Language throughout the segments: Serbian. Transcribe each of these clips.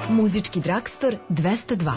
Muzički Dragstor 202.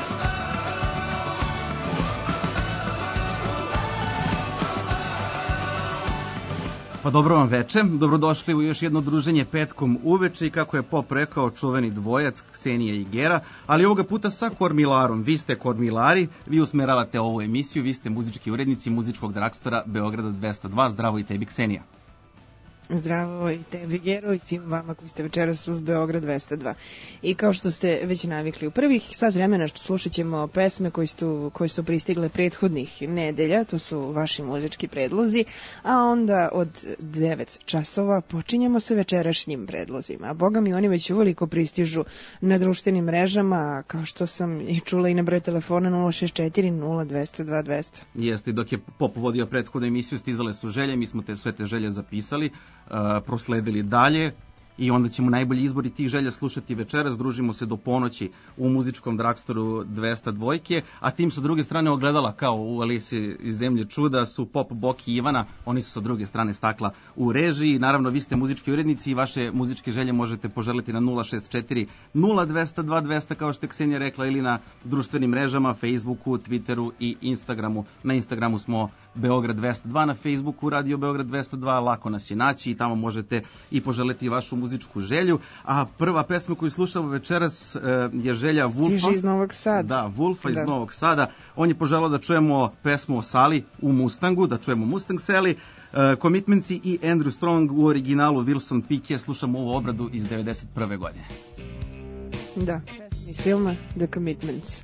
Pa dobro vam veče, dobrodošli u još jedno druženje petkom uveče i kako je Pop rekao, čuveni dvojac Ksenija i Gera, ali ovoga puta sa kormilarom. Vi ste kormilari, vi usmeravate ovu emisiju, vi ste muzički urednici muzičkog Dragstora Beograda 202. Zdravo i tebi, Ksenija. Zdravo i tebi, Gero, i svim vama koji ste večeras uz Beograd 202. I kao što ste već navikli, u prvih sat vremena slušat ćemo pesme koje su pristigle prethodnih nedelja, to su vaši muzički predlozi, a onda od 9 časova počinjemo sa večerašnjim predlozima. A boga mi, oni već uveliko pristižu na društvenim mrežama, kao što sam i čula i na broj telefona 064 0202 200. Jeste, dok je Pop vodio prethodnu emisiju, stizale su želje, mi smo sve te želje zapisali, prosledili dalje i onda ćemo najbolji izbori tih želja slušati večeras. Družimo se do ponoći u muzičkom Dragstoru 202, a tim sa druge strane ogledala kao u Alisi iz Zemlje čuda su Pop, Boki i Ivana, oni su sa druge strane stakla u režiji. Naravno, vi ste muzički urednici i vaše muzičke želje možete poželiti na 064 0202 200, kao što je Ksenija rekla, ili na društvenim mrežama, Facebooku, Twitteru i Instagramu. Na Instagramu smo Beograd 202, na Facebooku Radio Beograd 202, lako nas je naći i tamo možete i poželiti vašu muzičku želju. A prva pesma koju slušamo večeras je želja Vulfa. Stiže iz Novog Sada. Da, Vulfa iz Novog Sada. On je poželao da čujemo pesmu o Sali u Mustangu, da čujemo Mustang Sally, Commitmentsi i Andrew Strong u originalu Wilson Pique. Slušamo ovu obradu iz 91. godine. Da, pesma iz filma The Commitments.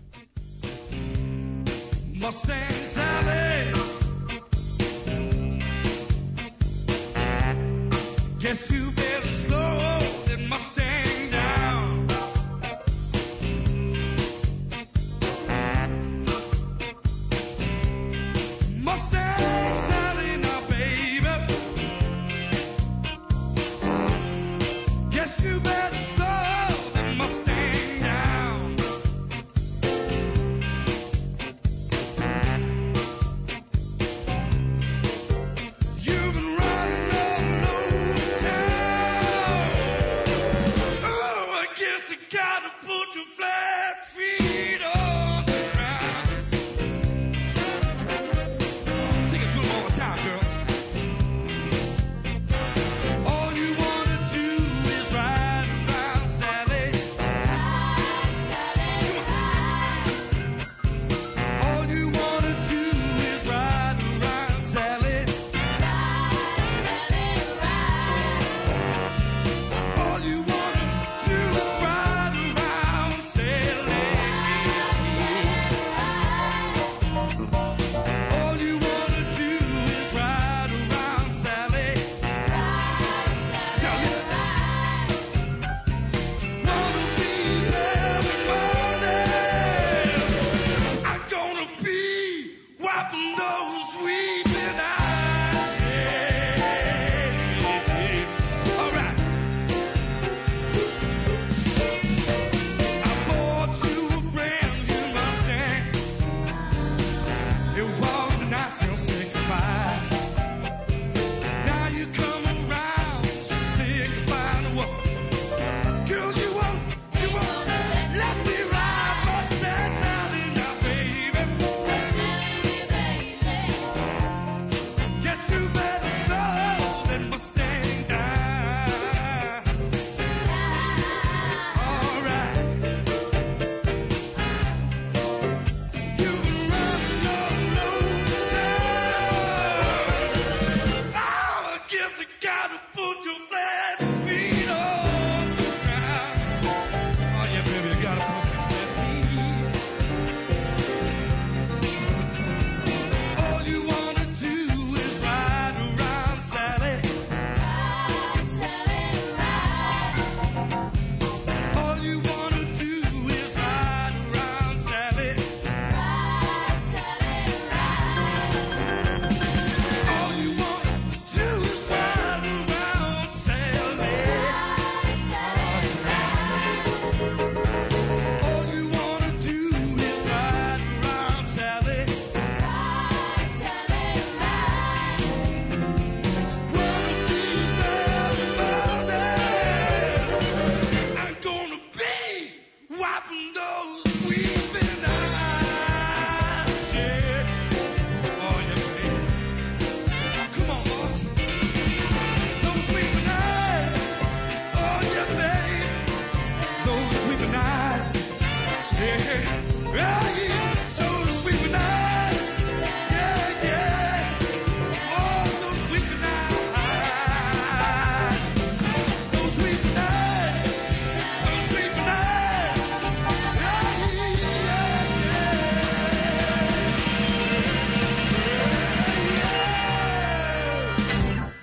Mustang Sally, guess you better slow that Mustang down. Mustang Sally, now baby, guess you better slow that Mustang down. You've been running all over town.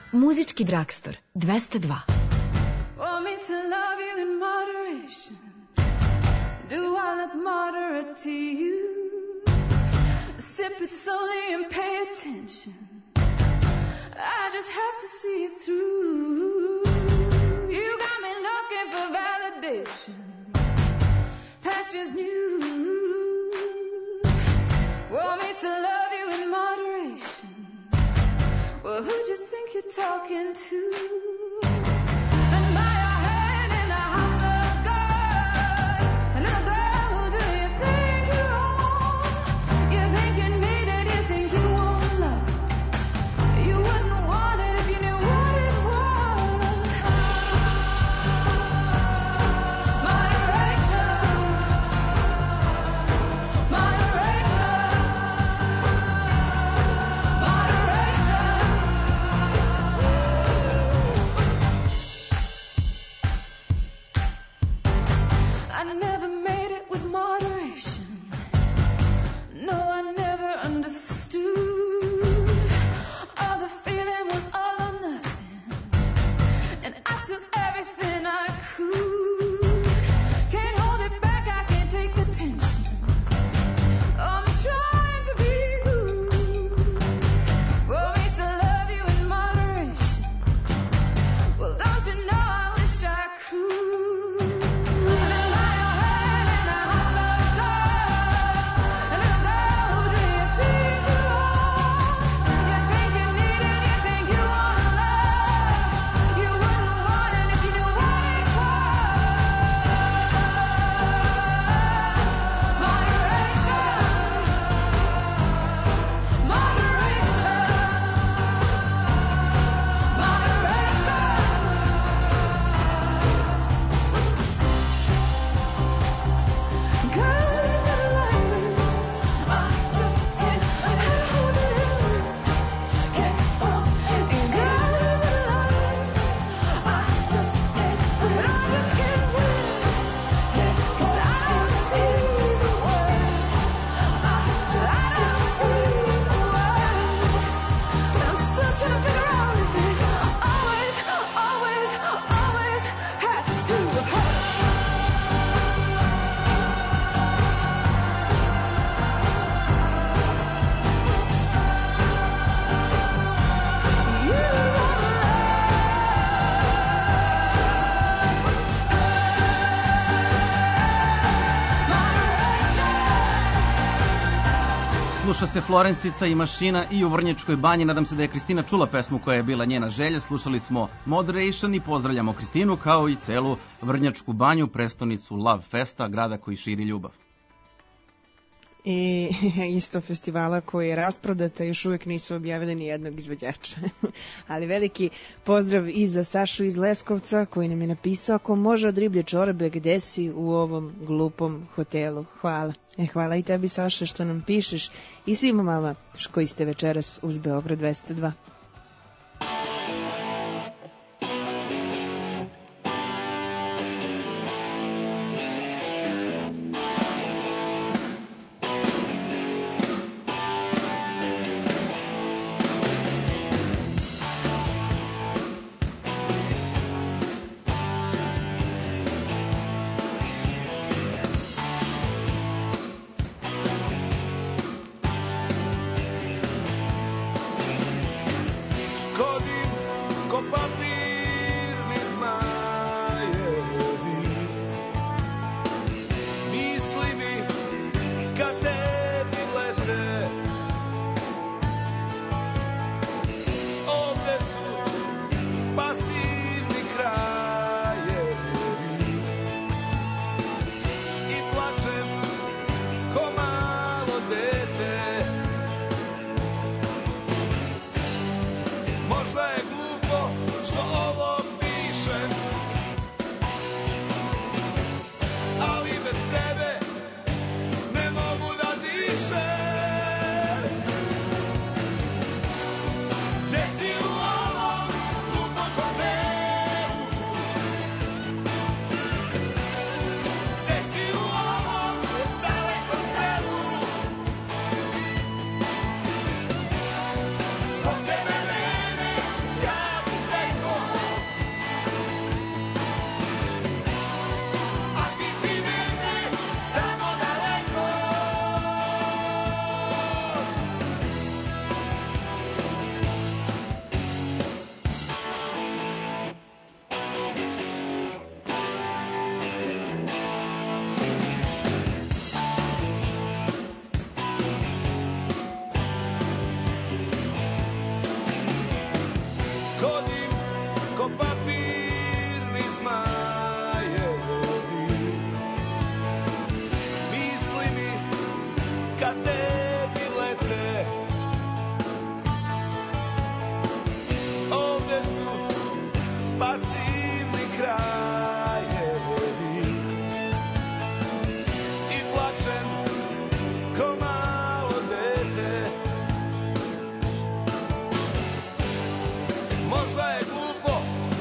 Muzički Dragstor 202. Want me to love you in moderation? Do I look moderate to you? Sip it slowly and pay attention. I just have to see it through. You got me looking for validation. Pastures new. Want me to love you in moderation? Well, who'd you think you're talking to? And by your head in the house of God. And little girl, who do you think you are? You think you need it, you think you want love. You wouldn't want it if you knew what it was. Moderation. Moderation. I never made it with moderation. No, I never understood. All the feeling was all or nothing, and I took everything I could. Can't hold it back, I can't take the tension. I'm trying to be good. Want me to love you in moderation? Well, don't you know I wish I could. Sluša se Florencija i Mašina i u Vrnjačkoj banji. Nadam se da je Kristina čula pesmu koja je bila njena želja. Slušali smo Moderation i pozdravljamo Kristinu kao i celu Vrnjačku banju, prestonicu Love Festa, grada koji širi ljubav. I isto festivala koji je rasprodata, još uvijek nisu objavili ni jednog izvođača. Ali veliki pozdrav i za Sašu iz Leskovca koji nam je napisao ako može od riblje čorbe gde si u ovom glupom hotelu. Hvala. Hvala i tebi Saša što nam pišeš i svima vama koji ste večeras uz Beograd 202. Desi u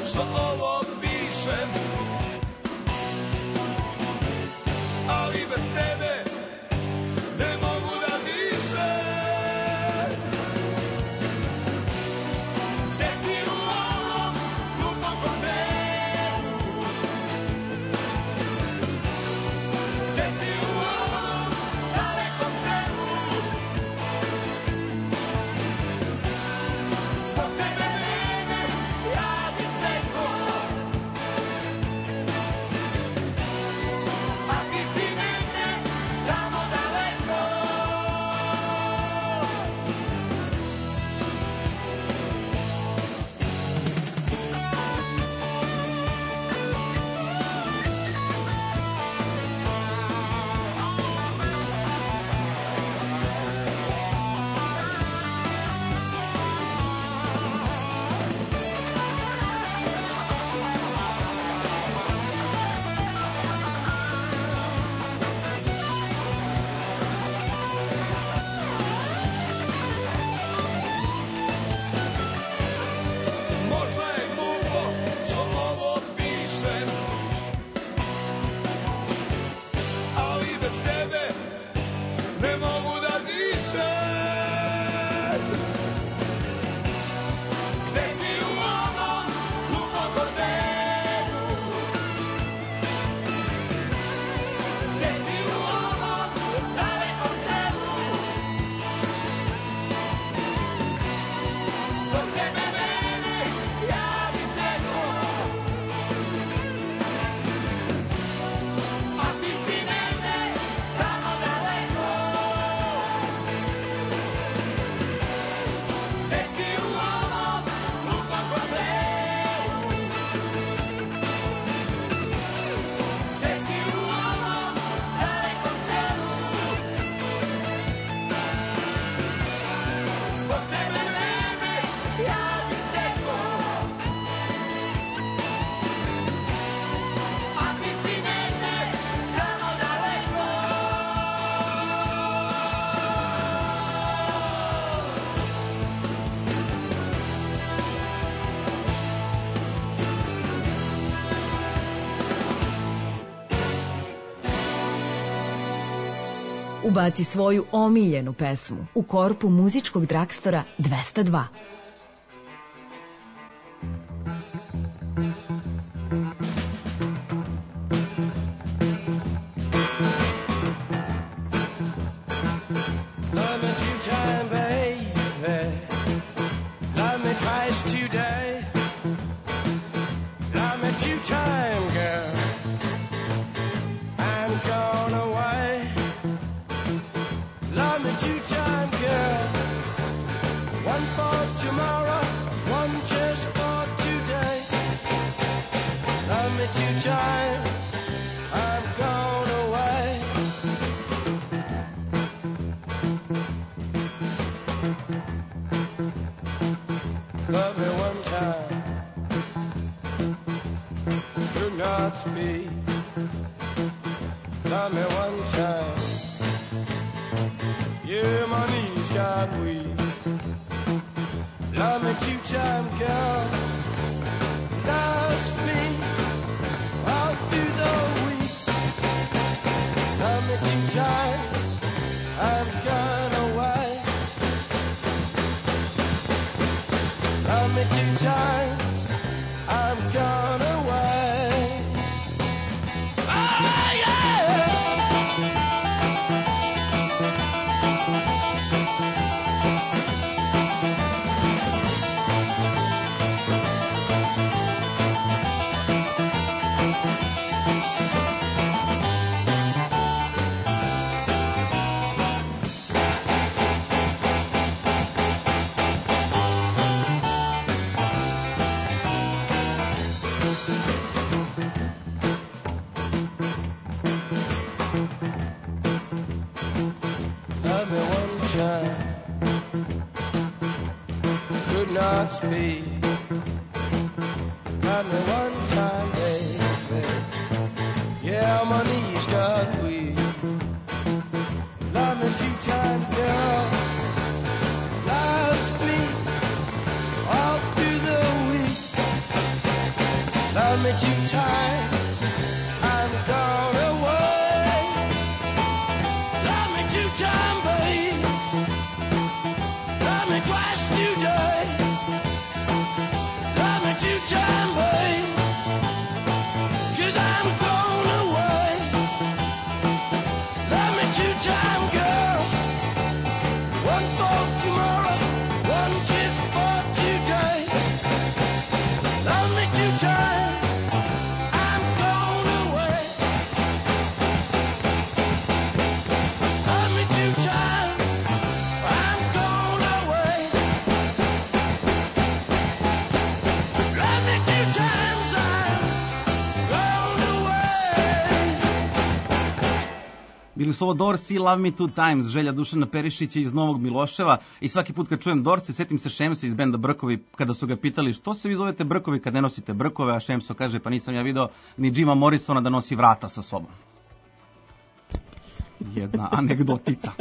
što ovo pišem, ali bez tebe ne mogu da dišem. Gde si u ovom glupom hotelu? Gde si u ovom dalekom selu? Zbog tebe mene ja bi sekao, a ti si negde tamo daleko. Možda je glupo što ovo pišem, ali bez tebe ne mogu da dišem. Gde si u ovom glupom hotelu? Gde si u ovom dalekom selu? Zbog tebe mene ja bi sekao, a ti si negde tamo daleko. Gde si u ovom glupom hotelu? Gde si u ovom dalekom selu? Zbog tebe mene ja bi sekao, a ti si negde tamo daleko. Ubaci svoju omiljenu pesmu u korpu muzičkog dragstora 202. Love me two-time, baby. Love me twice today. Love me two-time, girl. I'm gone away. Love me two-time, girl. One for tomorrow, one just for today. Love me two-time. I'm gone away. Love me one time, could not speak. Love me one time, yeah, my knees got weak. Love me two-time, girl, lost me all through the week. Love me two times, I've gone away. Love me two times, I'm gone away. Oh, yeah! Love me one time, could not speak. Love me one time, baby. Yeah, my knees got weak. Love me two-time, girl. Lost me all through the week. Love me 2 times, I'm gone away. Love me 2 times, babe. Love me twice today. Love me 2 times, babe. 'Cause I'm gone away. Love me 2 times, girl. One for tomorrow, one just for today. Love me 2 times, I'm gone away. Love me 2 times, I'm gone away. Love me 2 times, I'm gone away. Bili su ovo Dorsi i Love Me Two Times, želja Dušana Perišića iz Novog Miloševa. I svaki put kad čujem Dorsi, setim se Šemsa iz benda Brkovi, kada su ga pitali što se vi zovete Brkovi kad ne nosite brkove, a Šemso kaže pa nisam ja video ni Jima Morrisona da nosi vrata sa sobom. Jedna anegdotica.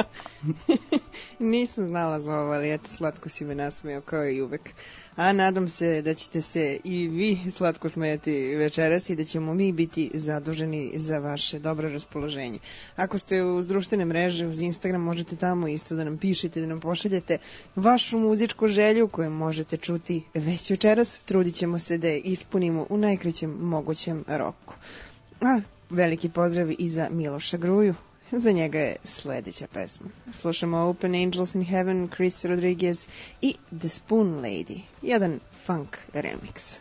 Nisam znala za ovo, ali eto, slatko si me nasmejao kao i uvek. A nadam se da ćete se i vi slatko smejati večeras i da ćemo mi biti zaduženi za vaše dobro raspoloženje. Ako ste uz društvene mreže, uz Instagram, možete tamo isto da nam pišete, da nam pošaljete vašu muzičku želju koju možete čuti već večeras. Trudit ćemo se da je ispunimo u najkraćem mogućem roku. A veliki pozdrav i za Miloša Gruju. Za njega je sledeća pesma. Slušamo Open Angels in Heaven, Chris Rodriguez i The Spoon Lady. Jedan funk remix.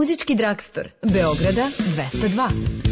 Muzički dragstor Beograda 202.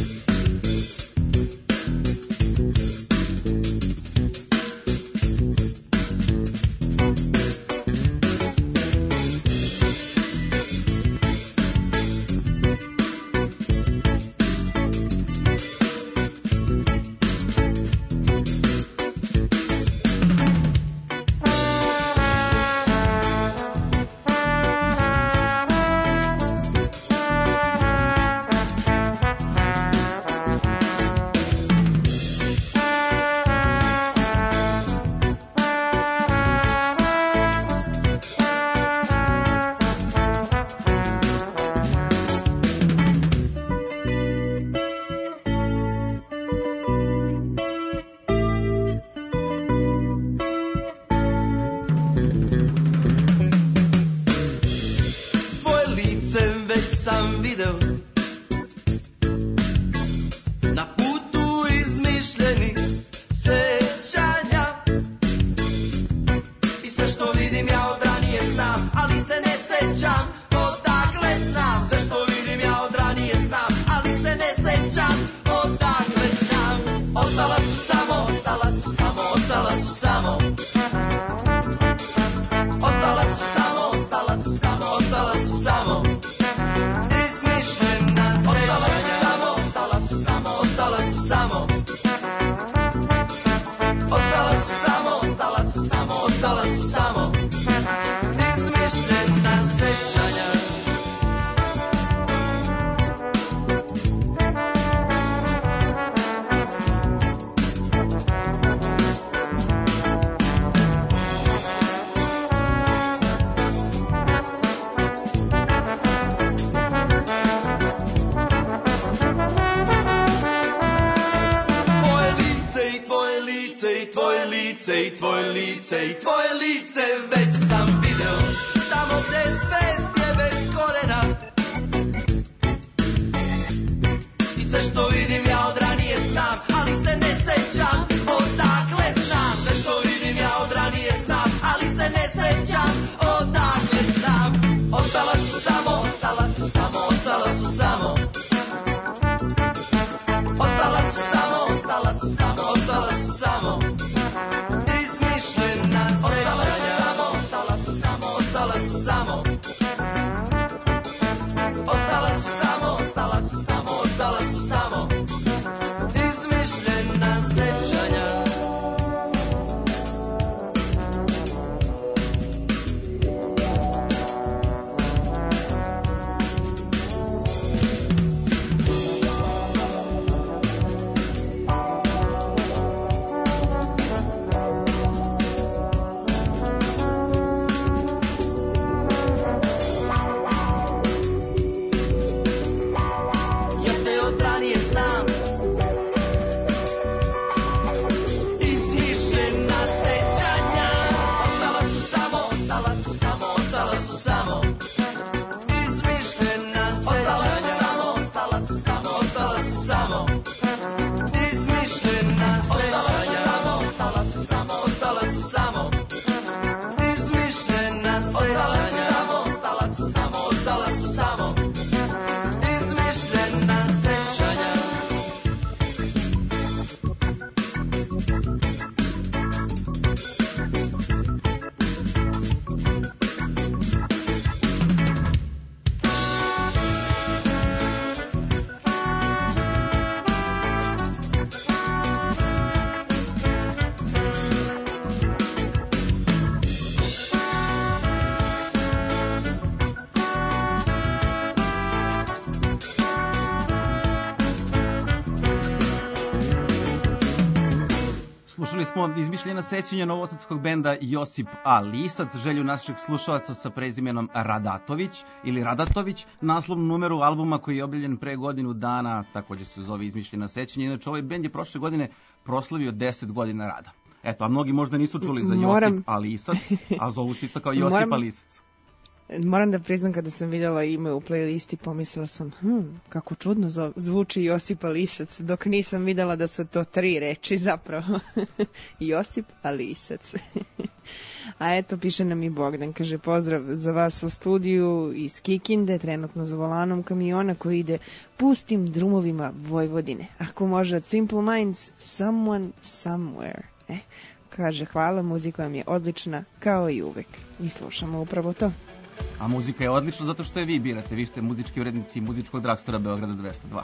Slušali smo izmišljena sećanja novosadskog benda Josip A. Lisac, želju naših slušalaca sa prezimenom Radatović ili Radatović, naslovnu numeru albuma koji je objavljen pre godinu dana, takođe se zove Izmišljena sećanja. Inače, ovaj bend je prošle godine proslavio 10 godina rada. Eto, a mnogi možda nisu čuli za Josip A. Lisac, a zovu se isto kao Josip A. Lisac. Moram da priznam, kada sam vidjela ime u playlisti, pomislila sam, kako čudno zvuči Josip A. Lisac, dok nisam videla da su to 3 reči zapravo. Josip A. Lisac. A eto, piše nam i Bogdan, kaže pozdrav za vas u studiju iz Kikinde, trenutno za volanom kamiona koji ide pustim drumovima Vojvodine. Ako može od Simple Minds, Someone Somewhere. Kaže hvala, muzika vam je odlična kao i uvek. I slušamo upravo to. A muzika je odlična zato što je vi birate. Vi ste muzički urednici muzičkog dragstora Beograda 202.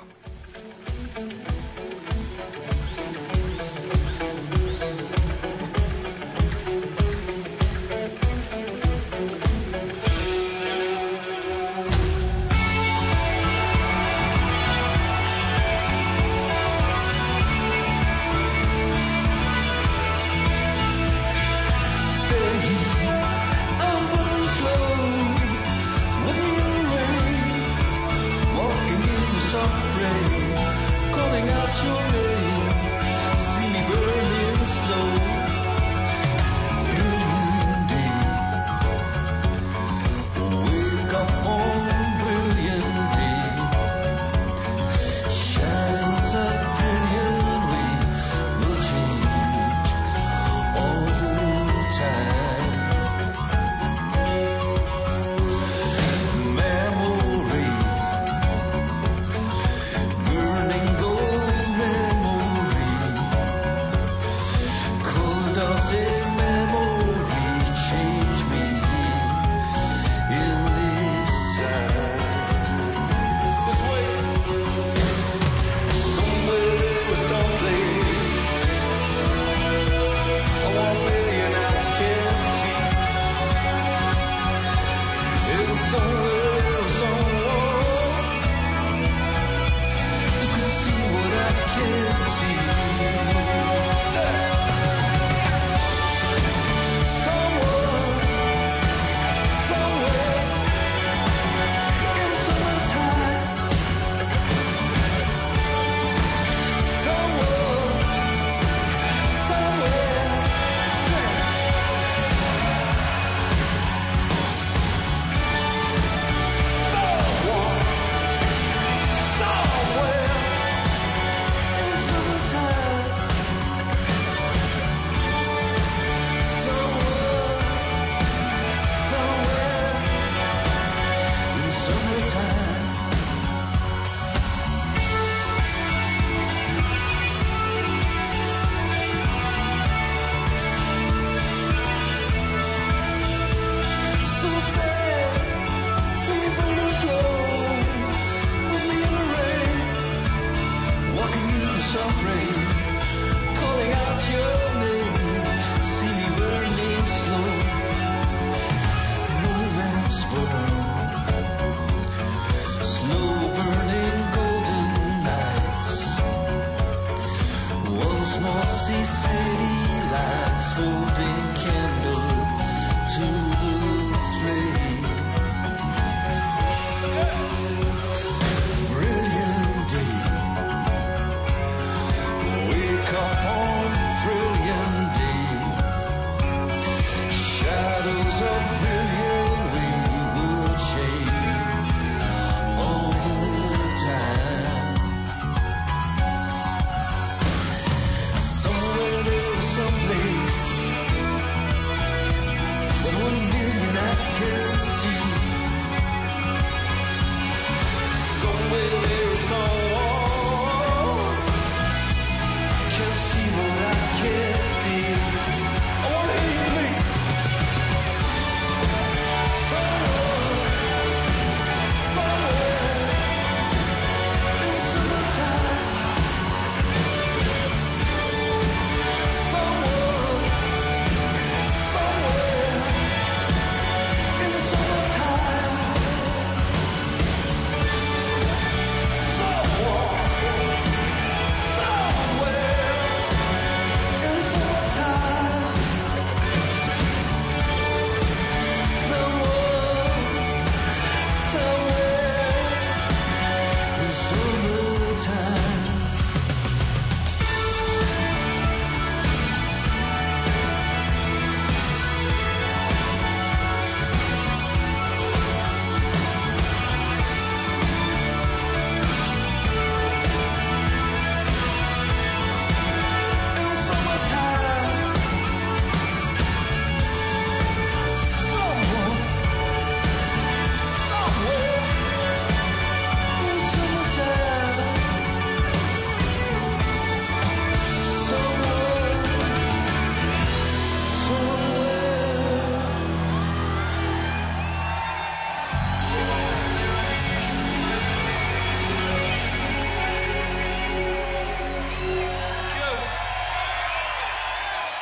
Burning gold.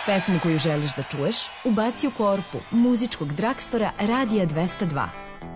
Pesmu koju želiš da čuješ, ubaci u korpu muzičkog dragstora Radija 202.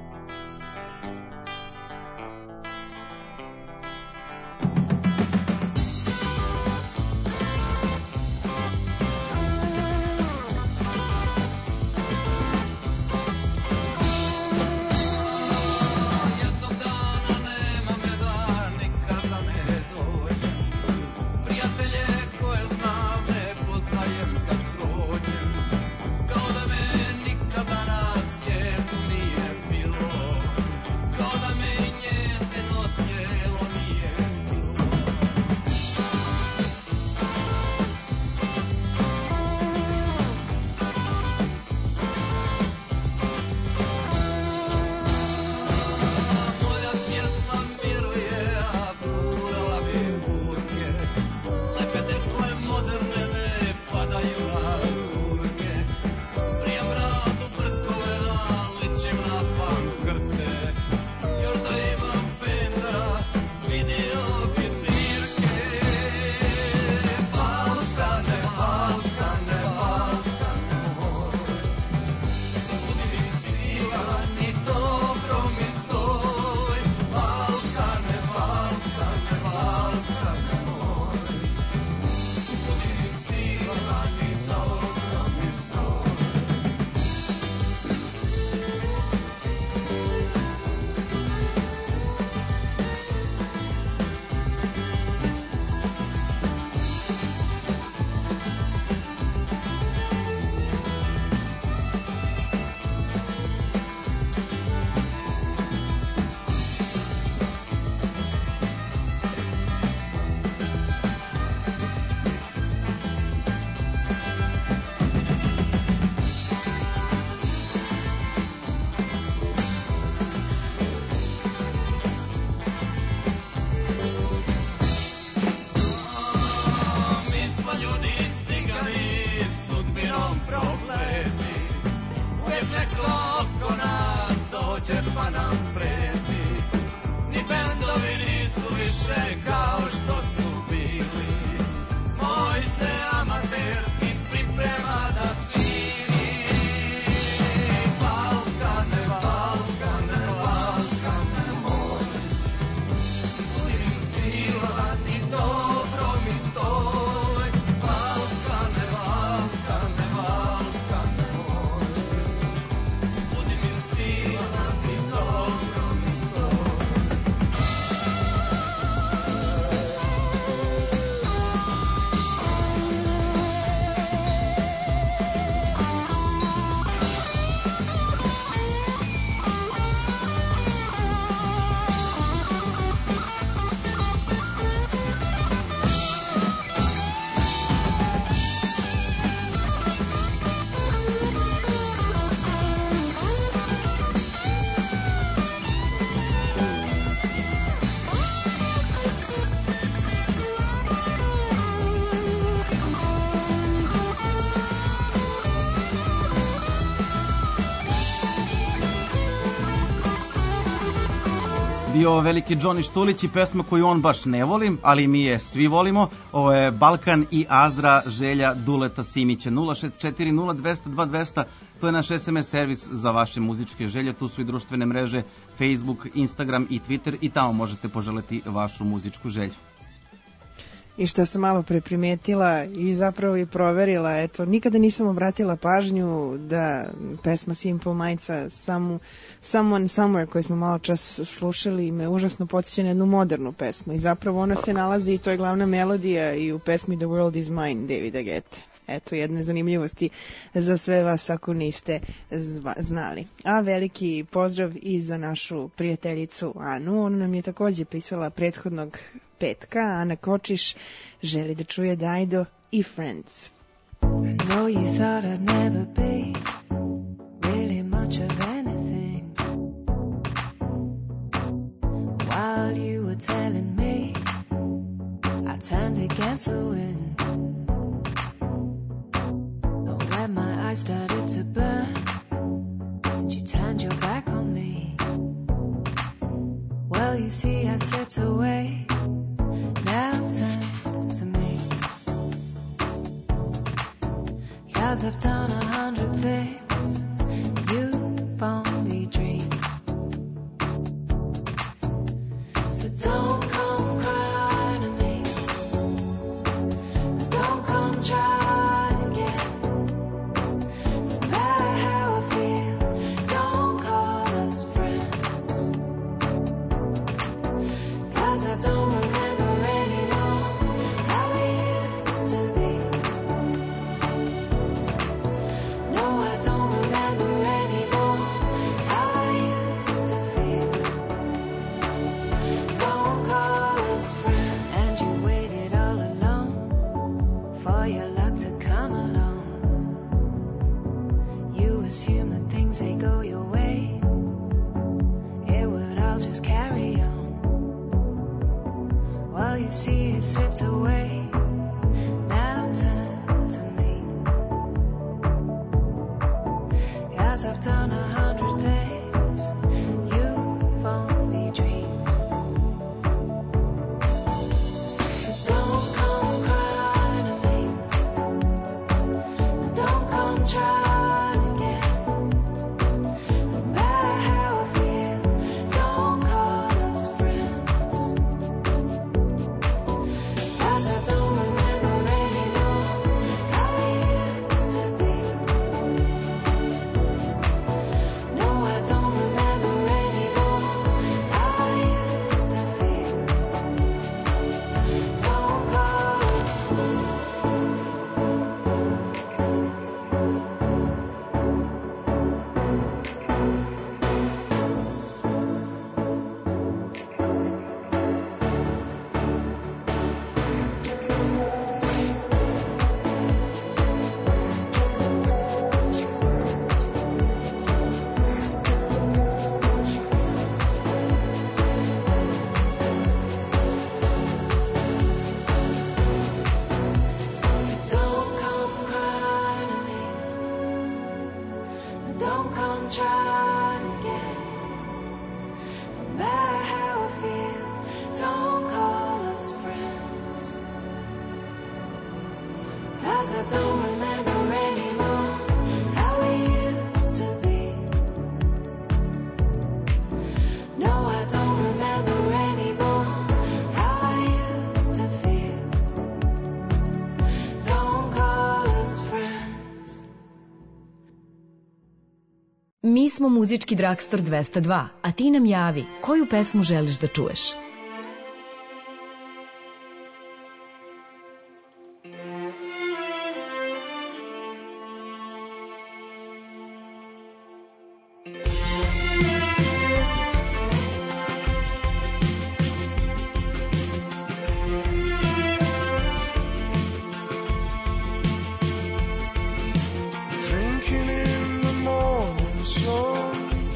bio veliki Johnny Štulić i pesma koju on baš ne volim, ali mi je svi volimo. Ovo je Balkan i Azra, želja Duleta Simića. 06402002200, to je naš SMS servis za vaše muzičke želje. Tu su i društvene mreže Facebook, Instagram i Twitter i tamo možete poželeti vašu muzičku želju. I što sam malo pre primetila i zapravo i proverila, eto, nikada nisam obratila pažnju da pesma Simple Minds-a Someone Somewhere koju smo malo čas slušali me užasno podsjeća na jednu modernu pesmu i zapravo ona se nalazi i to je glavna melodija i u pesmi The World Is Mine Davida Guette. Eto, jedne zanimljivosti za sve vas ako niste znali. A veliki pozdrav i za našu prijateljicu Anu. Ona nam je takođe pisala prethodnog petka. Ana Kočiš želi da čuje Dajdo i Friends. I know you thought I'd never be really much of anything while you were telling me I turned against the wind. When my eyes started to burn and you turned your back on me, well, you see, I slipped away. Now turn to me. 'Cause I've done 100 things you've only dreamed. So don't come crying to me. Don't come trying again. No matter how I feel, don't call us friends. 'Cause I don't remember anymore how we used to be. No, I don't remember anymore how I used to feel. Don't call us friends. And you waited all alone for your luck to come along. You assume that things they go your way, it would all just carry on. While you see it slipped away, now turn to me. 'Cause I've done 100 things you've only dreamed. So don't come crying to me. Don't come trying again. No matter how I feel, don't call us friends. 'Cause I don't remember anymore how we used to be. No, I don't remember anymore how I used to feel. Don't call us friends. Don't come crying to me. Don't come trying again. No matter how I feel, don't call us friends. 'Cause I don't remember anymore how we used to be. No, I don't remember anymore how I used to feel. Don't call us friends. Mi smo muzički Dragstor 202, a ti nam javi koju pesmu želiš da čuješ. Drinking in the morning sun,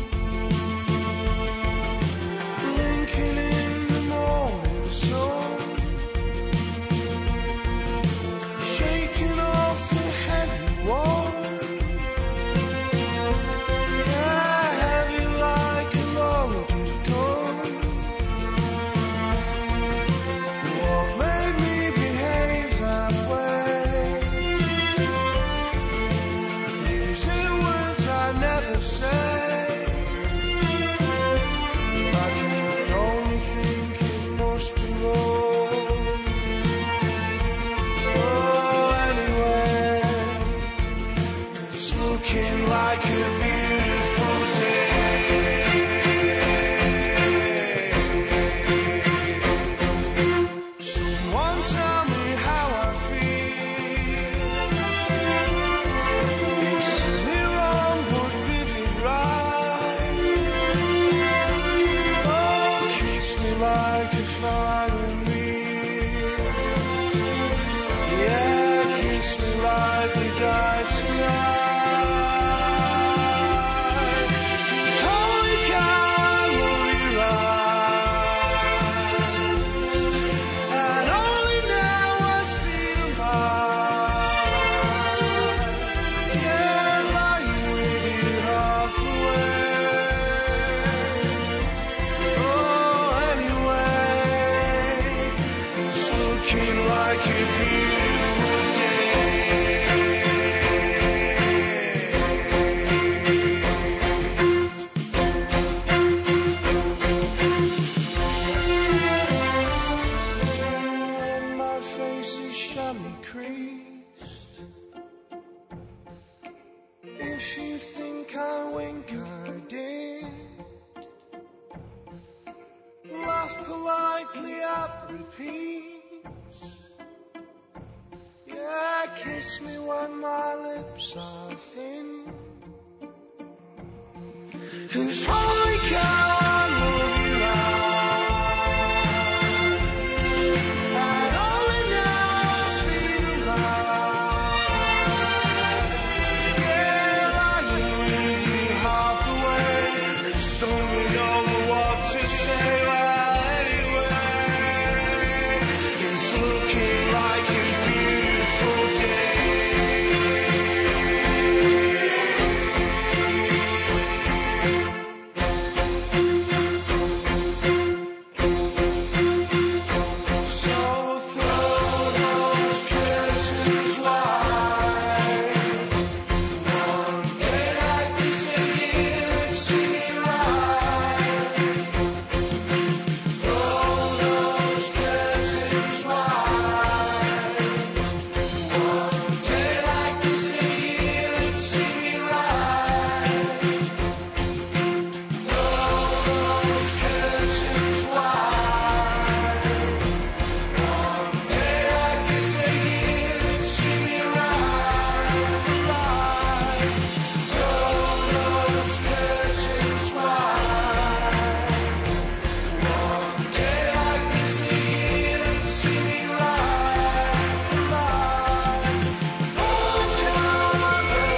blinking in the morning sun, shaking off the heavy water, yeah, heavy like a loaded gun. What made me behave that way? Using words I never say. I can only think it must be love. Oh, anyway, it's looking like a beautiful day. Someone tell me how I feel. It's silly wrong but vivid right. Oh, kiss me like a fire meal. Yeah, kiss me like we died tonight. Holy God, love your eyes. And only now I see the light. Yeah, lying with you half away. Oh, anyway, it's looking like a beautiful day. lightly up repeats. Yeah, kiss me when my lips are thin. 'Cause I can't move your eyes, and only now see the light. Yeah, lying with you half awake, stumbling over what to say. Well, anyway, it's looking like a beautiful day. So throw those curtains wide. One day like this again, let's see me right. Throw those curtains wide. One day like this again, let's see me right. Throw those curtains wide. One day like this again, let's see me right. Throw those curtains wide. One day like this again, let's see me right. Hold down my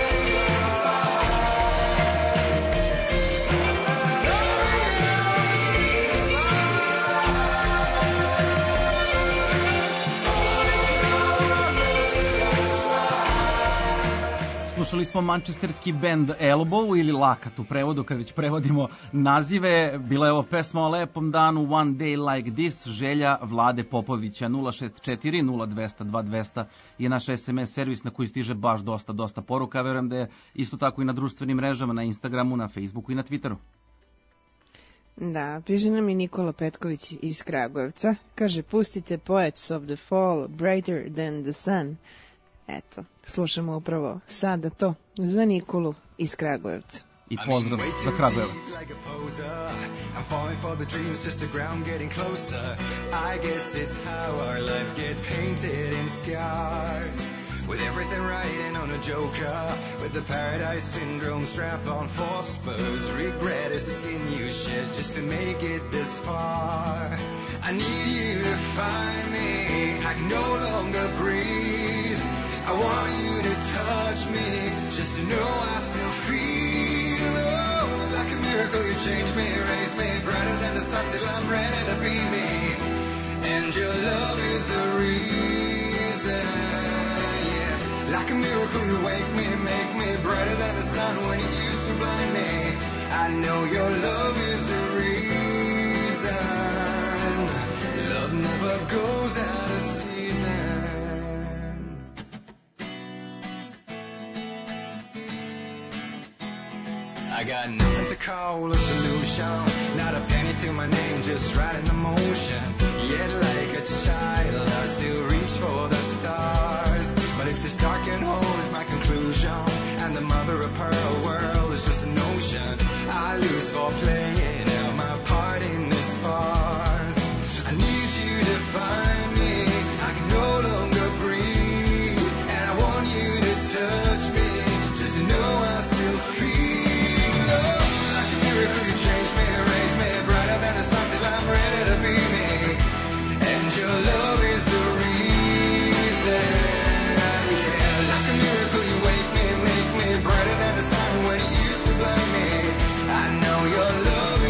Slušali smo mančesterski band Elbow ili Lakat u prevodu, kad već prevodimo nazive. Bila je ovo pesma o lepom danu, One Day Like This, želja Vlade Popovića. 064 0200 2200 je naš SMS servis na koji stiže baš dosta poruka. Verujem da je isto tako i na društvenim mrežama, na Instagramu, na Facebooku i na Twitteru. Da, piše nam i Nikola Petković iz Kragujevca. Kaže, pustite Poets of the Fall, Brighter Than the Sun. Eto, slušamo upravo sada to za Nikolu iz Kragujevca. I pozdrav za Kragujevac. Like a poser, I'm falling for the dreams, just the ground getting closer. I guess it's how our lives get painted in scars. With everything riding on a joker, with the paradise syndrome strap on for spurs. Regret is the skin you shed just to make it this far. I need you to find me, I can no longer breathe. I want you to touch me, just to know I still feel. Oh, like a miracle you changed me, raised me brighter than the sun till I'm ready to be me. And your love is the reason, yeah. Like a miracle you wake me, make me brighter than the sun when it used to blind me. I know your love is the reason. Love never goes out of season. I got nothing to call a solution, not a penny to my name, just riding the motion. Yet like a child I still reach for the stars. But if this dark and hole is my conclusion, and the mother of pearl world is just a notion, I lose for playing out my part in this farce. I need you to find me, I can no longer breathe. And I want you to touch me, just to know I still feel. You changed me, raised me brighter than the sun till I'm ready to be me. And your love is the reason, yeah. Like a miracle you wake me, make me brighter than the sun when it used to blind me. I know your love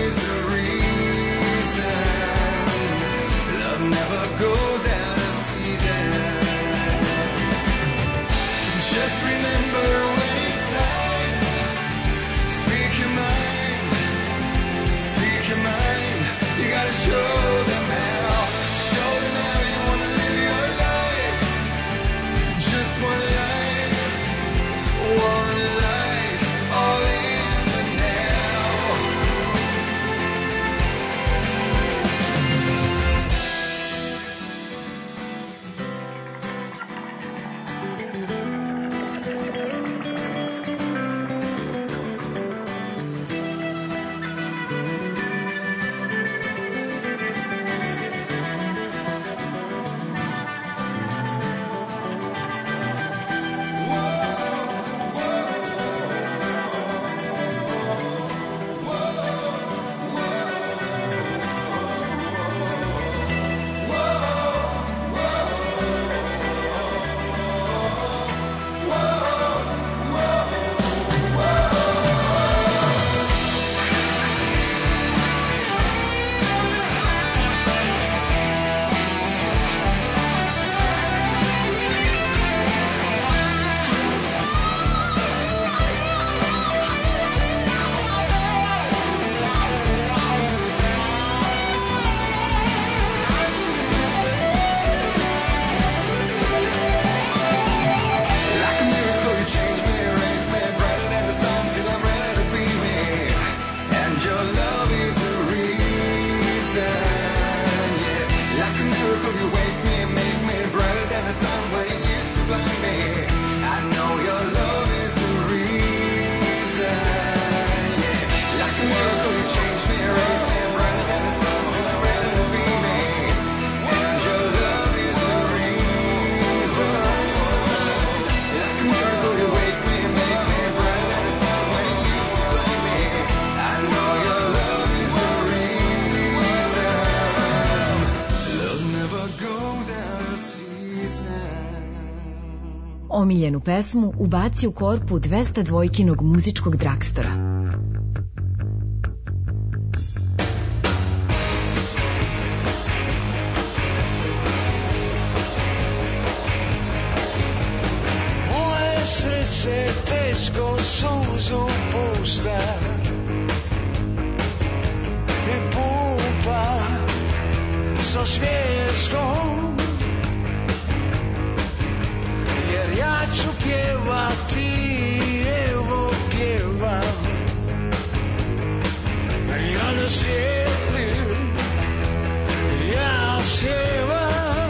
omiljenu pesmu ubaci u korpu 202-kinog muzičkog dragstora. Moje srce teško suzu pušta i pumpa sa smiješkom, jer ja ću pjevati, evo pjevam, ja ne sjetim, ja sjevam.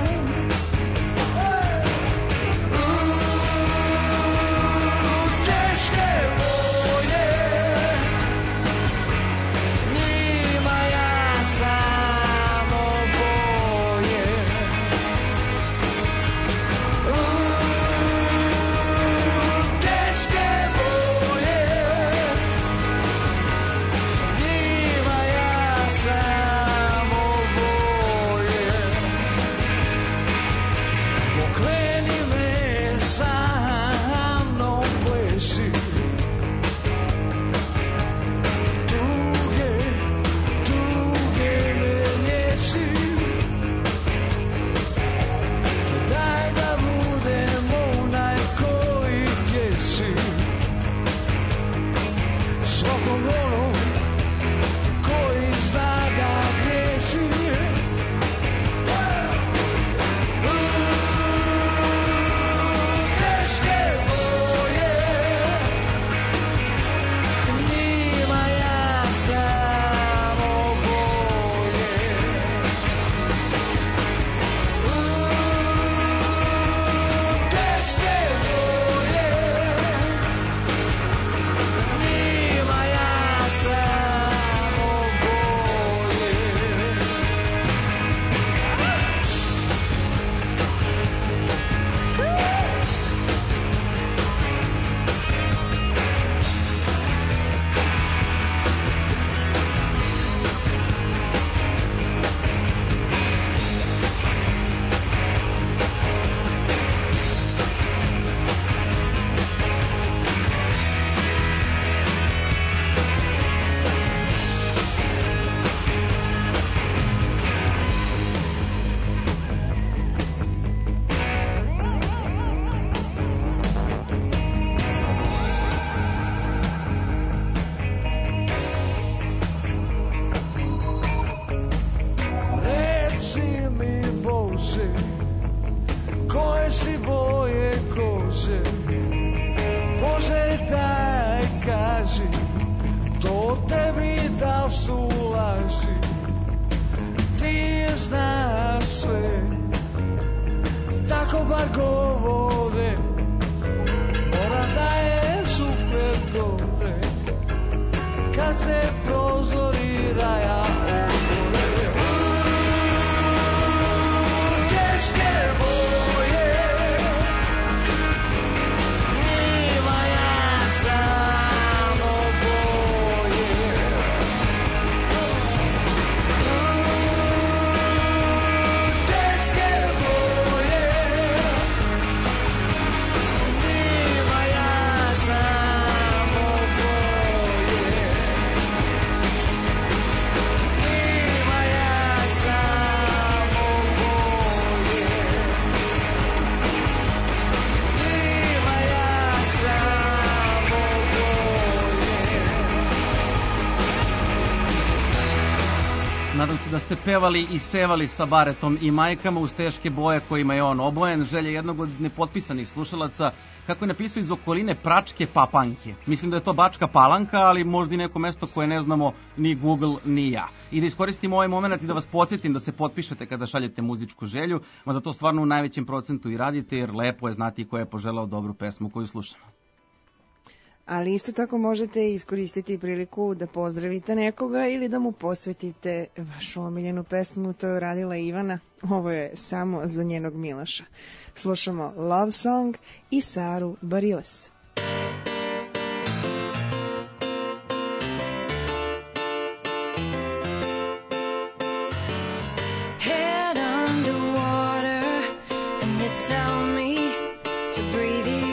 Nadam se da ste pevali i sevali sa baretom i majkama uz teške boje kojima je on obojen. Želje jednog od nepotpisanih slušalaca, kako je napisao, iz okoline Pračke Papanke. Mislim da je to Bačka Palanka, ali možda i neko mesto koje ne znamo ni Google ni ja. I da iskoristim ovaj moment i da vas podsjetim da se potpišete kada šaljete muzičku želju, mada to stvarno u najvećem procentu i radite, jer lepo je znati ko je poželao dobru pesmu koju slušamo. Ali isto tako možete iskoristiti priliku da pozdravite nekoga ili da mu posvetite vašu omiljenu pesmu. To je uradila Ivana. Ovo je samo za njenog Miloša. Slušamo Love Song i Saru Bariles. Head underwater and you tell me to breathe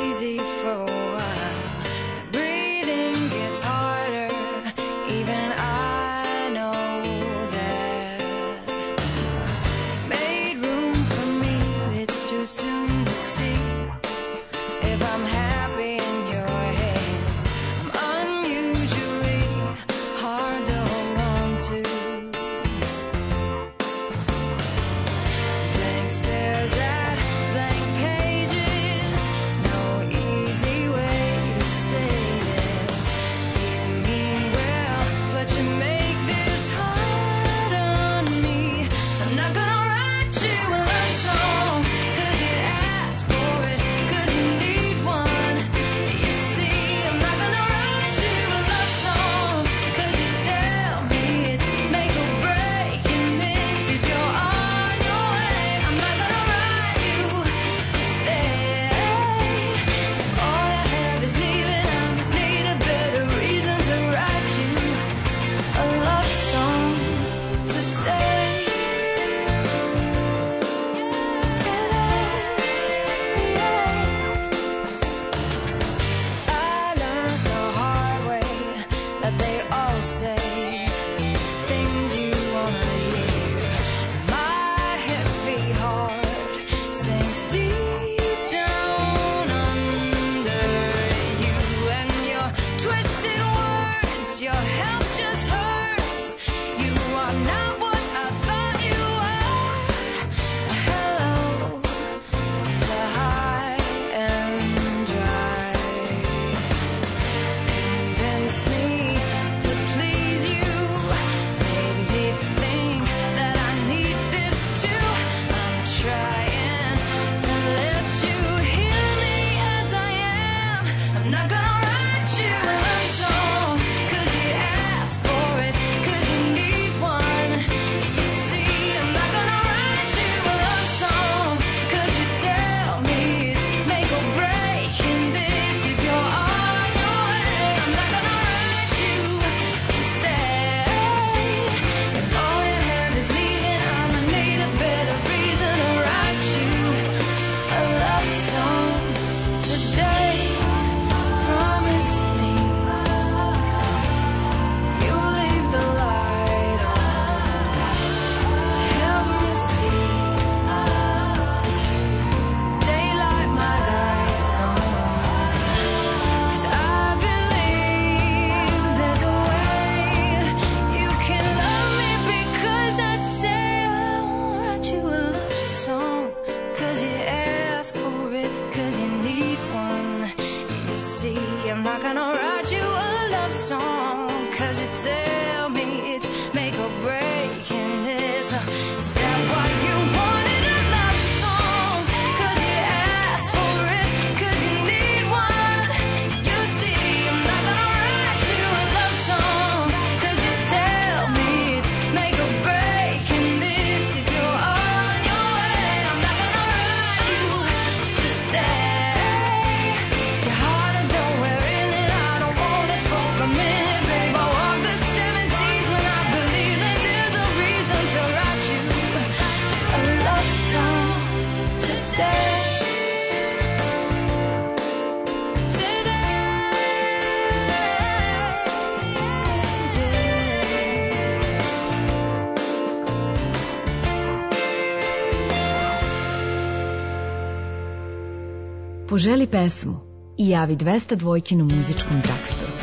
Poželi pesmu i javi 202 muzičkom dragstoru.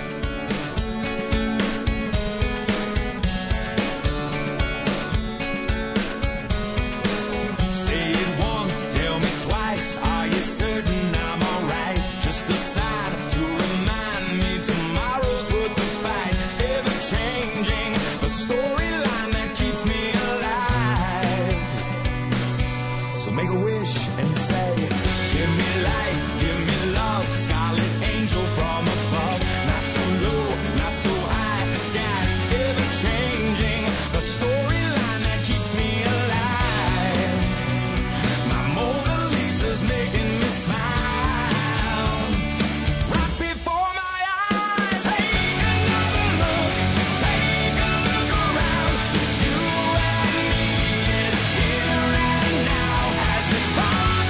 Far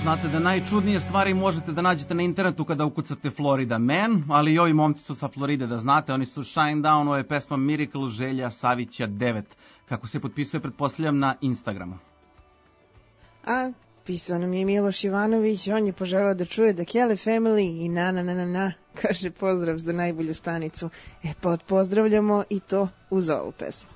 znate da najčudnije stvari možete da nađete na internetu kada ukucate Florida Man, ali i ovi momci su sa Floride, da znate, oni su Shine Down, ovo je pesma Miracle Želja Savića 9, kako se potpisuje, pretpostavljam, na Instagramu. A pisao nam je Miloš Ivanović, on je poželao da čuje The Kelly Family i na, kaže pozdrav za najbolju stanicu. E pa pozdravljamo i to uz ovu pesmu.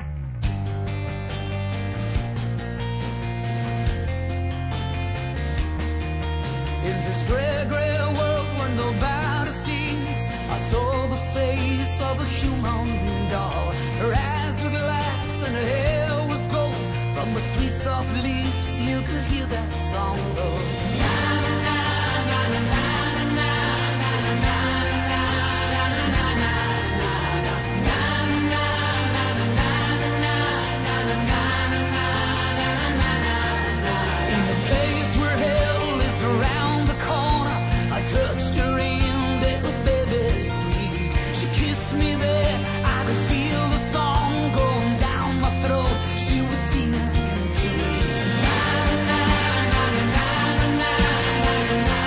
In this gray, gray world where nobody sees, I saw the face of a human doll. Her eyes were glass and her hair was gold. From her sweet soft lips you could hear that song go. Na na na na na na na touched her and it was baby sweet. She kissed me there, I could feel the song going down my throat. She was singing to me. Na na na na na na na na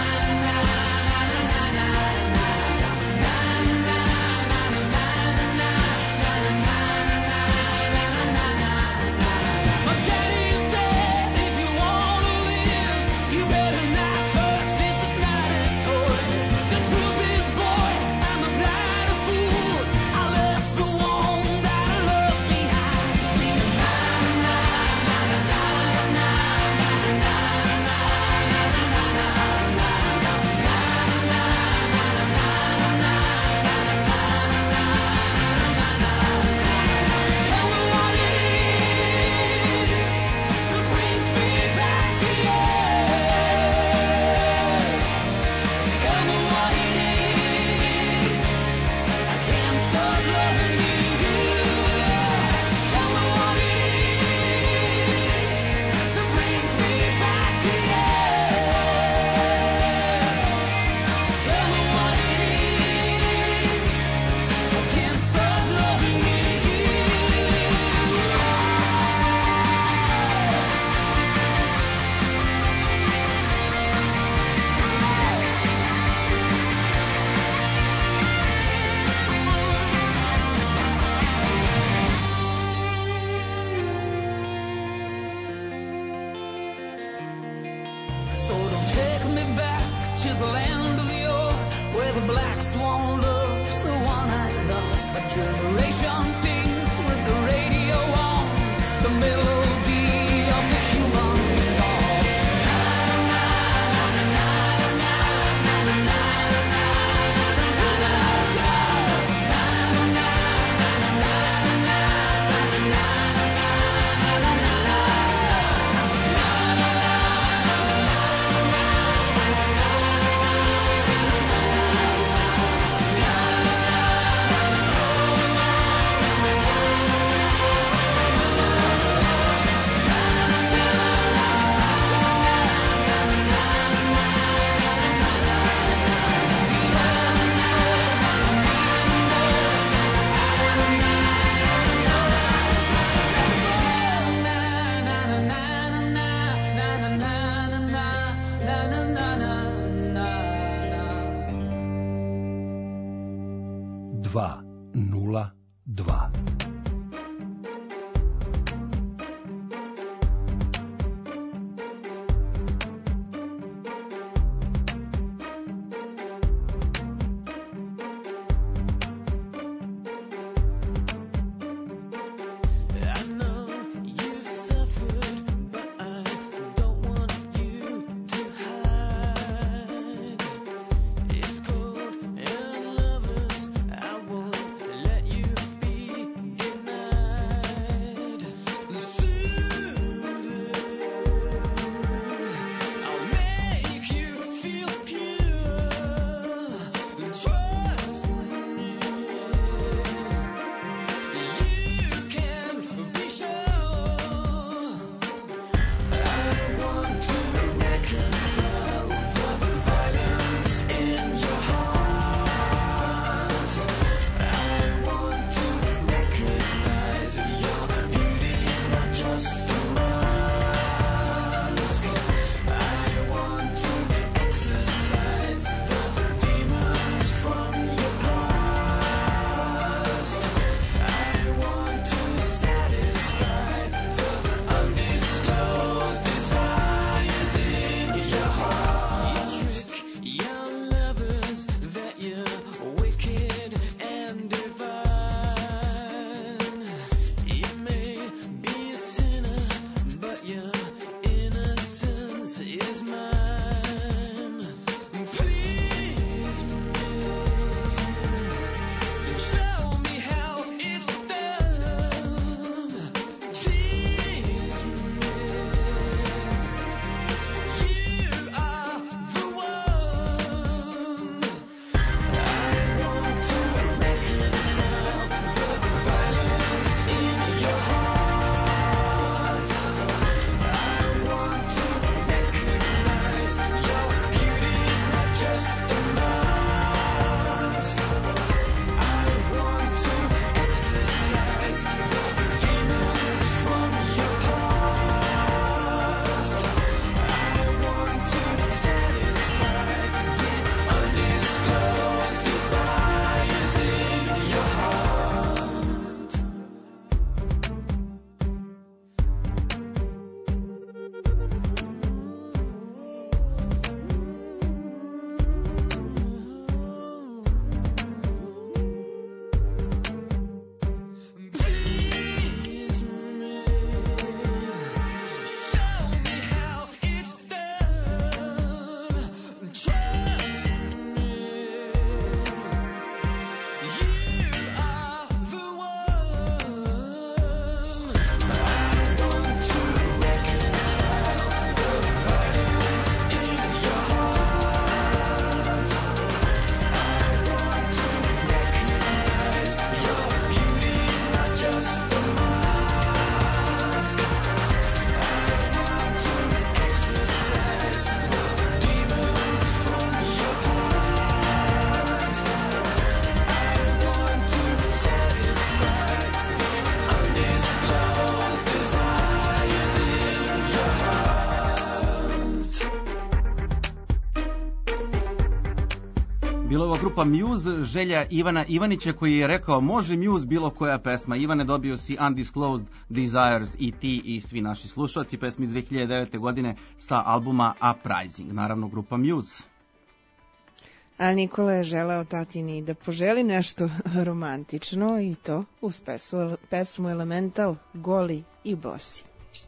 Bila je ova grupa Muse, želja Ivana Ivanića koji je rekao može Muse bilo koja pesma. Ivane, dobio si Undisclosed Desires i ti i svi naši slušalci, pesmi iz 2009. godine sa albuma Uprising, naravno grupa Muse. A Nikola je želeo tatini da poželi nešto romantično i to uz pesmu Elemental, Goli i bosi.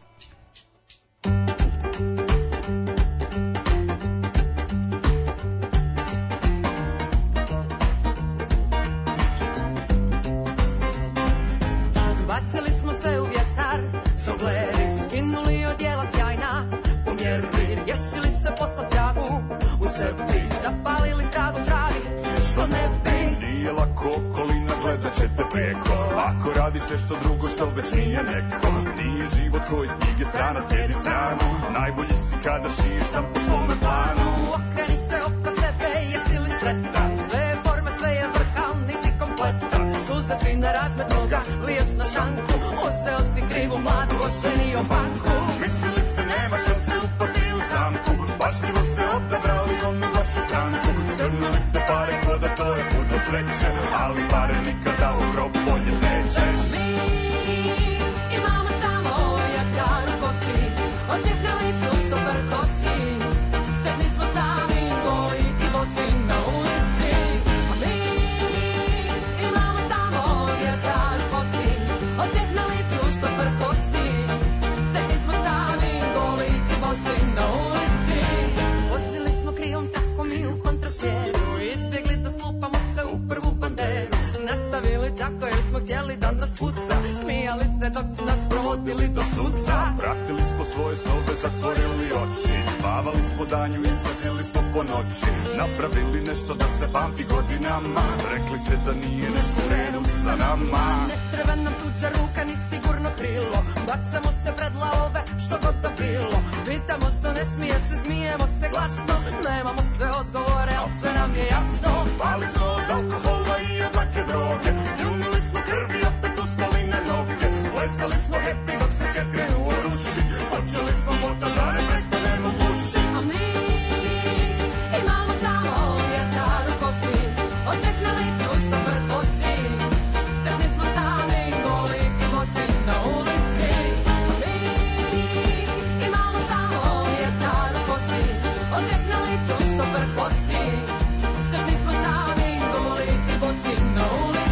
Bacili smo sve u vjetar, šogleri skinuli odjela sjajna, pomjerili, rješili se posla tragu, u sebi zapalili trag u travi, što ne bi. Nije lako okolina, gledat ćete preko, ako radi se što drugo što već nije neko. Nije život koji iz knjige strana slijedi stranu, najbolji si kada šiješ sam po svome planu. Okreni se oko sebe, jesi li sretan, sve je forma, sve je vrha, nisi kompletan. Suze svi na razmet noga, liješ na šanku, oseo si krivu mladu, oženio banku. Mislili ste nema šanse upasti u zamku, pažljivo ste odabrali onu vašu stranku. Strnuli ste pare ko da to je put do sreće, ali pare nikada u grob podnijet nećeš. Mi imamo samo jačar u kosi, osjeh na licu što prkosi, sretni smo sami goli i bosi na ulici. A mi imamo samo jačar u kosi, osjeh na licu što prkosi, sretni smo sami goli i bosi na ulici. Vozili smo krivom tako mi u kontrasmjeru, izbjegli da slupamo se u prvu banderu, nastavili tako jer smo htjeli da nas puca, smijali se dok su nas provodili do suca. Pratili smo svoje snove, zatvorili oči, spavali smo danju, izlazili smo po noći, napravili nešto da se pamti godinama, rekli ste da nije nešto u redu sa nama. Ne treba nam tuđa ruka ni sigurno krilo, bacamo se pred lavove što god da bilo, pitamo što ne smije se, smijemo se glasno, nemamo sve odgovore, ali sve nam je jasno. Pali smo od alkohola i od lake droge, ljunuli smo krvi, opet ustali na noge, plesali smo happy dok se svijet krenuo ruši, počeli smo moto da ne prestanemo puši. A mi imamo samo jatar u kosi, osmeh na licu što prkosi, sretni smo sami goli i bosi na ulici. A mi imamo samo jatar u kosi, osmeh na licu što prkosi, sretni smo sami goli i bosi na ulici.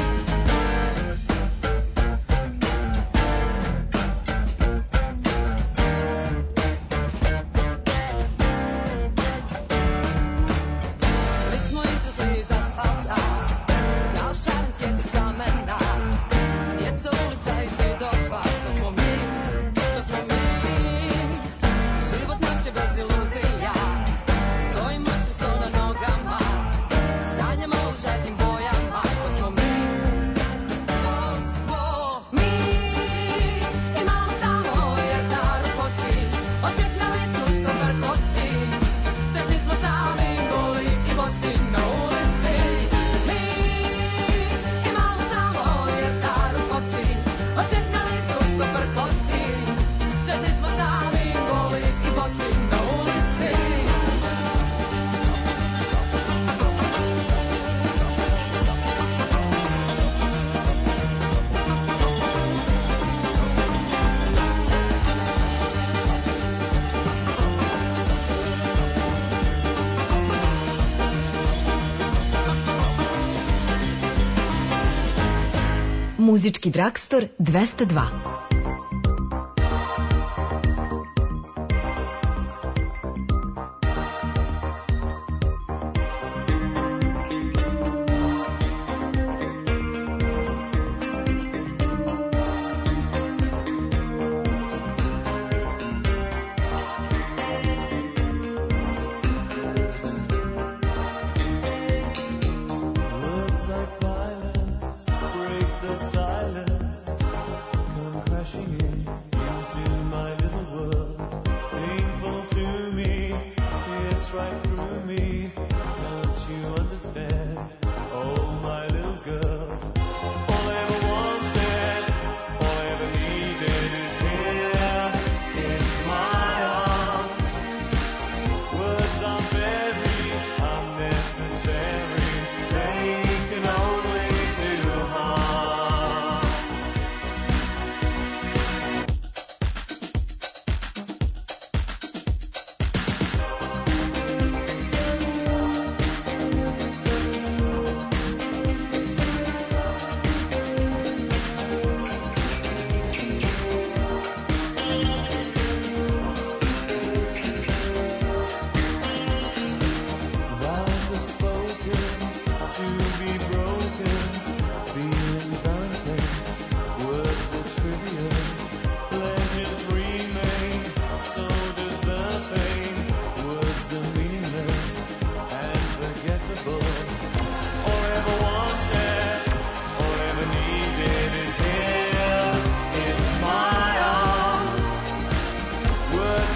Mi smo izrasli iz asfalta, kao šaren cvijet iz kamena, djeca ulica i zidova, to smo mi, to smo mi. Život naš je bez iluzija, stojimo čvrsto na nogama, sanjamo u žetnim bojama, to smo mi, to smo mi. Imamo samo jatar u kosi, osjeh na licu što prkosi, sretni smo sami goli i bosi na ulici. Mi imamo samo jatar u kosi, osjeh na licu što prkosi, sretni smo sami goli i bosi na ulici. Muzički dragstor 202. Words like violence break the silence, come crash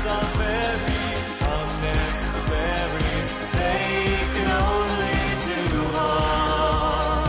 are very unnecessary, taken only to harm.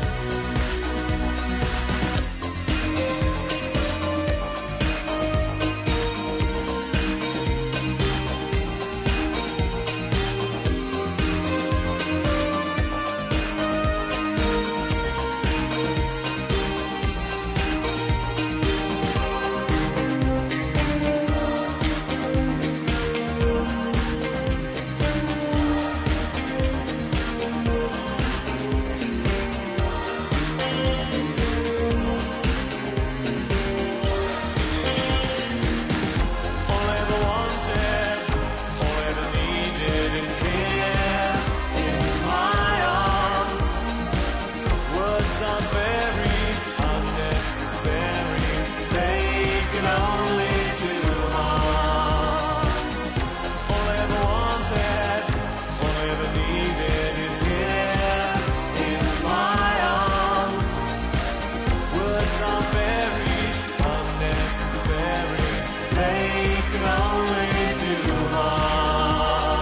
All I ever wanted, all I ever needed is here in my arms. Words are very unnecessary, taken only to harm. All I ever wanted, all I ever needed is here in my arms. Words are very unnecessary, taken only to harm.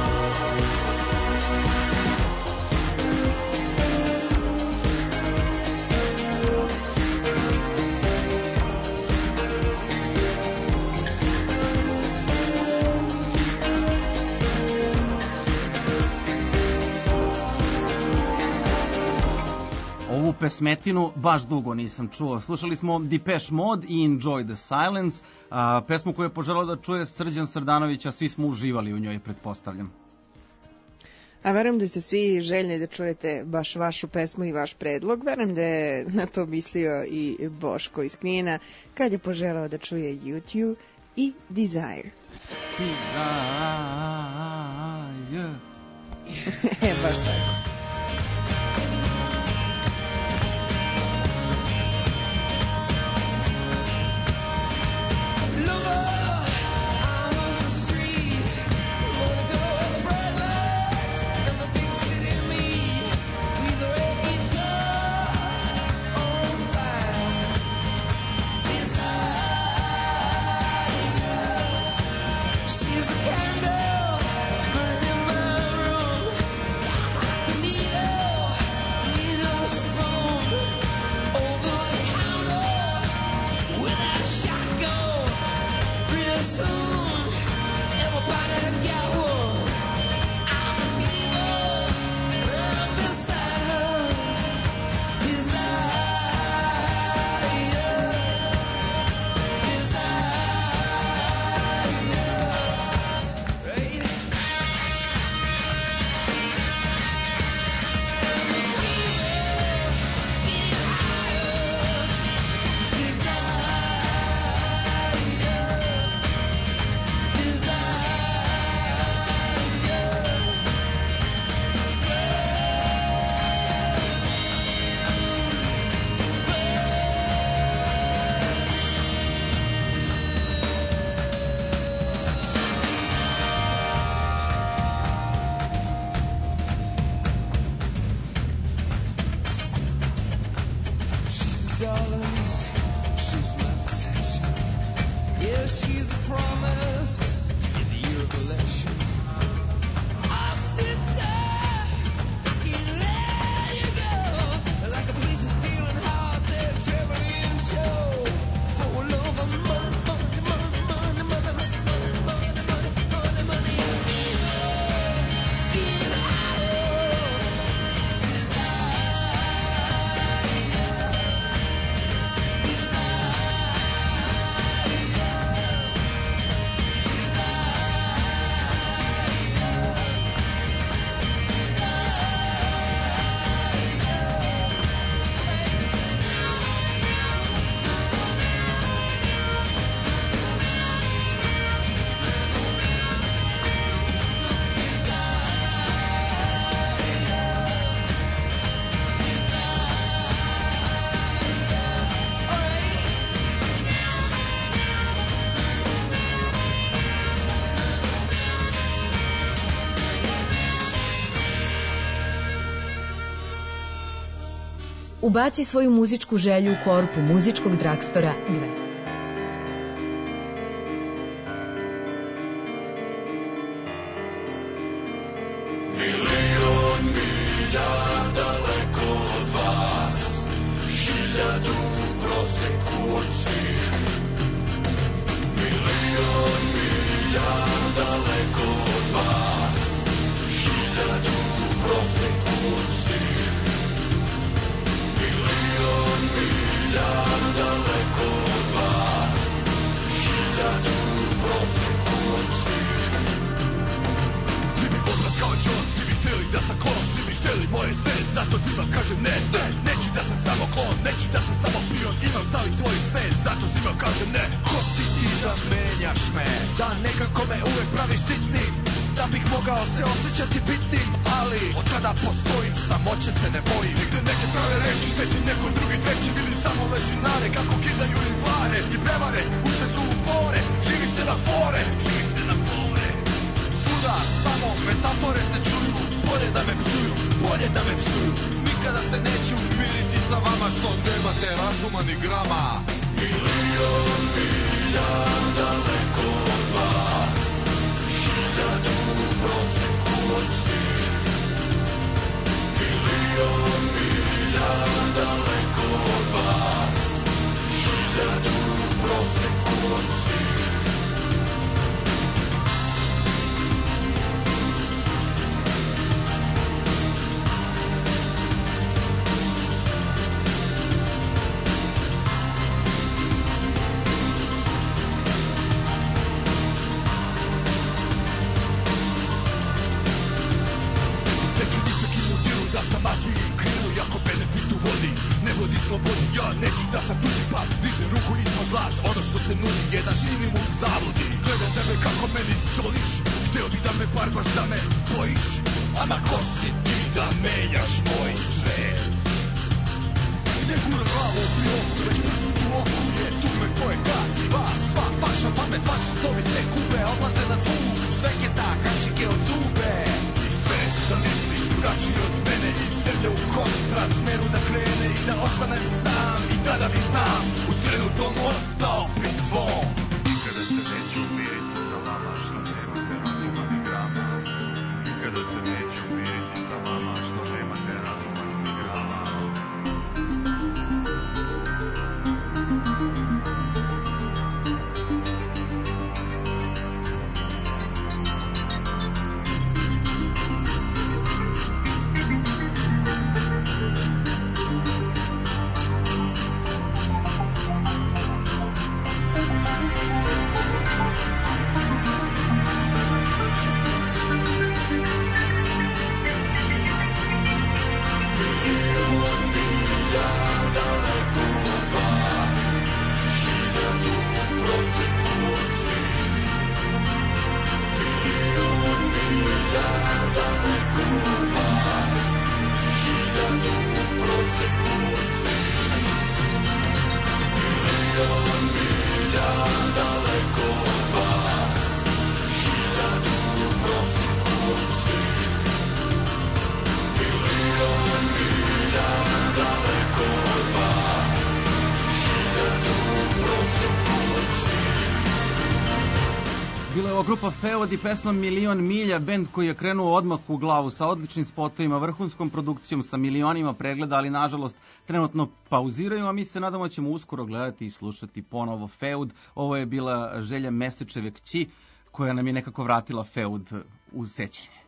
Ovu pesmetinu baš dugo nisam čuo. Slušali smo Depeche Mode i Enjoy the Silence, pesmu koju je poželao da čuje Srđan Srdanović, a svi smo uživali u njoj, pretpostavljam. A verujem da ste svi željni da čujete baš vašu pesmu i vaš predlog. Verujem da je na to mislio i Boško iz Knina kad je poželao da čuje YouTube i Desire. Baš tako. She's a candle burning my room. Ubaci svoju muzičku želju u korpu muzičkog dragstora 2. Milion milja daleko od vas, 1000 u proseku od svih. Milion milja daleko od vas, 1000 u proseku od svih. Milion milja daleko od vas, 1000 u proseku od svih. Svi mi odraz kao John, svi mi htjeli da sam klon, svi mi htjeli moje sne, zato svima kažem ne, ne, neću da sam samo klon, neću da sam samo pion, imam stavi svoje sne, zato svima kažem ne. Ko si ti da menjaš me, da nekako me uvek praviš sitnim, da bih mogao se osjećati bitnim, ali od kada postojim samoće se ne bojim. Nigde neke prave reči, sve će neko drugi treći, bili samo lešinare, kako kidaju im vare i prevare, ušle su u pore, živi se na fore, živi se na fore. Svuda samo metafore se čuju, bolje da me psuju, bolje da me psuju. Nikada se neću umiriti sa vama što nemate razuma ni grama. Milion milja daleko od vas, 1000 u proseku od svih. Milion milja daleko od vas, 1000 u proseku od svih. Slobodi, ja neću da sam tuđi pas, dižem ruku ispod glas, ono što se nudi je da živim u zabludi. Gledam tebe kako meni soliš, htio bi da me farbaš, da me bojiš, ama ko si ti da menjaš moj svet? Ne gura glavu u prioku, već prst u oku je tume koje gasi vas. Sva vaša pamet, vaši snovi se kupe, odlaze na zvuk, sveketa, kašike od zube. I sve da misli drugačije od mene i zemlja u kontrasmeru da krene i da ostanem sam. I tada mi znam, u trenutnom ostao pri svom. Nikada se neću umiriti sa vama što nemate razuma ni grama. Nikada se neću umiriti sa vama što nemate razuma ni grama. Grupa Feod i pesma Milion milja, bend koji je krenuo odmah u glavu sa odličnim spotovima, vrhunskom produkcijom, sa milionima pregleda, ali nažalost trenutno pauziraju, a mi se nadamo da ćemo uskoro gledati i slušati ponovo Feud. Ovo je bila želja Mesečeve kći koja nam je nekako vratila Feud u sećanje.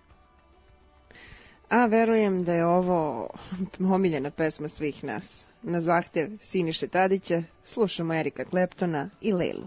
A verujem da je ovo omiljena pesma svih nas. Na zahtev Siniše Tadića slušamo Erika Claptona i Lejlu.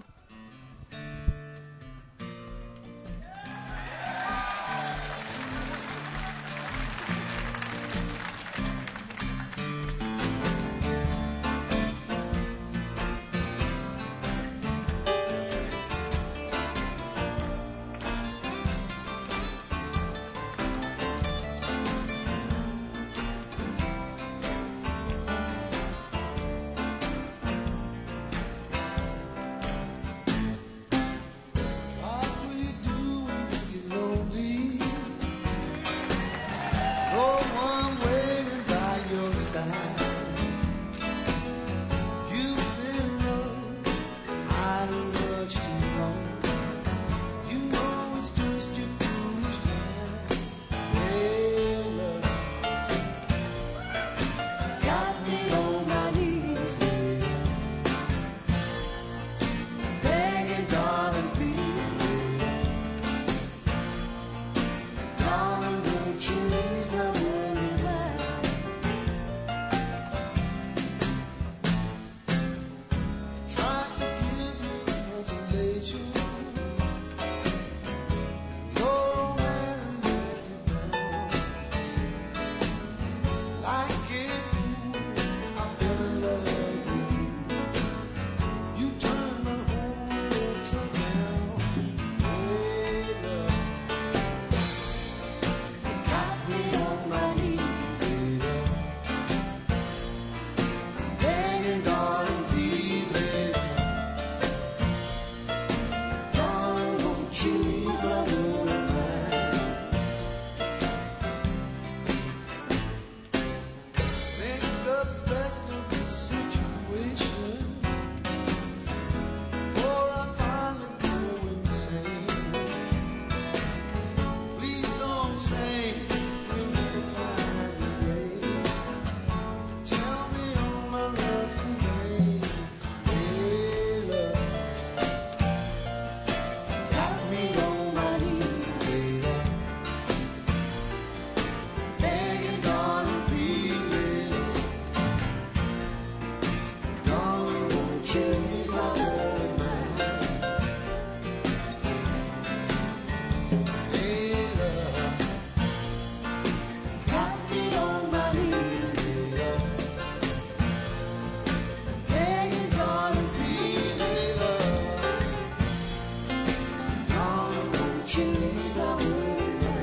choose our word now.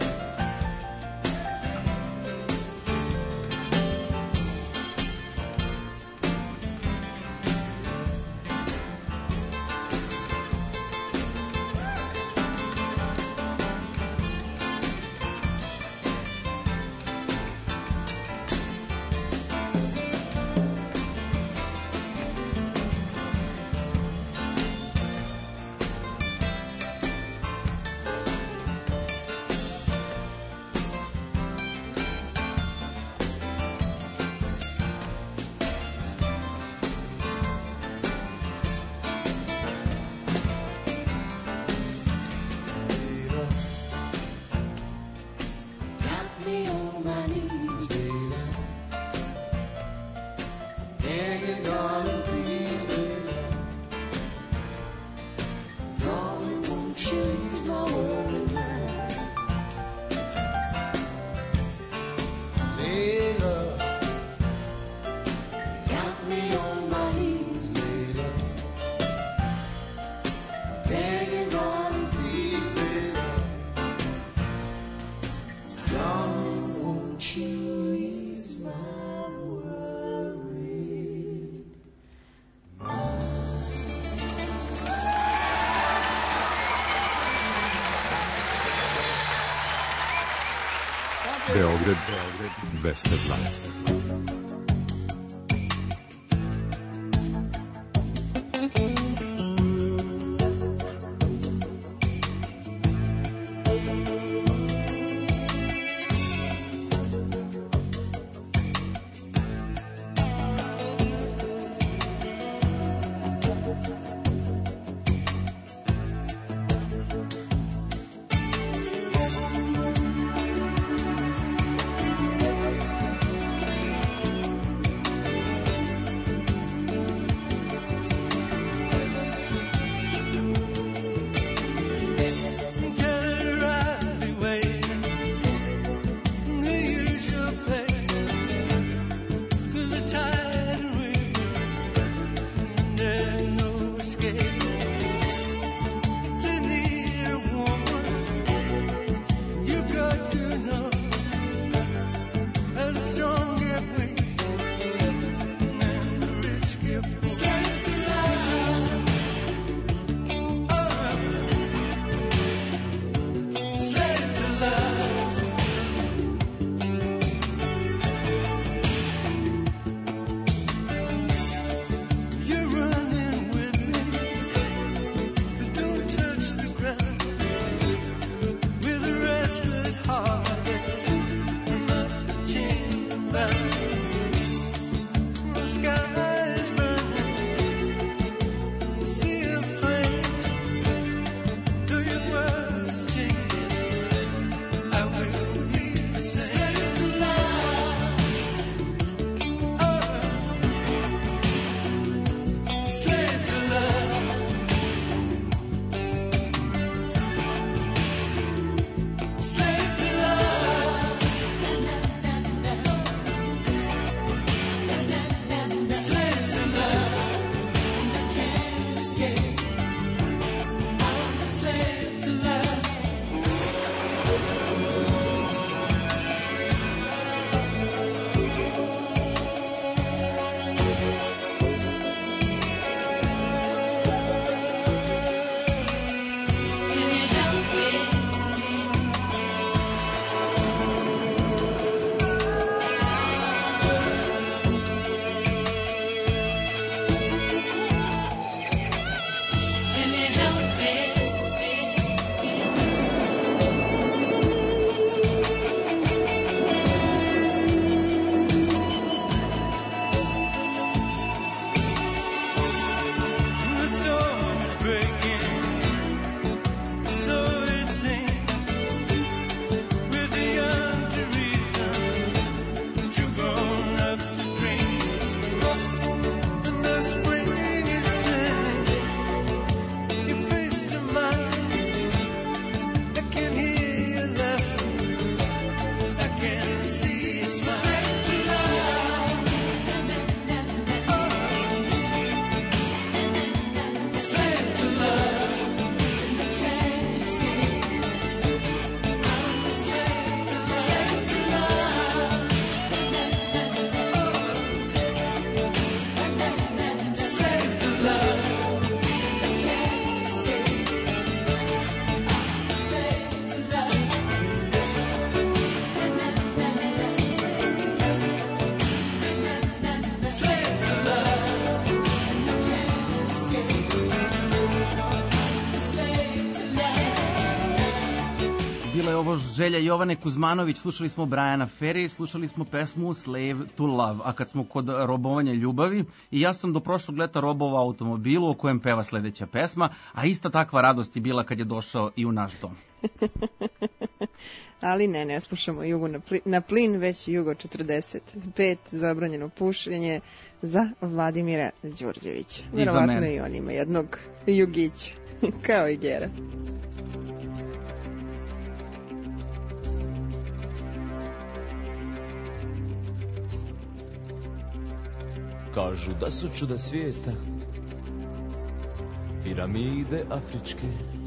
Beograd 202. Bila je ovo želja Jovane Kuzmanović, slušali smo Briana Ferry, slušali smo pesmu Slave to Love, a kad smo kod robovanja ljubavi, i ja sam do prošlog leta robovao automobilu o kojem peva sledeća pesma, a ista takva radost je bila kad je došao i u naš dom. Ali ne slušamo Jugo na plin, već Jugo 45, zabranjeno pušenje za Vladimira Đurđevića. Verovatno i on ima jednog Jugića, kao i Gera. Kažu da su čuda svijeta piramide afričke.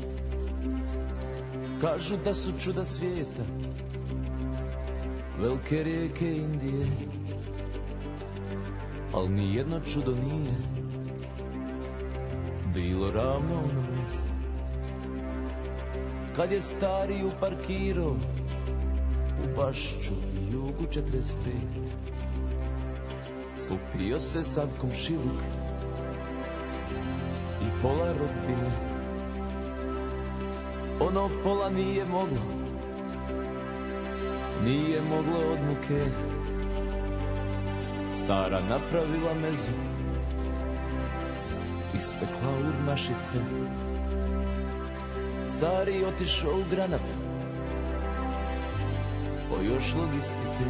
Kažu da su čuda svijeta velike rijeke Indije. Al nijedno čudo nije bilo ravno onome kad je stari uparkirao u Bašću Jugu 45. Skupio se sav komšiluk i pola rodbine. Ono pola nije moglo od muke. Stara napravila mezu, ispekla urnašice. Stari otišao u Granat, po još logistike.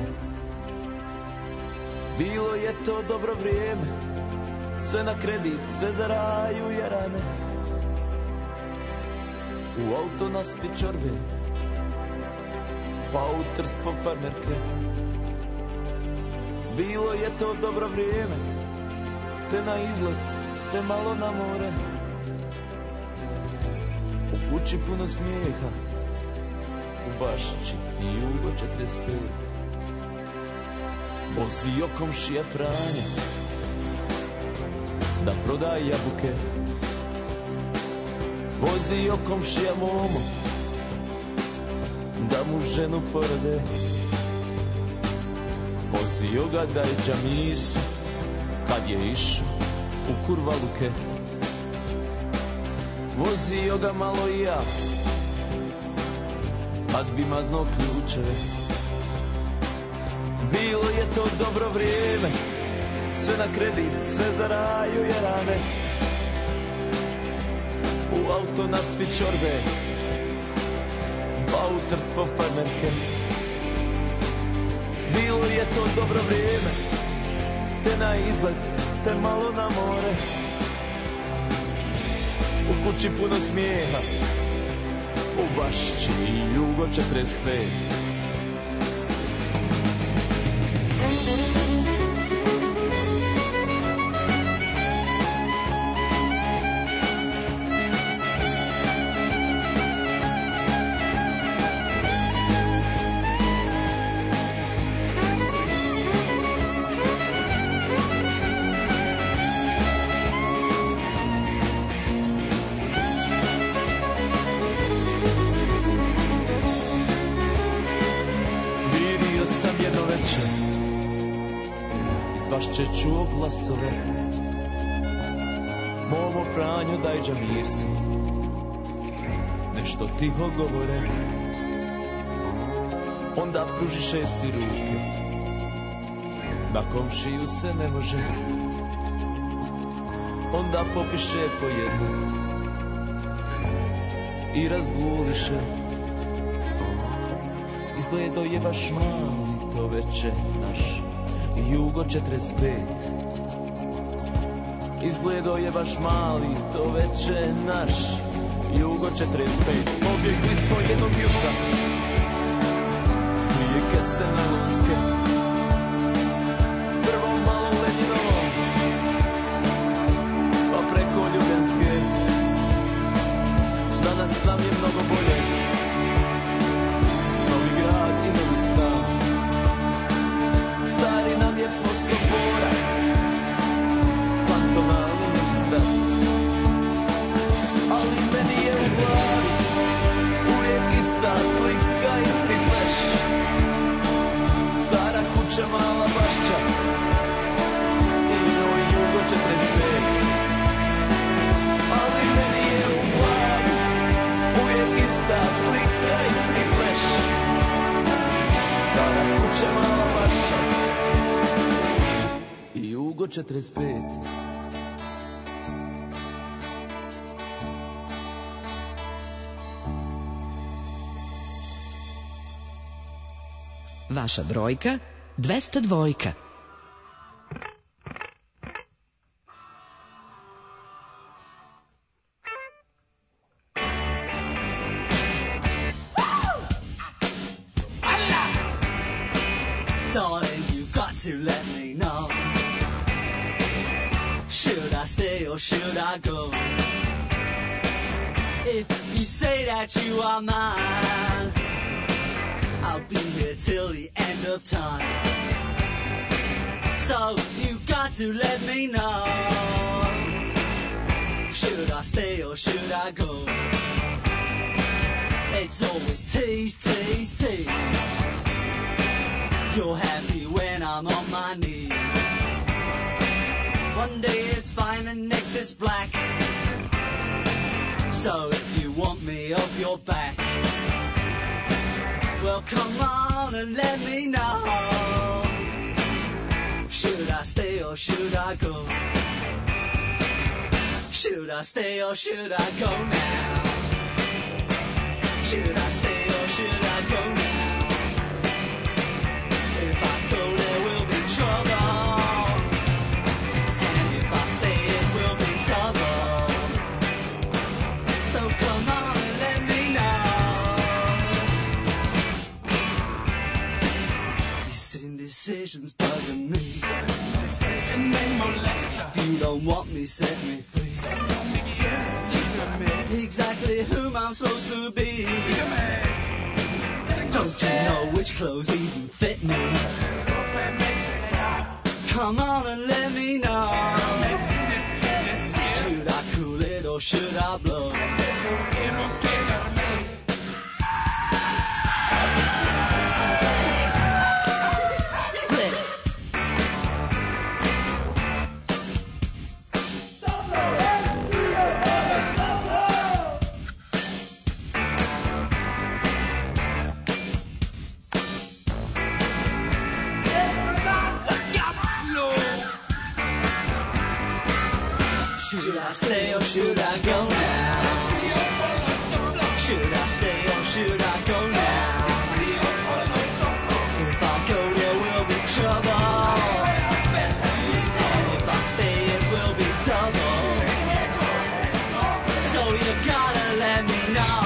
Bilo je to dobro vrijeme, sve na kredit, sve za raju jarane. U auto naspi čorbe, pa u Trst po farmerke. Bilo je to dobro vrijeme, te na izlet, te malo na more. U kući puno smijeha, u Bašći i Jugo 45. Vozio komšija Franja da prodaje jabuke. Vozio komšija Momo da mu ženu porode. Vozio ga Dajđa Mirsa kad je išao u Kurvaluke. Vozio ga malo i ja kad bi mazno ključeve. Bilo je to dobro vrijeme, sve na kredit, sve za raju jarane. U auto naspi čorbe, pa u Trst po farmerke. Bilo je to dobro vrijeme, te na izlet, te malo na more. U kući puno smijeha, u Bašći i Jugo 45. Čuo glasove Momo, Franjo, Dajđa Mirsa, nešto tiho govore. Onda pružiše si ruke, na komšiju se ne može. Onda popiše po jednu i razguliše. Izgledo je baš mali to veče naš Jugo 45. Izgledo je baš mali to veče naš Jugo 45. Pobjegli smo jednog jutra s dvije kese melonske. Prvo malo Lenjinovo, pa preko Ljubljanske. Danas nam je mnogo bolje, novi grad i novi stan. Stari nam je posto Bora, fantomalni lista. Ali meni je u glavi uvijek ista slika, isti fleš. Jugo 45. Vaša brojka 202. Darling, you got to let me know. Should I stay or should I go? If you say that you are mine, I'll be here till the end of time. So you got to let me know. Should I stay or should I go? It's always tease, tease, tease. You're happy when I'm on my knees. One day it's fine and next it's black. So if you want me off your back, well come on and let me know. Should I stay or should I go? Should I stay or should I go now? Should I stay or should I go now? If I go there will be trouble, and if I stay it will be double. So come on and let me know. This indecision's bugging me. Decision may molest. If you don't want me, set me free. Exactly whom I'm supposed to be. Don't you know which clothes even fit me? Come on and let me know. Should I cool it or should I blow? Should I stay or should I go now? Should I stay or should I go now? If I go there will be trouble, and if I stay it will be double. So you gotta let me know.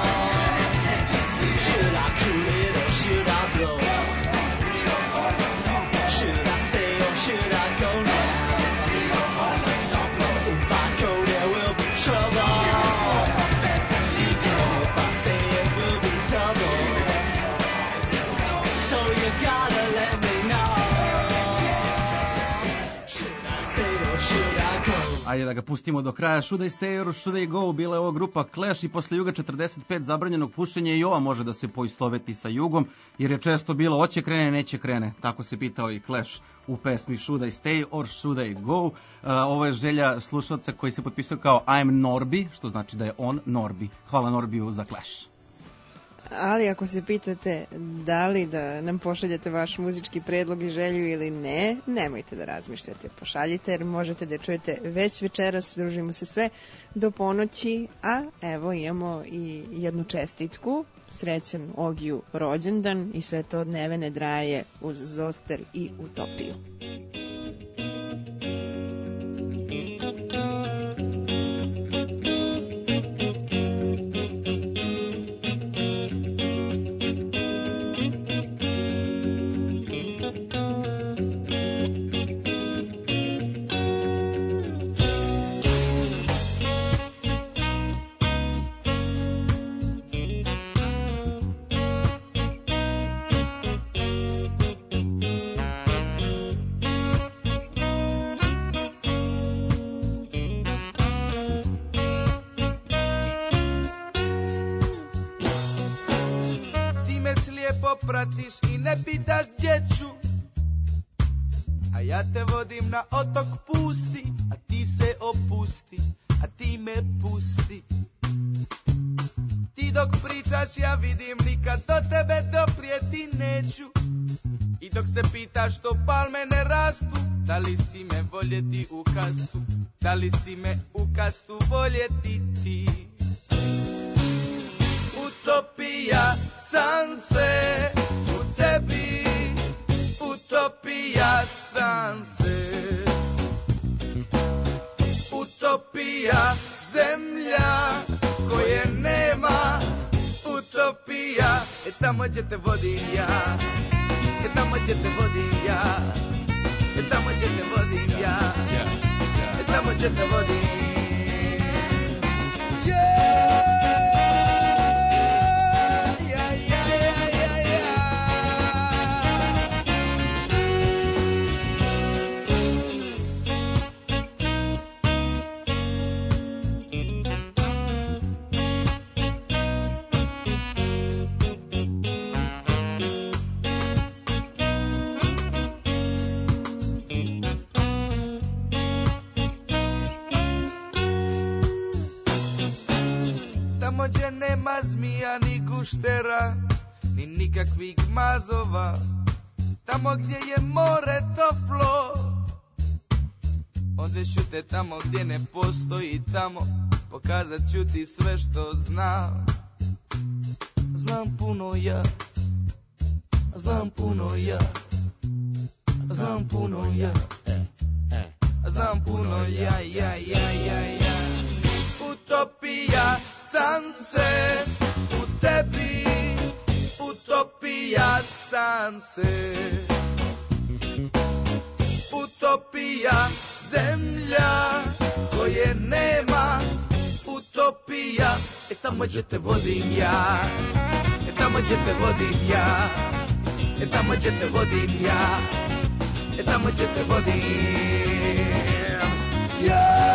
Should I cool it or should I blow? Should I stay or should I go now? Trouble. If I stay, it will be double. So you gotta let me know. Should I stay or should I go? Ajde da ga pustimo do kraja. Should I stay or should I go? Bila je ova grupa Clash i posle Juga 45 zabranjenog pušenja i ova može da se poistoveti sa Jugom, jer je često bilo oće krene, neće krene. Tako se pitao i Clash u pesmi Should I stay or should I go. Ovo je želja slušalca koji se potpisao kao I'm Norbi, što znači da je on Norbi. Hvala Norbiju za Clash. Ali ako se pitate da li da nam pošaljete vaš muzički predlog i želju ili ne, nemojte da razmišljate, pošaljite jer možete da čujete već večeras, družimo se sve do ponoći, a evo imamo i jednu čestitku, srećan Ogiju rođendan i sve to od Nevene Draje uz Zoster i Utopiju. Pratiš i ne pitaš gdje ću, a ja te vodim na otok pusti, a ti se opusti, a ti me pusti. Ti dok pričaš ja vidim nikad do tebe doprijeti neću, i dok se pitaš što palme ne rastu, Da li si me voljeti u kastu, da li si me u kastu voljeti ti? Utopija sam se u tebi, utopija sam se. Utopija zemlja koje nema, utopija, tamo gdje te vodim ja, tamo gdje te vodim ja, tamo gdje te vodim ja, tamo gdje te vodim. Tamo gdje nema zmija ni guštera, ni nikakvih mazova, tamo gdje je more toplo, odveću te tamo gdje ne postoji tamo, pokazat ću ti sve što znam. Znam puno ja, znam puno ja, znam puno ja, znam puno ja. Utopija sam se u tebi, utopija sam se. Utopija zemlja koje nema, utopija, tamo gdje te vodim ja, tamo gdje te vodim ja, tamo gdje te vodim ja, tamo gdje te vodim ja.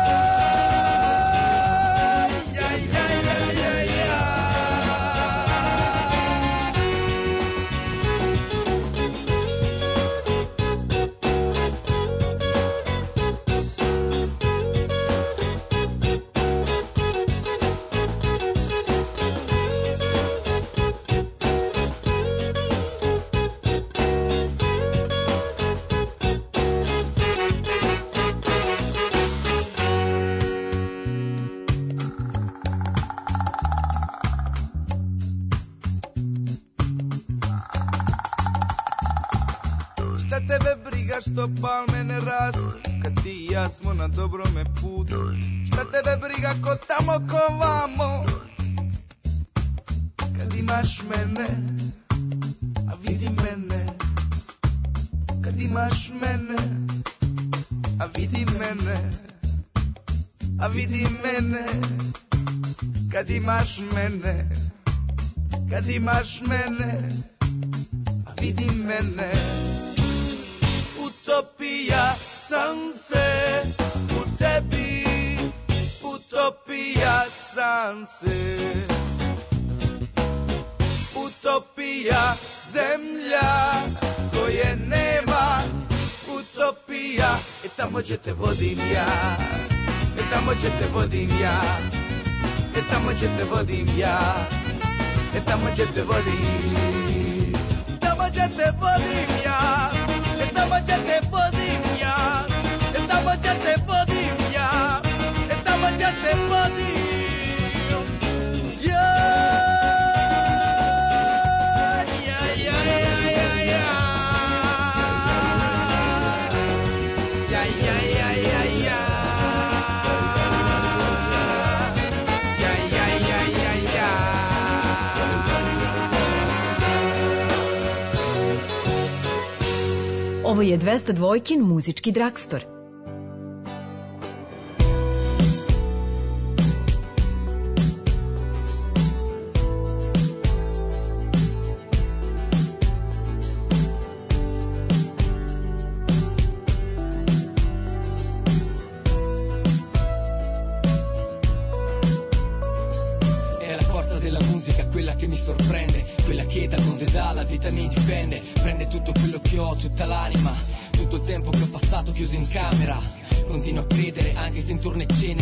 Šta tebe briga što palme ne rastu, kad ti i ja smo na dobrome putu? Šta tebe briga ko tamo ko vamo, kad imaš mene, a vidi mene, kad imaš mene, a vidi mene, a vidi mene, kad imaš mene, kad imaš mene, a vidi mene. Utopija sam se u tebi, utopija sam se. Utopija zemlja koje nema, utopija, tamo gdje te vodim ja, tamo gdje te vodim ja, tamo gdje te vodim ja, tamo gdje te vodim, tamo gdje te vodim ja. Tamo gdje te vodim ja, tamo gdje te vodim ja, tamo gdje te vodim ja. Ovo je 202-kin muzički dragstor. È la forza della musica quella che mi sorprende, quella che da donde dà la vita mi difende, prende tutto quello che ho, tutta l'anima, tutto il tempo che ho passato chiuso in camera, continuo a credere anche se intorno è cenere,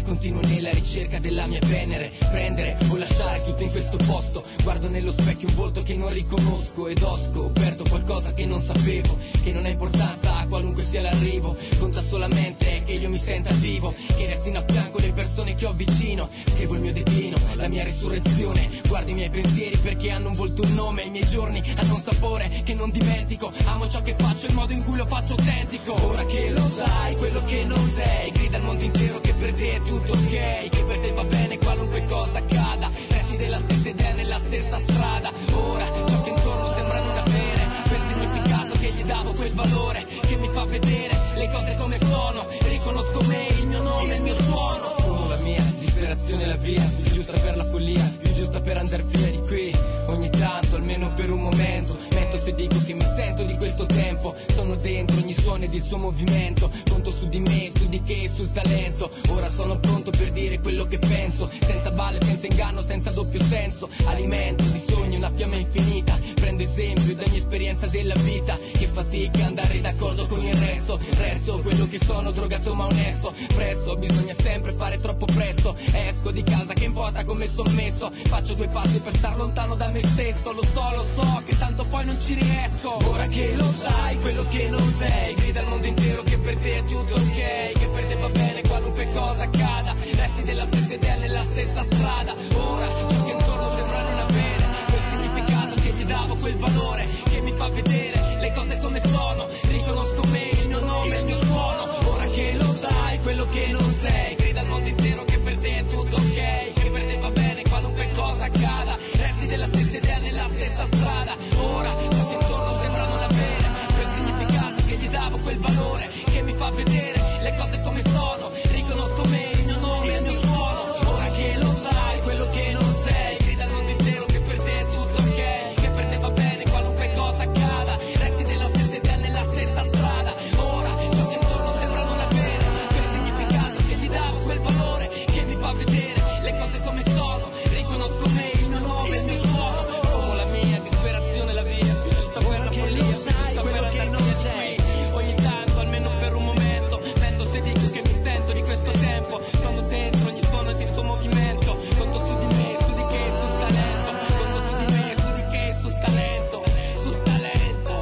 continuo nella ricerca della mia Venere. Prendere o lasciare tutto in questo posto. Guardo nello specchio un volto che non riconosco ed ho scoperto qualcosa che non sapevo, che non ha importanza a qualunque sia l'arrivo. Conta solamente che io mi senta vivo, che restino a fianco le persone che ho vicino. Scrivo il mio declino, la mia risurrezione. Guardo i miei pensieri perché hanno un volto, un nome. I miei giorni hanno un sapore che non dimentico. Amo ciò che faccio, il modo in cui lo faccio autentico. Ora che lo sai, quello che non sei, grida al mondo intero che per te è tutto ok, che per te va bene qualunque cosa accada. Resti della stessa idea nella stessa strada. Ora ciò che intorno sembra non avere quel significato che gli davo, quel valore che mi fa vedere le cose come sono. Riconosco me, il mio nome, il mio suono. Sono la mia disperazione, la via più giusta per la follia, più giusta per andar via di qui. Ogni tanto, almeno per un momento, metto se dico che mi sento di questo tempo. Sono dentro ogni suono ed il suo movimento. Conto su di me, su di che, sul talento. Ora sono pronto per dire quello che penso, senza balle, senza inganno, senza doppio senso. Alimento di sogni una fiamma infinita. Prendo esempio da ogni esperienza della vita. Che fatica andare d'accordo con il resto. Resto quello che sono, drogato ma onesto. Presto, bisogna sempre fare troppo presto. Esco di casa, che importa come son messo. Faccio 2 passi per star lontano da me stesso. Lo so che tanto poi non ci riesco. Ora che lo sai, quello che non sei, grida al mondo intero che per te è tutto ok, che per te va bene qualunque cosa accada. Resti della stessa idea nella stessa strada. Ora ciò che intorno sembra non avere quel significato che gli davo, quel valore che mi fa vedere le cose come sono. Riconosco me, il mio nome, il mio suono. Ora che lo sai, quello che non sei, grida al mondo intero che per te è tutto ok, che per te va bene qualunque cosa accada. Resti della stessa idea nella stessa strada. Ora ciò che intorno sembra non avere quel significato che gli davo, quel valore che mi fa vedere le cose come sono. Riconosco me, il mio nome, il mio suono. Ora che lo sai, quello che non sei, grida al mondo intero che per te è tutto ok, che per te va bene qualunque cosa accada. Resti della stessa idea nella stessa strada. Ora ciò che intorno sembra non avere quel significato che gli davo, quel valore che mi fa vedere le cose come sono. Riconosco me, il mio nome, il mio suono. Come la mia disperazione, la via più giusta per la follia, più giusta per andar via di qui. Ogni tanto, almeno per un momento, metto se dico che mi sento di questo tempo. Sono dentro ogni suono di sto movimento. Conto su di me, su di che, sul talento. Conto su di me, su di che, sul talento. Sul talento.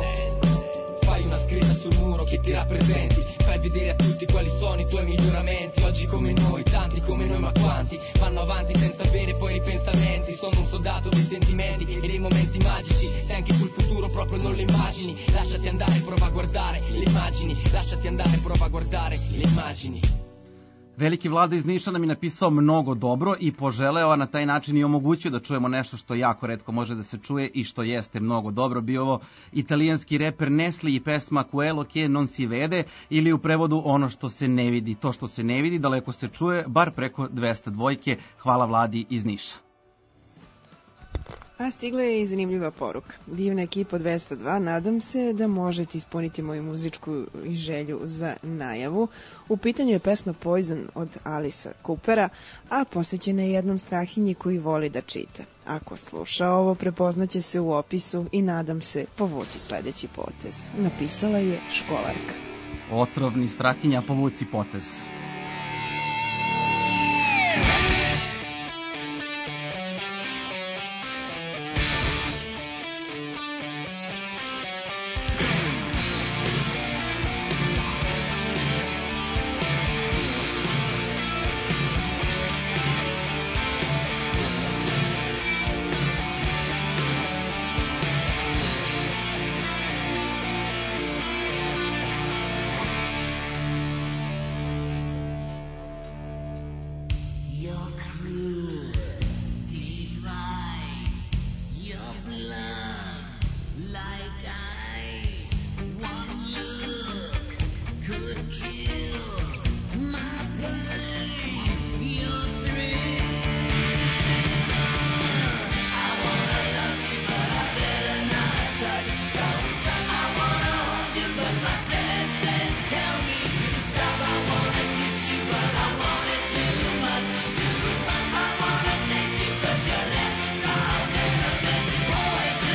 Fai una scritta sul muro che ti rappresenti. Fai vedere a tutti quali sono i tuoi miglioramenti. Oggi come noi, tanti come noi, ma quanti vanno avanti senza avere poi ripensamenti. Sono un soldato dei sentimenti e dei momenti magici. Se anche sul futuro proprio non le immagini, lasciati andare, prova a guardare le immagini. Lasciati andare, prova a guardare le immagini. Veliki Vlada iz Niša nam je napisao mnogo dobro i poželeo, a na taj način i omogućio da čujemo nešto što jako retko može da se čuje i što jeste mnogo dobro. Bio ovo italijanski reper Nesli i pesma Quello che non si vede, ili u prevodu ono što se ne vidi. To što se ne vidi daleko se čuje, bar preko 202. Hvala Vladi iz Niša. A stigla je i zanimljiva poruka. Divna ekipa 202, nadam se da možete ispuniti moju muzičku želju za najavu. U pitanju je pesma Poison od Alisa Coopera, a posvećena je jednom strahinji koji voli da čita. Ako sluša ovo, prepoznaće se u opisu i nadam se povući sledeći potez. Napisala je školarka. Otrovni strahinja, povuci potez. Boys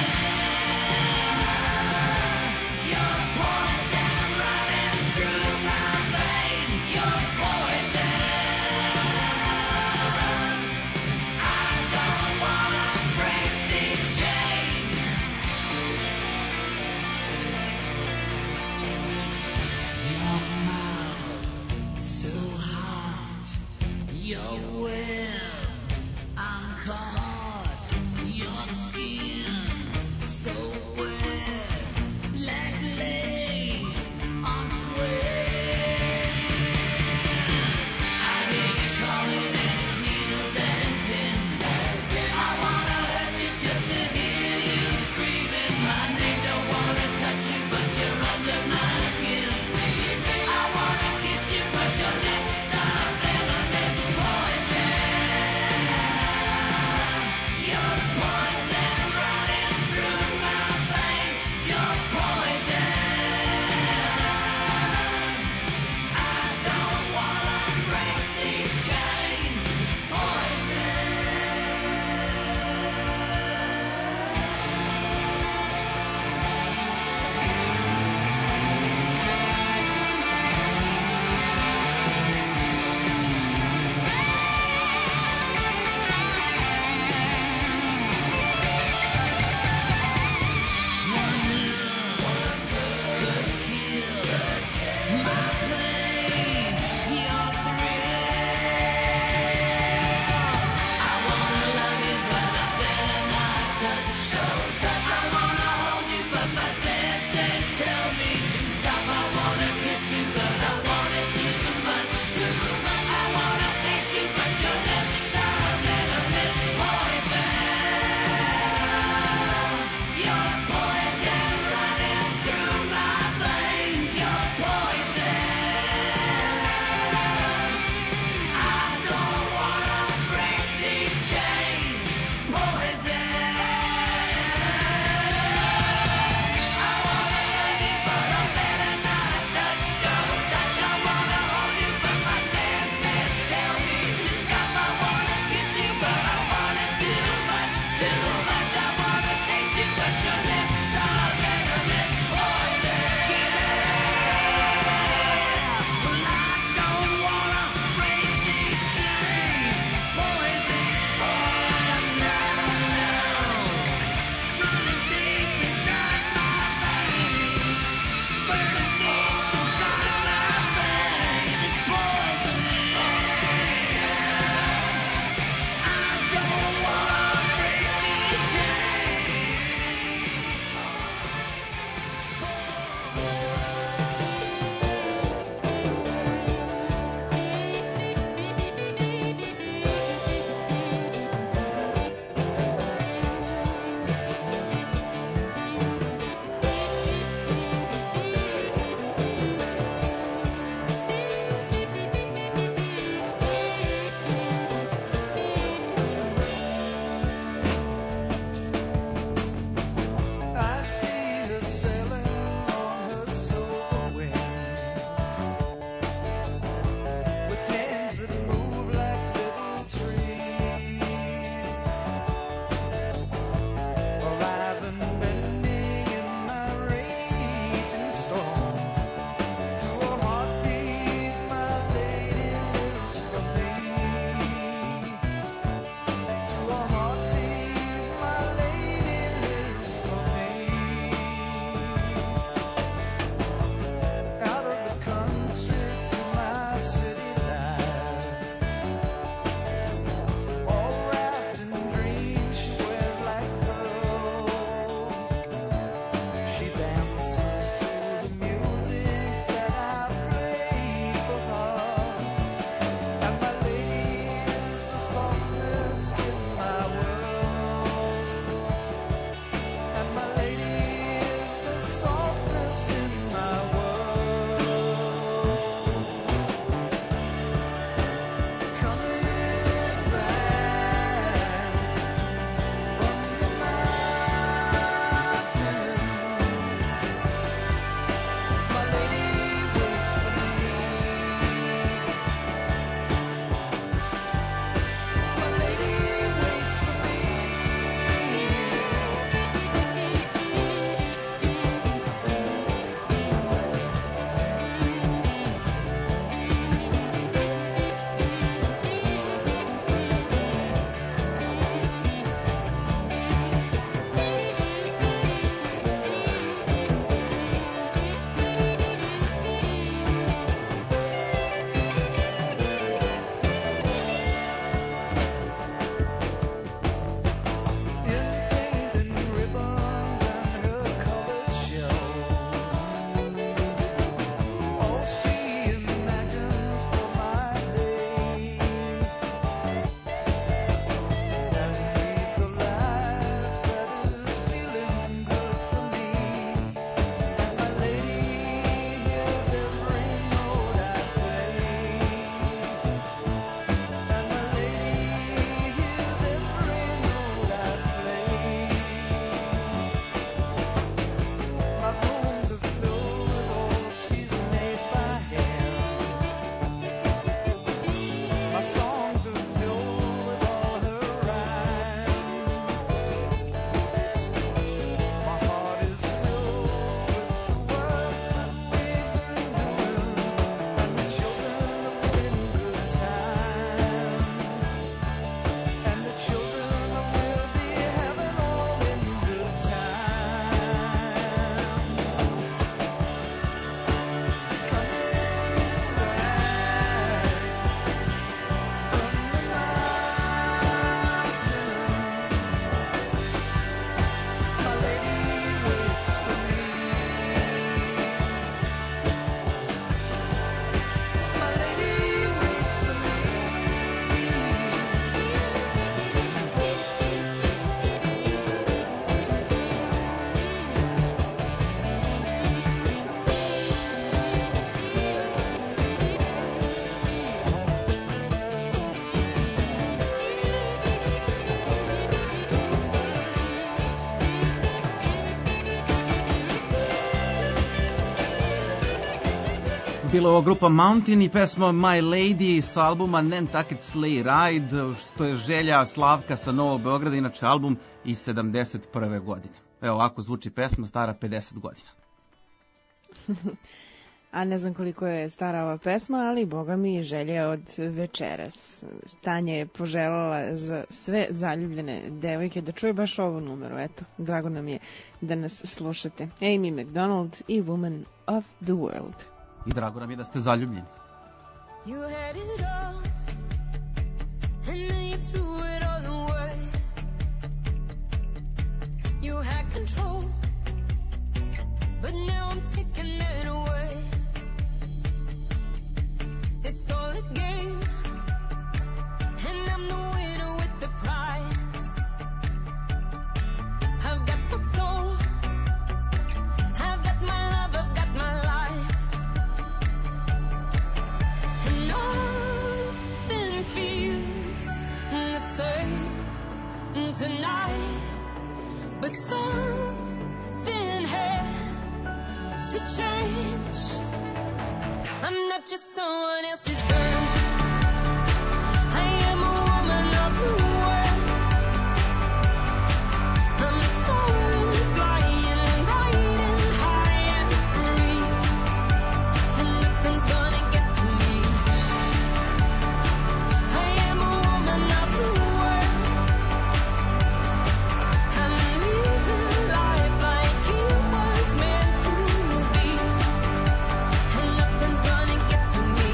Poison. Bila je ovo grupa Mountain i pesma My Lady s albuma Nantucket Sleigh Ride, što je želja Slavka sa Novog Beograda, inače album iz 71. godine. Evo ovako zvuči pesma stara 50 godina. A ne znam koliko je stara ova pesma, ali boga mi želje od večeras. Tanja je poželjela za sve zaljubljene devojke da čuje baš ovu numeru. Eto, drago nam je da nas slušate. Amy McDonald i Woman of the World. I drago nam je da ste zaljubljeni. You had it all, and then you threw it all away. You had control, but now I'm taking it away. It's all a game, and I'm the winner with the prize. I've got my soul, I've got my love, I've got my life. And nothing feels the same tonight, but something had to change. I'm not just someone else's girl. I am a woman of the world. I'm soaring, flying, riding high and free, and nothing's gonna get to me. I am a woman of the world. I'm living life like it was meant to be, and nothing's gonna get to me.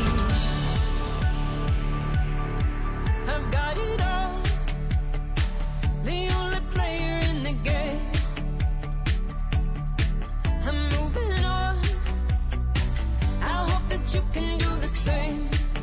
I've got it all, the only player in the game. I'm moving on, I hope that you can do the same.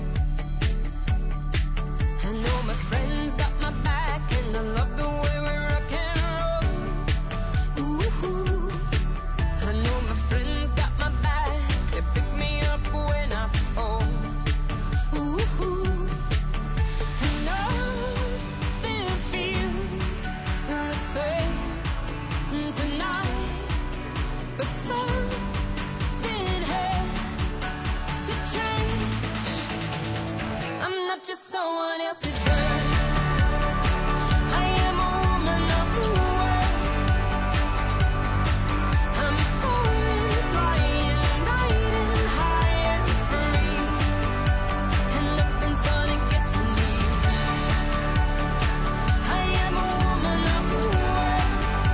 I know my friends got my back, and I love the way we rock and roll. Ooh, I know my friends got my back, they pick me up when I fall. Ooh, and nothing feels the same tonight, but something had to change. I'm not just someone else's girl. I am a woman of the world. I'm soaring, flying, riding high and free, and nothing's gonna get to me. I am a woman of the world.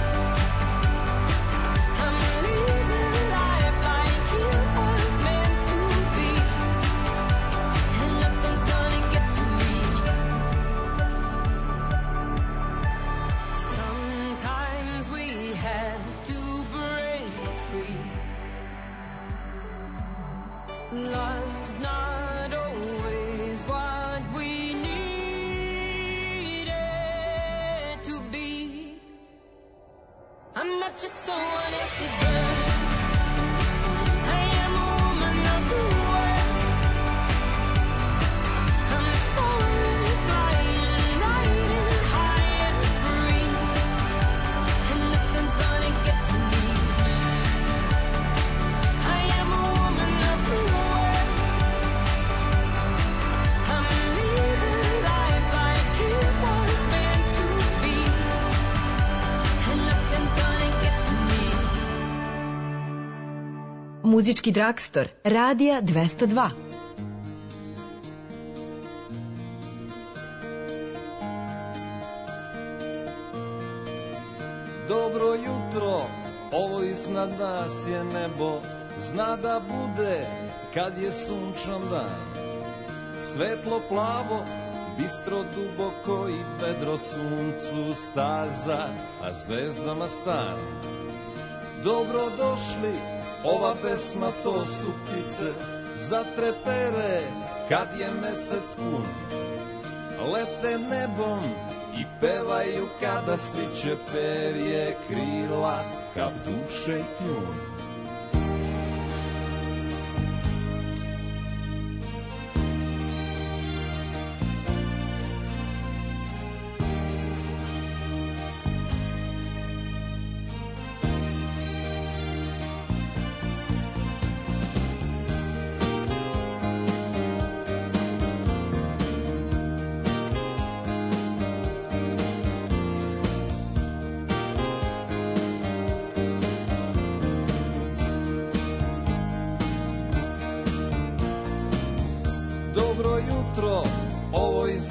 I'm living life like it was meant to be, and nothing's gonna get to me. Sometimes we have to break free. Love's not always what we need it to be. I'm not just someone else's girl. I am a woman of the world. I'm soaring, flying, riding high and free, and nothing's gonna get to me. I am a woman of the world. I'm living life like it was meant to be, and nothing's gonna get to me. Muzički dragstor, Radija 202. Dobro jutro, ovo iznad nas je nebo, zna da bude kad je sunčan dan. Svetlo plavo, bistro duboko i vedro suncu staza, a zvezdama stan. Dobro došli, ova pesma to su ptice, zatrepere kad je mesec pun. Lete nebom i pevaju kada sviće perje krila, kao duše i tjun.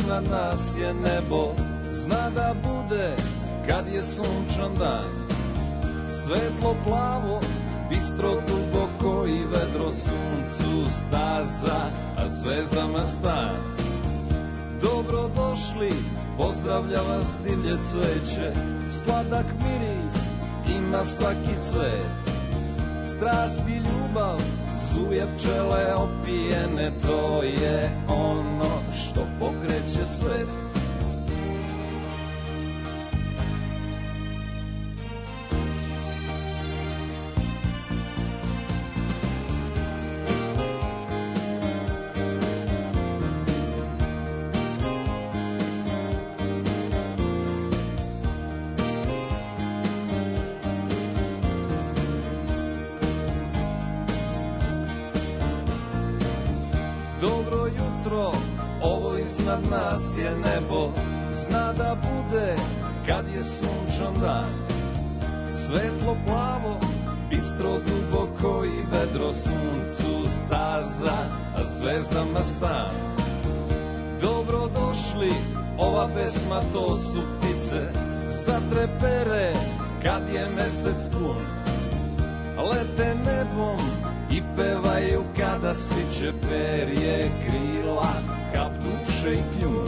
iznad nas je nebo, zna da bude kad je sunčan dan. Svetlo plavo, bistro duboko i vedro suncu staza, a zvezdama stan. Dobrodošli, pozdravlja vas divlje cveće, sladak miris ima svaki cvet. Strast i ljubav, suje pčele opijene, to je ono što pokreće svet. Iznad nas je nebo, zna da bude kad je sunčan dan. Svetlo plavo, bistro duboko i vedro suncu staza, a zvezdama stan. Dobrodošli, ova pesma to su ptice, zatrepere kad je mesec pun. Lete nebom i pevaju kada sviće perje krila, kap duše i kljun.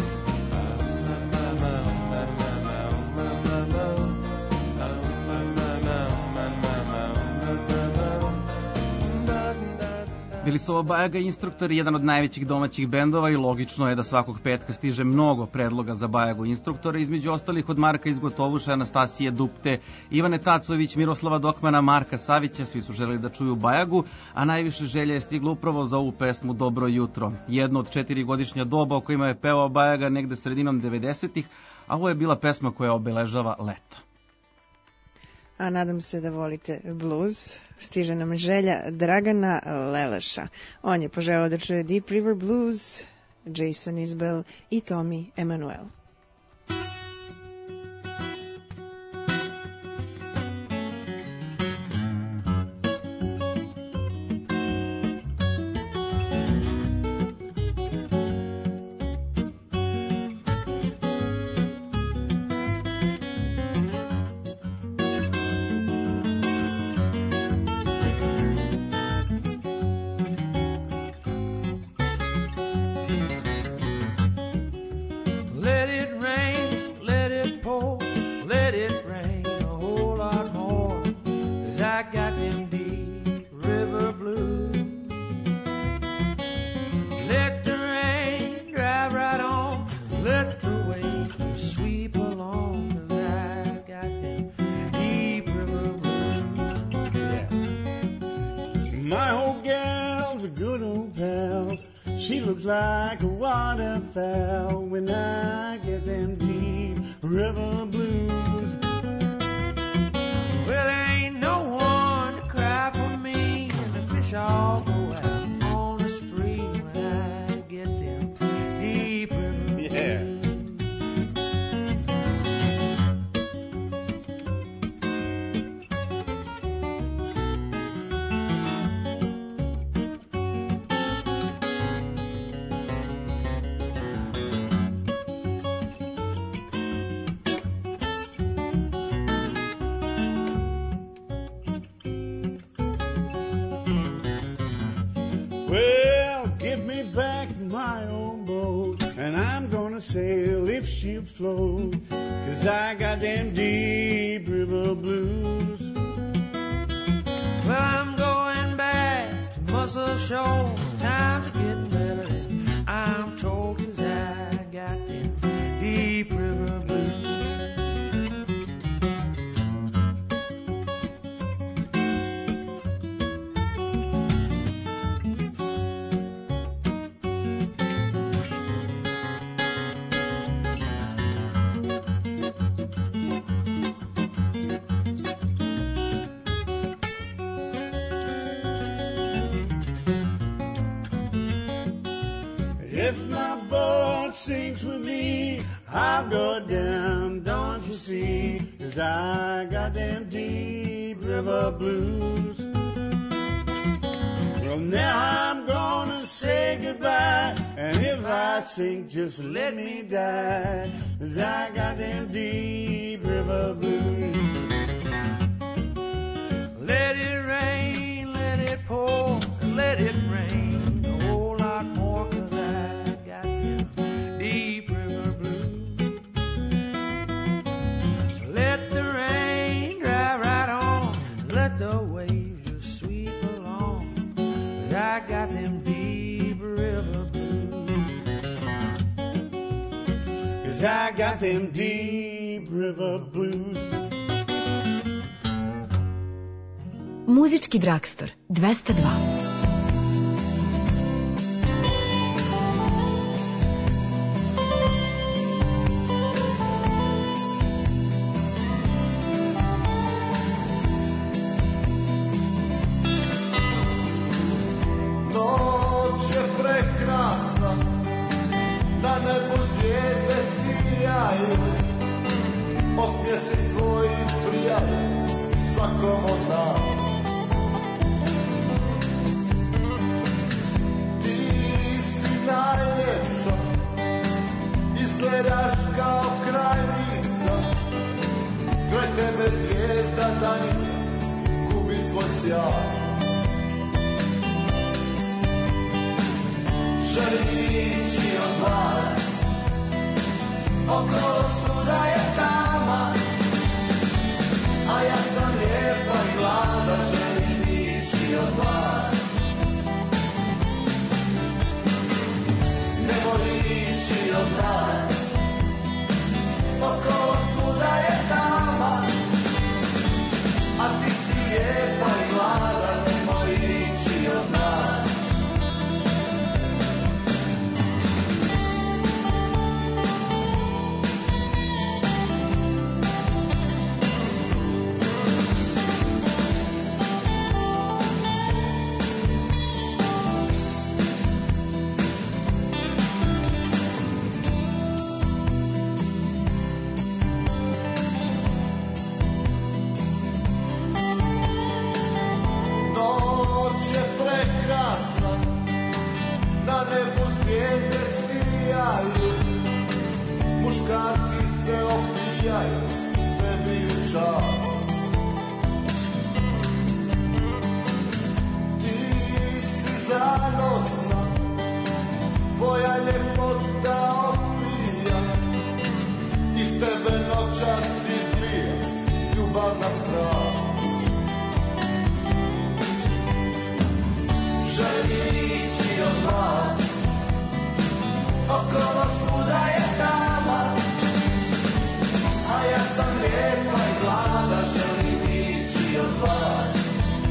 Bili su ovo Bajaga Instruktori, jedan od najvećih domaćih bendova, i logično je da svakog petka stiže mnogo predloga za Bajagu Instruktora, između ostalih od Marka iz Gotovuša, Anastasije Dupte, Ivane Tacović, Miroslava Dokmana, Marka Savića. Svi su želeli da čuju Bajagu, a najviše želja je stiglo upravo za ovu pesmu Dobro jutro, jedno od 4-godišnja doba o kojima je pevao Bajaga negde sredinom 90-ih, a ovo je bila pesma koja obeležava leto. A nadam se da volite blues. Stiže nam želja Dragana Leleša. On je poželao da čuje Deep River Blues, Jason Isbell i Tommy Emmanuel. Like a waterfall when I get them deep river blues. Well, there ain't no one to cry for me, and the fish all go out on the spree when I get them deep river blues. Yeah. Sail if she'll float, 'cause I got them deep river blues. Well, I'm going back to Muscle Shoals. Times are getting better, and I'm told 'cause I got them deep river blues. If my boat sinks with me, I'll go down, don't you see? 'Cause I got them deep river blues. Well, now I'm gonna say goodbye, and if I sink, just let me die, 'cause I got them deep river blues. Let it rain, let it pour, let it rain a whole lot more, 'cause I got them deep river blues. Let the rain dry right on, let the waves just sweep along, 'cause I got them deep river blues. 'Cause I got them deep river blues. Muzički Dragstor 202. Noć je prekrasna, na nebu zvijezde sijaju, osmijesi tvoji prijaju svakom od nas. Ti si najljepša, izgledaš kao kraljica, kraj tebe zvijezda danica gubi svoj sjaj. Želim ići od vas, okolo svuda je tama, a ja sam lijepa i gladan, želim ići od vas. Ne volim ići od nas, okolo svuda je tama, a ti si lijepa i gladan, nemoj ići od nas. Muškarci se opijaju, tebi u čast. Ti si zanosna, tvoja ljepota opija, iz tebe noćas izlija ljubavna strast. Želim ići od vas, okolo svuda je tama, a ja sam lijepa i glada, želim ići od vas.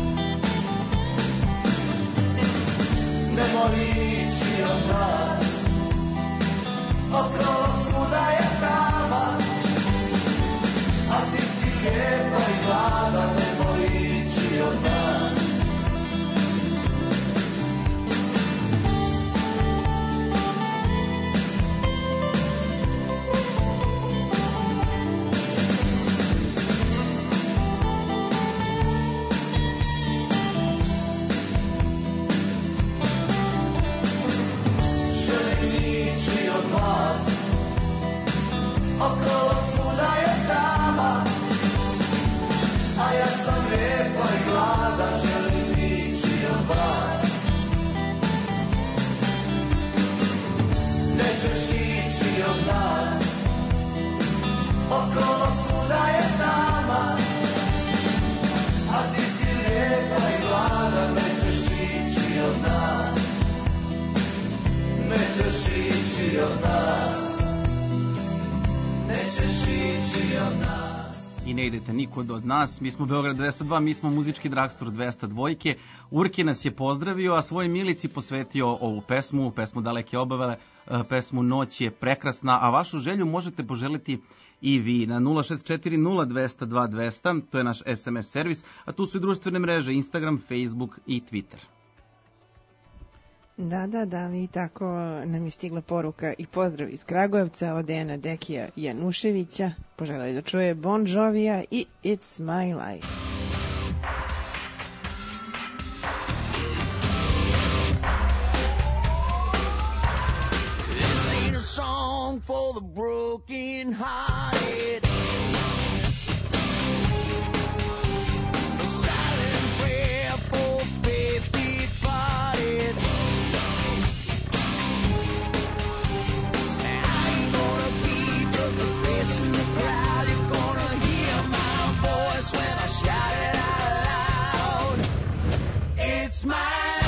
Nemoj ići od nas, okolo svuda je tama, a ti si lijepa i glada, nemoj ići od nas. Okolo svuda je tama, a ja sam lijepa i glada, želim ići od vas. Nećeš ići od nas, okolo svuda je tama, a ti si lijepa i glada, nećeš ići od nas. Nećeš ići od nas. Nećeš ići od nas. I ne idete nikud od nas, mi smo Beograd 202, mi smo Muzički Dragstor 202. Urki nas je pozdravio, a svojoj Milici posvetio ovu pesmu Daleke obavele, pesmu Noć je prekrasna, a vašu želju možete poželiti i vi na 064-0202-200, to je naš SMS servis, a tu su i društvene mreže Instagram, Facebook i Twitter. Da, i tako nam je stigla poruka i pozdrav iz Kragujevca od Dejana Dekija Januševića. Poželeli da čuje Bon Jovija i It's My Life. song for the broken hearted. A silent prayer for faith departed. I ain't gonna be just a face in the crowd. You're gonna hear my voice when I shout it out loud. It's my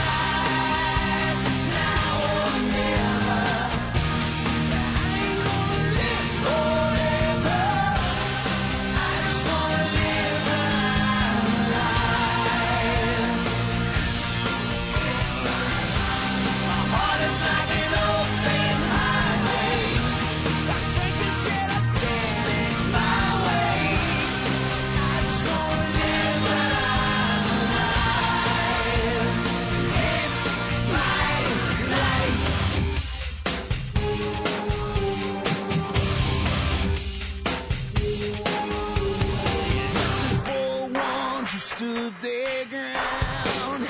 stood their ground.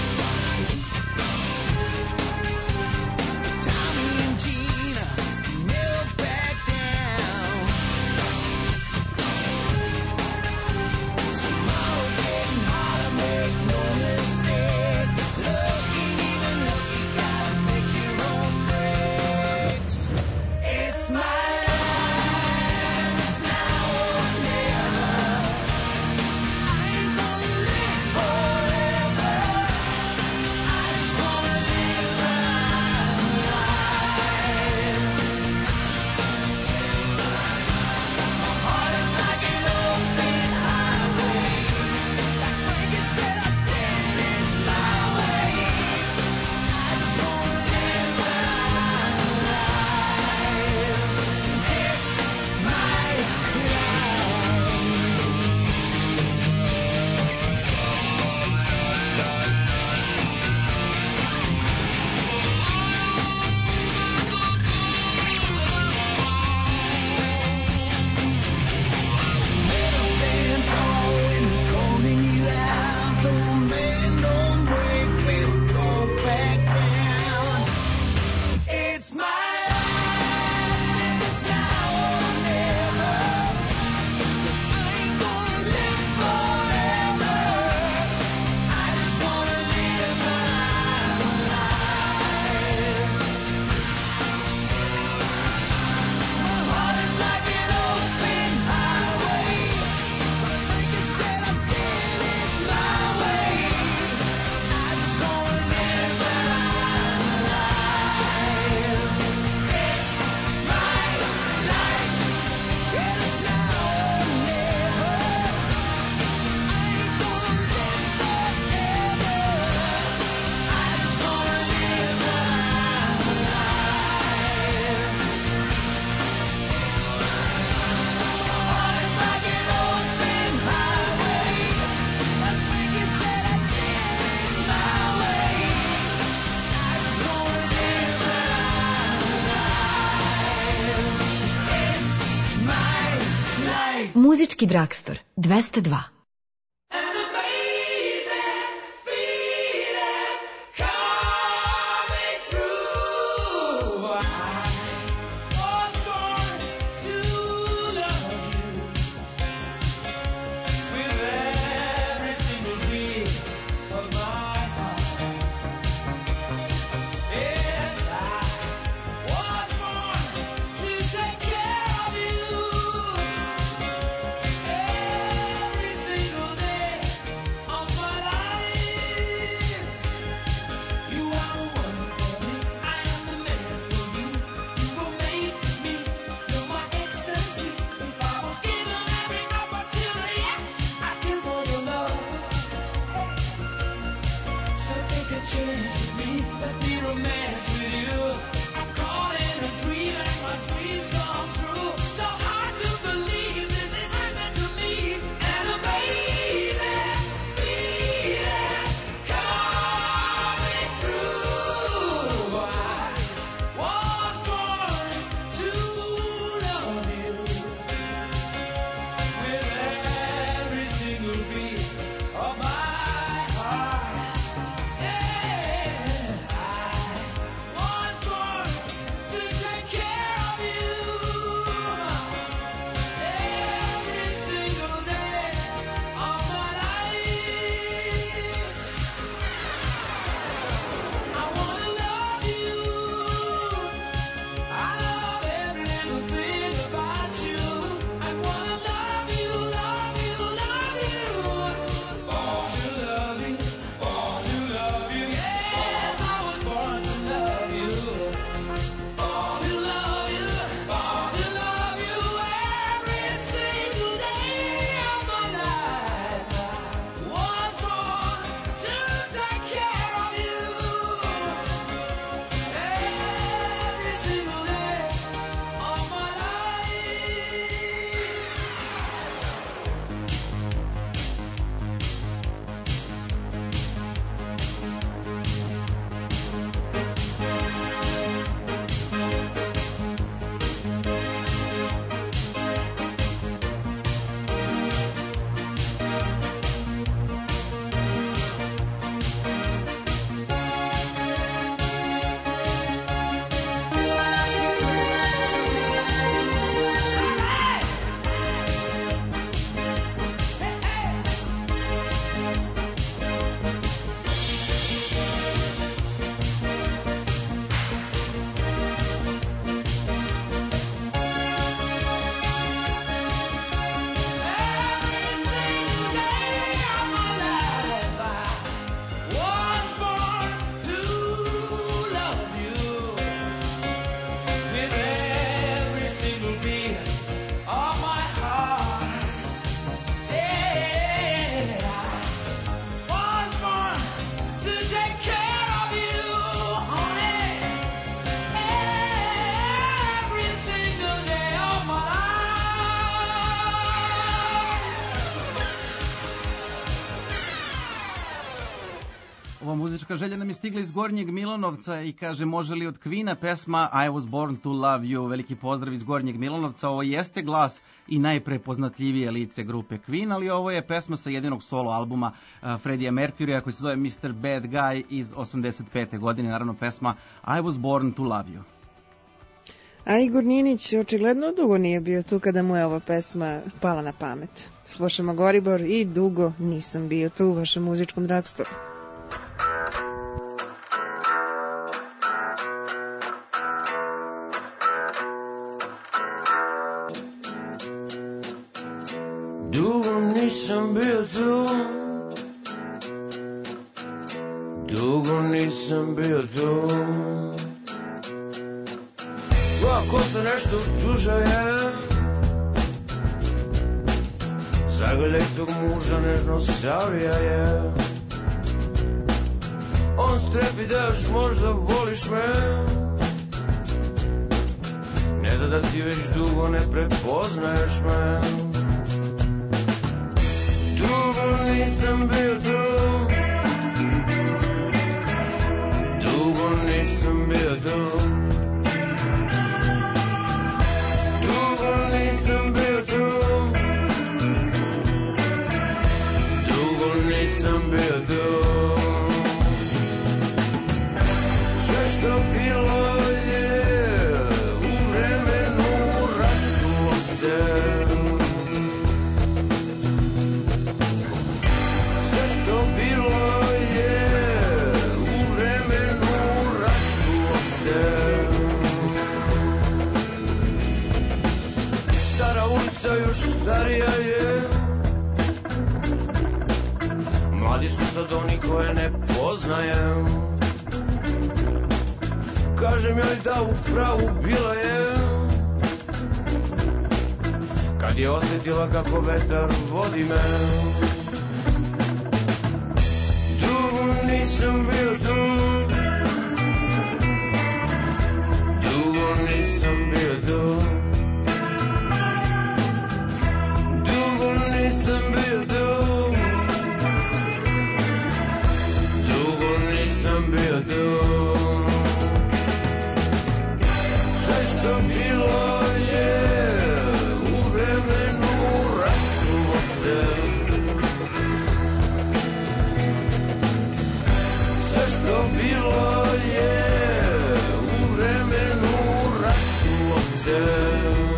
Tommy and Gina never back down. Tomorrow's getting harder, make no mistake. Lucky, even lucky, gotta make your own breaks. It's my Muzički Dragstor 202. Ova muzička želja nam je stigla iz Gornjeg Milanovca i kaže, može li od Kvina pesma I was born to love you. Veliki pozdrav iz Gornjeg Milanovca. Ovo jeste glas i najprepoznatljivije lice grupe Queen, ali ovo je pesma sa jedinog solo albuma Freddie Mercurya koji se zove Mr. Bad Guy iz 85. godine, naravno pesma I was born to love you. A Igor Ninić očigledno dugo nije bio tu kada mu je ova pesma pala na pamet. Slušamo Goribor i Dugo nisam bio tu u vašem muzičkom dragstoru. Dugo nisam bio tu, dugo nisam bio tu. Ako se nešto tužaje, zagledaj tog muža, nežno savija je. On strepi da još možda voliš me, ne zna da ti već dugo ne prepoznaješ me. Dugo nisam bio tu, dugo nisam bio tu. Nisam bio tu, dugo nisam bio tu. Sve što bilo je u vremenu raspulo se. Sve što bilo je u vremenu raspulo se. Još starija je, mladi su sad oni koje ne poznajem. Kažem joj da u pravu bila je, kad je osjetila kako vetar vodi me. Dugo nisam bio tu, dugo nisam bio tu. Nisam bio tu, dugo nisam bio tu. Sve što bilo je u vremenu raspulo se. Sve što bilo je u vremenu raspulo se.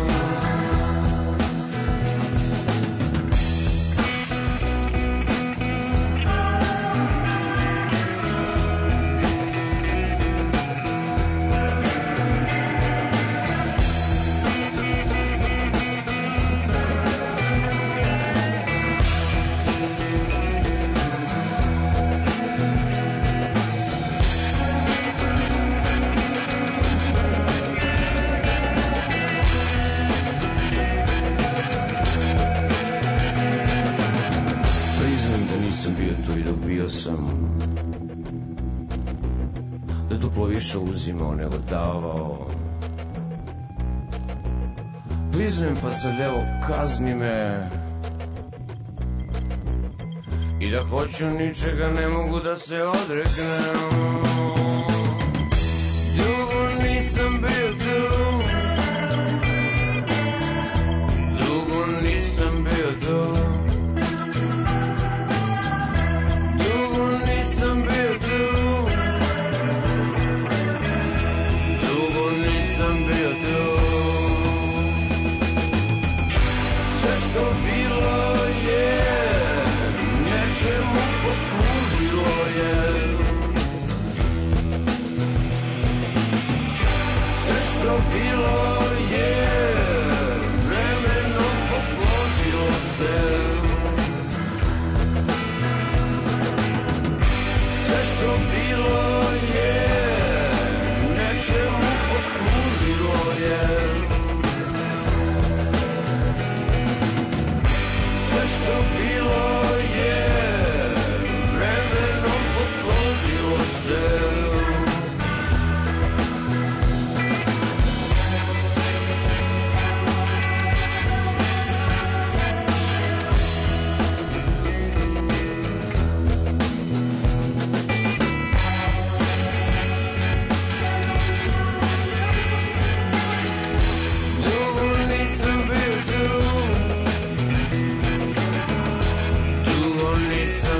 Sam da duplo više uzimao nego davao. Priznajem pa sad evo kazni me, i da hoću ničega ne mogu da se odreknem. Dugo nisam bio tu, dugo nisam bio tu. Nisam bio tu, dugo nisam bio tu. Sve što bilo je, nečemu poslužilo je. Sve što bilo je, vremenom posložilo se. Sve što bilo je, nečemu poslužilo je. Sve što bilo je, vremenom posložilo se.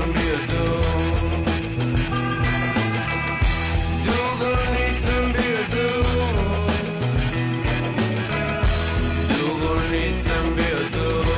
nisam bio tu. Dugo nisam bio tu. Dugo nisam bio tu.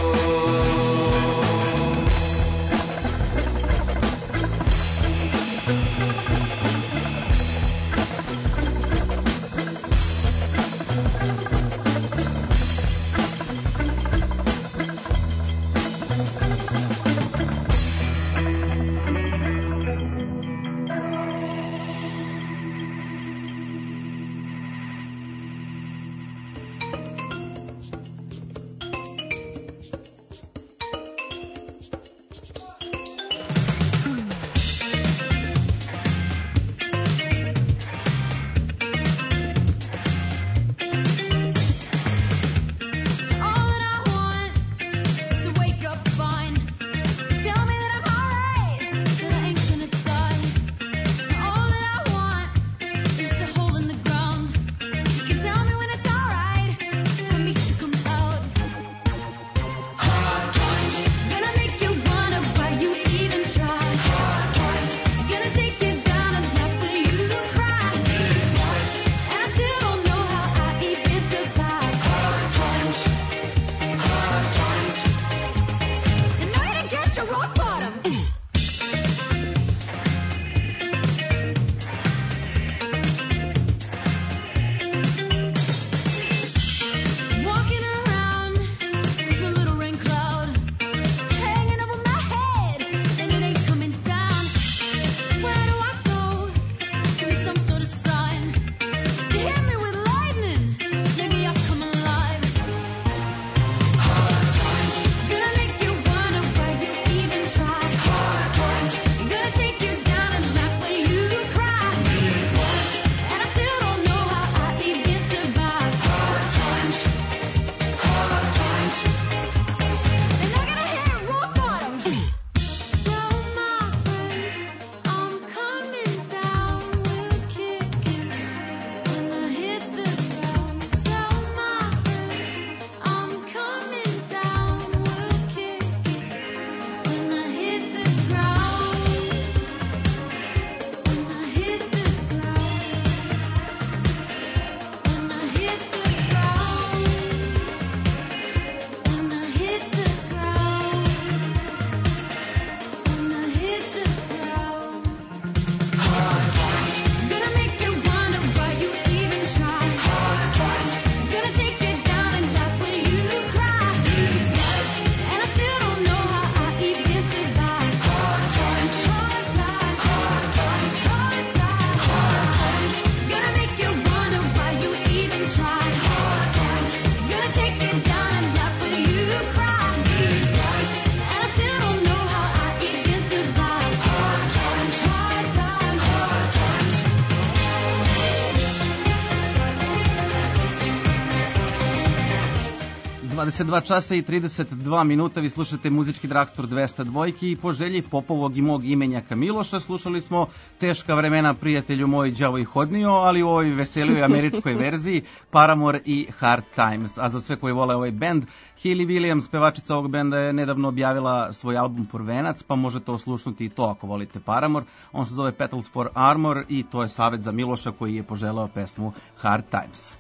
časa i 32 minuta, vi slušate muzički Dragstor 202 i po želji Popovog i mog imenjaka Miloša slušali smo Teška vremena prijatelju moj đavo i hodnio, ali u ovoj veselijoj američkoj verziji Paramore i Hard Times. A za sve koji vole ovaj bend, Hayley Williams, pevačica ovog benda, je nedavno objavila svoj album Prvenac, pa možete oslušnuti i to ako volite Paramore. On se zove Petals for Armor i to je savjet za Miloša koji je poželeo pesmu Hard Times.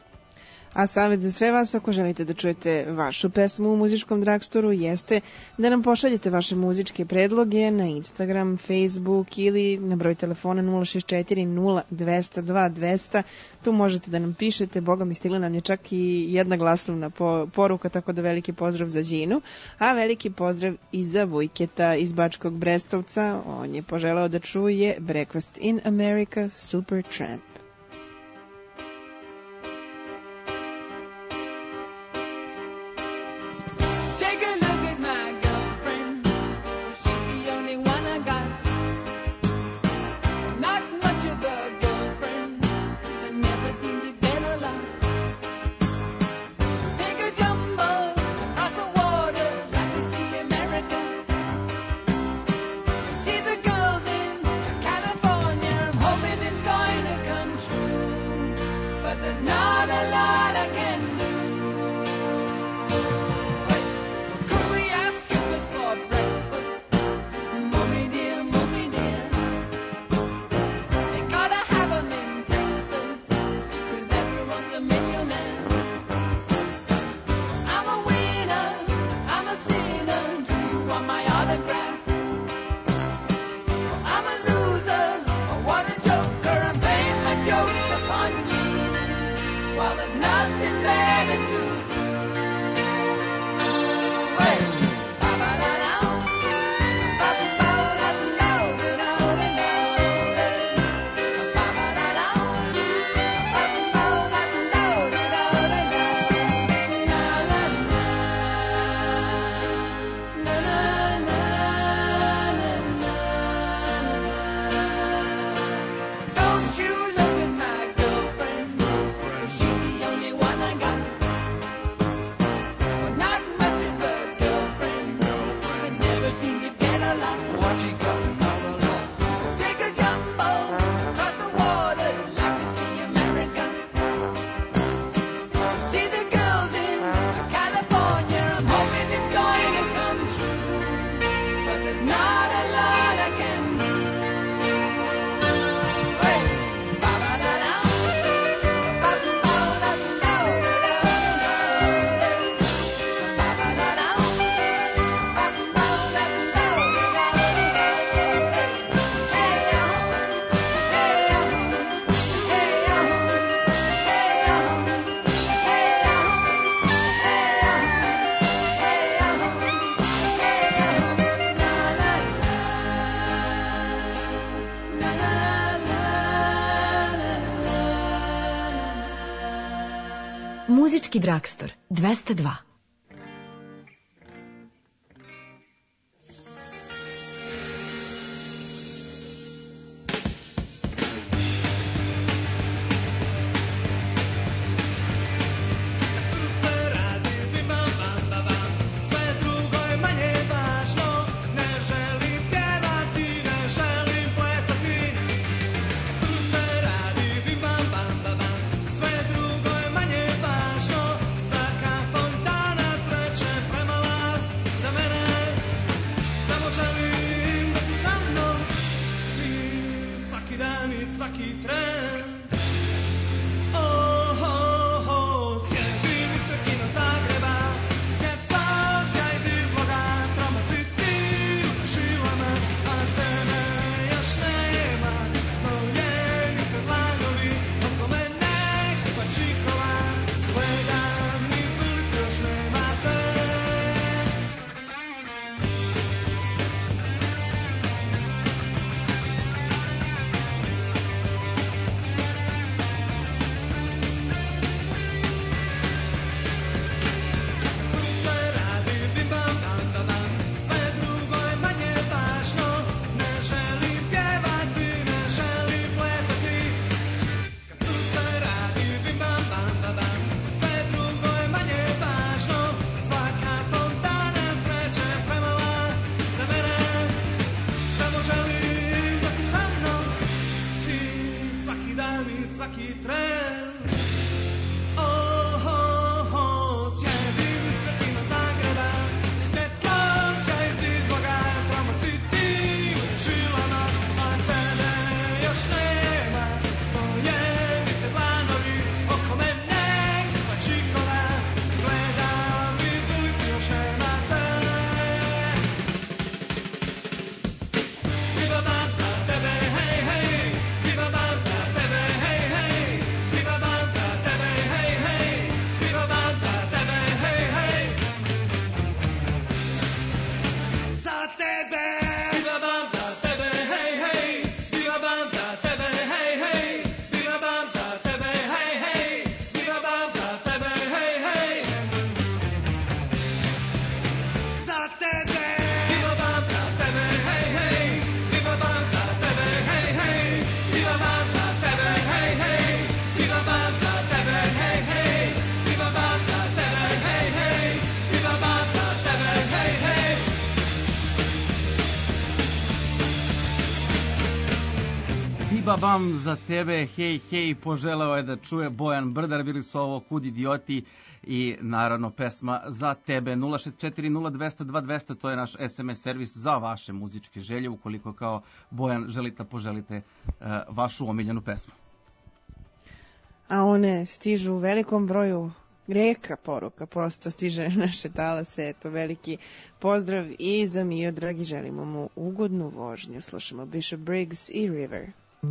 A savjet za sve vas, ako želite da čujete vašu pesmu u muzičkom Dragstoru, jeste da nam pošaljete vaše muzičke predloge na Instagram, Facebook ili na broj telefona 064 0202 200. Tu možete da nam pišete, boga mi stigla nam je čak i jedna glasovna poruka, tako da veliki pozdrav za Đinu, a veliki pozdrav i za Vujketa iz Bačkog Brestovca. On je poželeo da čuje Breakfast in America, Supertramp. California, hoping it's going to come true. What you got? Take a gumbo, cut the water, like to see America. See the girls in California, I'm hoping it's going to come true. But there's not a lot I can do. Hey, ba-ba-da-da, ba-ba-da-da-da-da-da-da, ba-ba-da-da, Muzički Dragstor 202. Sve drugo je manje važno, ne želim pjevati, ne želim plesati. Srce radi bim bam bam bam bam, sve drugo je manje važno, svaka fontana sreće premala za mene. Samo želim da si sa mnom, ti svaki dan i svaki tren. Oh, oh, oh, sjedim ispred kino Zagreba, svjetla sjaj iz izloga, tromociti u šilama, a tebe još nema. Znojeni se dlanovi, oko mene kupa čikova, gledam iz ulicu još nema te. Sve radi bim bam bam bam bam, sve drugo je manje važno, ne želim pjevati, ne želim plesati. Kad srce radi bim bam bam bam bam, sve drugo je manje važno, svaka fontana sreće premala za mene. Samo želim da si sa mnom, ti svaki dan i svaki tren. Oh, oh, oh, sjedim ispred kino Zagreba, svjetlo sjaj iz izloga, tromociti u šilama, a tebe još nema. Znojeni se dlanovi, oko mene kupa čikova, gledam iz ulicu još nema te. Biba bam za tebe, hej, hej, biba bam za tebe, hej, hej, biba bam za tebe, hej, hej, biba bam za tebe, hej, hej. Za tebe, biba bam za tebe, hej, hej, biba bam za tebe, hej, hej, biba bam za tebe, hej, hej, biba bam za tebe, hej, hej. Za tebe, biba bam za tebe, hej, hej, biba bam za tebe, hej, hej, biba bam za tebe, hej, hej, biba bam za tebe, hej, hej, biba bam za tebe, hej, hej, biba bam za tebe, hej, hej. Biba bam za tebe, hej, hej, poželeo je da čuje Bojan Brdar, bili su ovo Kud idioti i naravno pesma za tebe. 064-0202-200, to je naš SMS servis za vaše muzičke želje, ukoliko kao Bojan želite da poželite vašu omiljenu pesmu. A one stižu u velikom broju, reka poruka prosto stiže na naše talase. Eto, veliki pozdrav i za Mio, dragi, želimo mu ugodnu vožnju. Slušamo Bishop Briggs i River.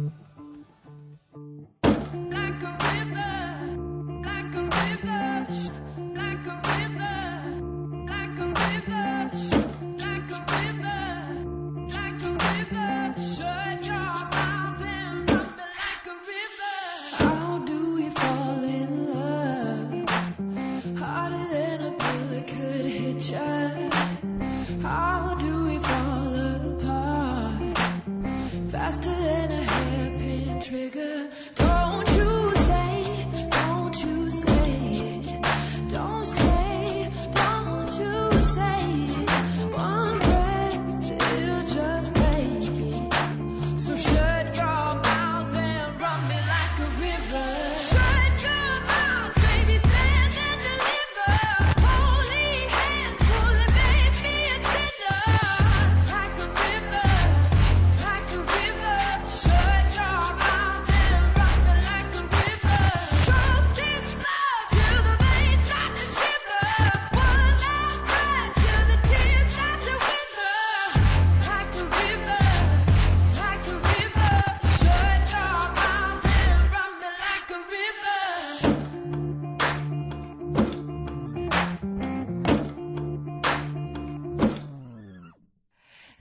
Like a river, like a river, like a river, like a river, like a river, like a river. Shut your mouth and run me like a river. How do we fall in love? Harder than a bullet could hit you. How do we fall apart? Faster than a hairpin trigger. Don't you say, don't you say, don't say, don't you say. One breath, it'll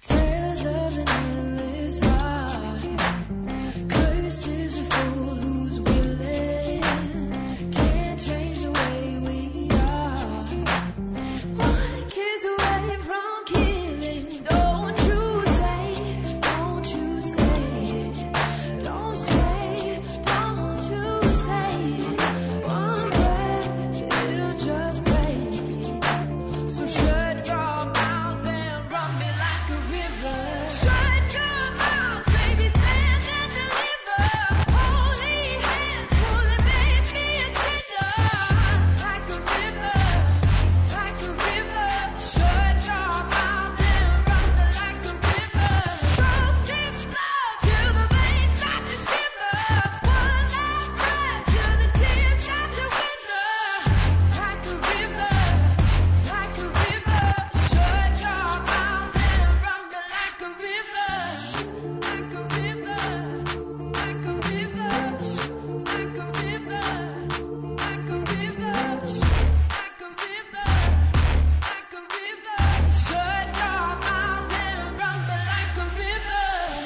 Tales of an endless ride. Cursed is the fool who's willing. Can't change the way we are. One kiss away from killing. Don't you say, don't you say, don't say, don't you say. One breath, it'll just break. So shut your mouth and run me like a river. Shut your mouth, baby, stand and deliver. Holy hands, pulling, make me a sinner. Like a river, like a river. Shut your mouth and run me like a river. Choke this love till the veins start to shiver. One last breath till the tears start to wither. Like a river, like a river. Shut your mouth and run me like a river. Like a river, like a river. Like a river, like a river. Like a river, like a river. Shut your mouth and run me like a river.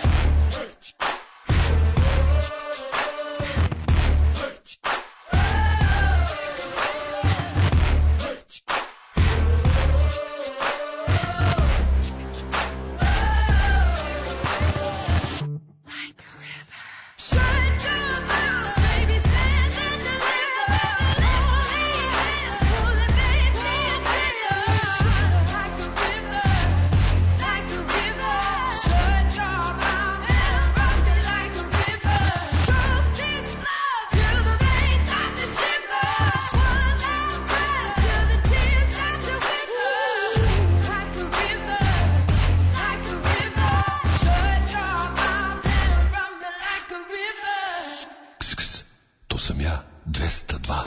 Shut your mouth, baby, stand and deliver. Holy hands, pulling, make me a sinner. Like a river, like a river. Shut your mouth and run me like a river. Choke this love till the veins start to shiver. One last breath till the tears start to wither. Like a river, like a river. Shut your mouth and run me like a river. Ks, to sam ja, 202.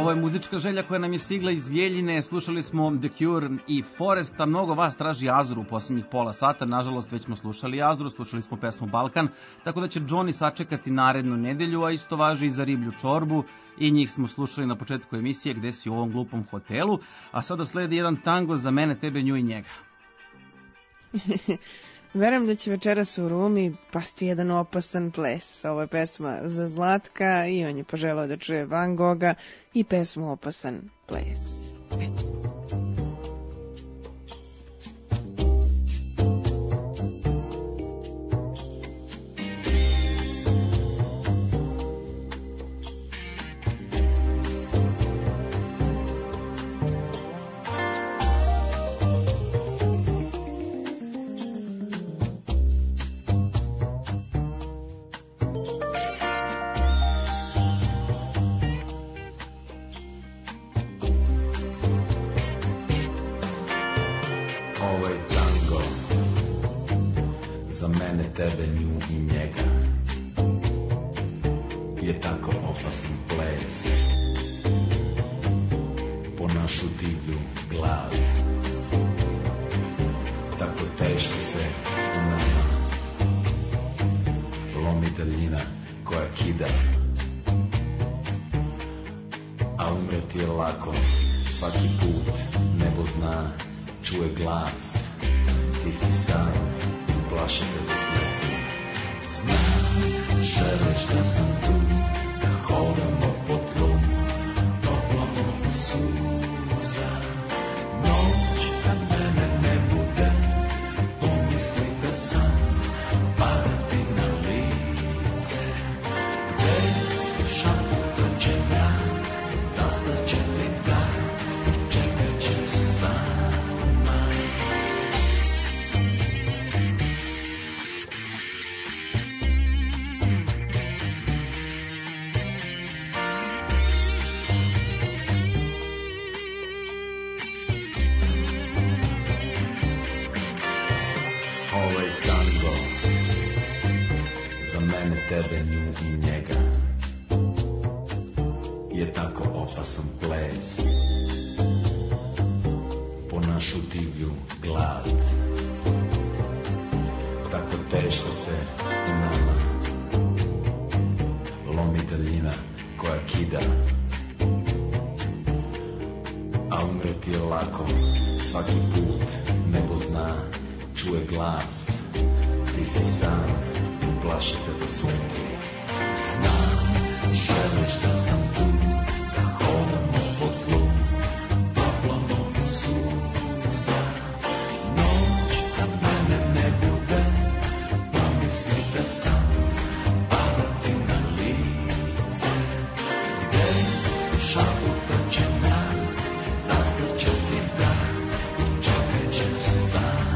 Ovo je muzička želja koja nam je stigla iz Bijeljine. Slušali smo The Cure i Foresta. Mnogo vas traži Azuru u posljednjih pola sata. Nažalost, već smo slušali Azuru, slušali smo pesmu Balkan. Tako da će Johnny sačekati narednu nedelju, a isto važi i za Riblju čorbu. I njih smo slušali na početku emisije Gde si u ovom glupom hotelu. A sada sledi jedan tango Za mene, tebe, nju i njega. Verujem da će večeras u Rumi pasti jedan opasan ples. Ovo je pesma za Zlatka i on je poželao da čuje Van Gogha i pesmu Opasan ples. Tebe, nju i njega je tako opasan ples po našu divlju glad. Tako teško se u nama lomi daljina koja kida, a umreti je lako svaki put. Nebo zna, čuje glas, ti si sam, plaši te da smrti. Znam, želiš da sam tu, da hodamo po tlu, toplom od suza. Noć, kad mene ne bude, pomisli da sam padati na lice. Gde šaputa će mrak, zastaće ti dan, čekat će sama. Tebe, nju i njega je tako opasan ples po našu divlju glad. Tako teško se u nama lomi daljina koja kida, a umreti je lako svaki put. Nebo zna, čuje glas, ti si sam, plašite da smrti. Znam, želiš da sam tu, da hodamo po tlu, toplom od suza. Noć, kad mene ne bude, pomisli da sam padati na lice. Gde šaputa će mrak, zastaće ti dan, čekat će sama.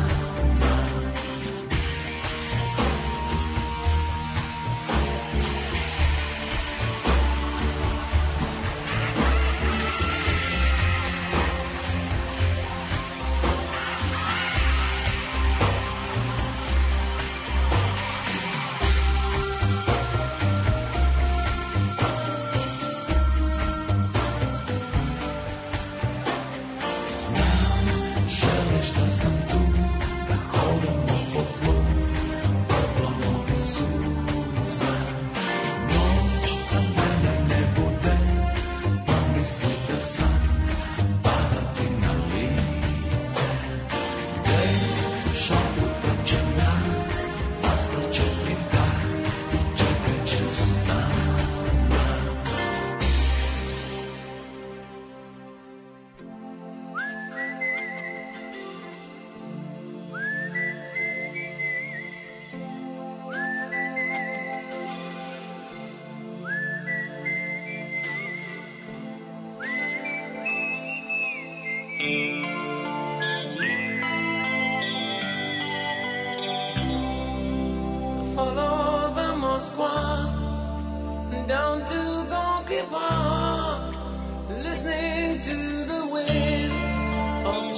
Follow the Moskva down to Gorky Park, listening to the wind of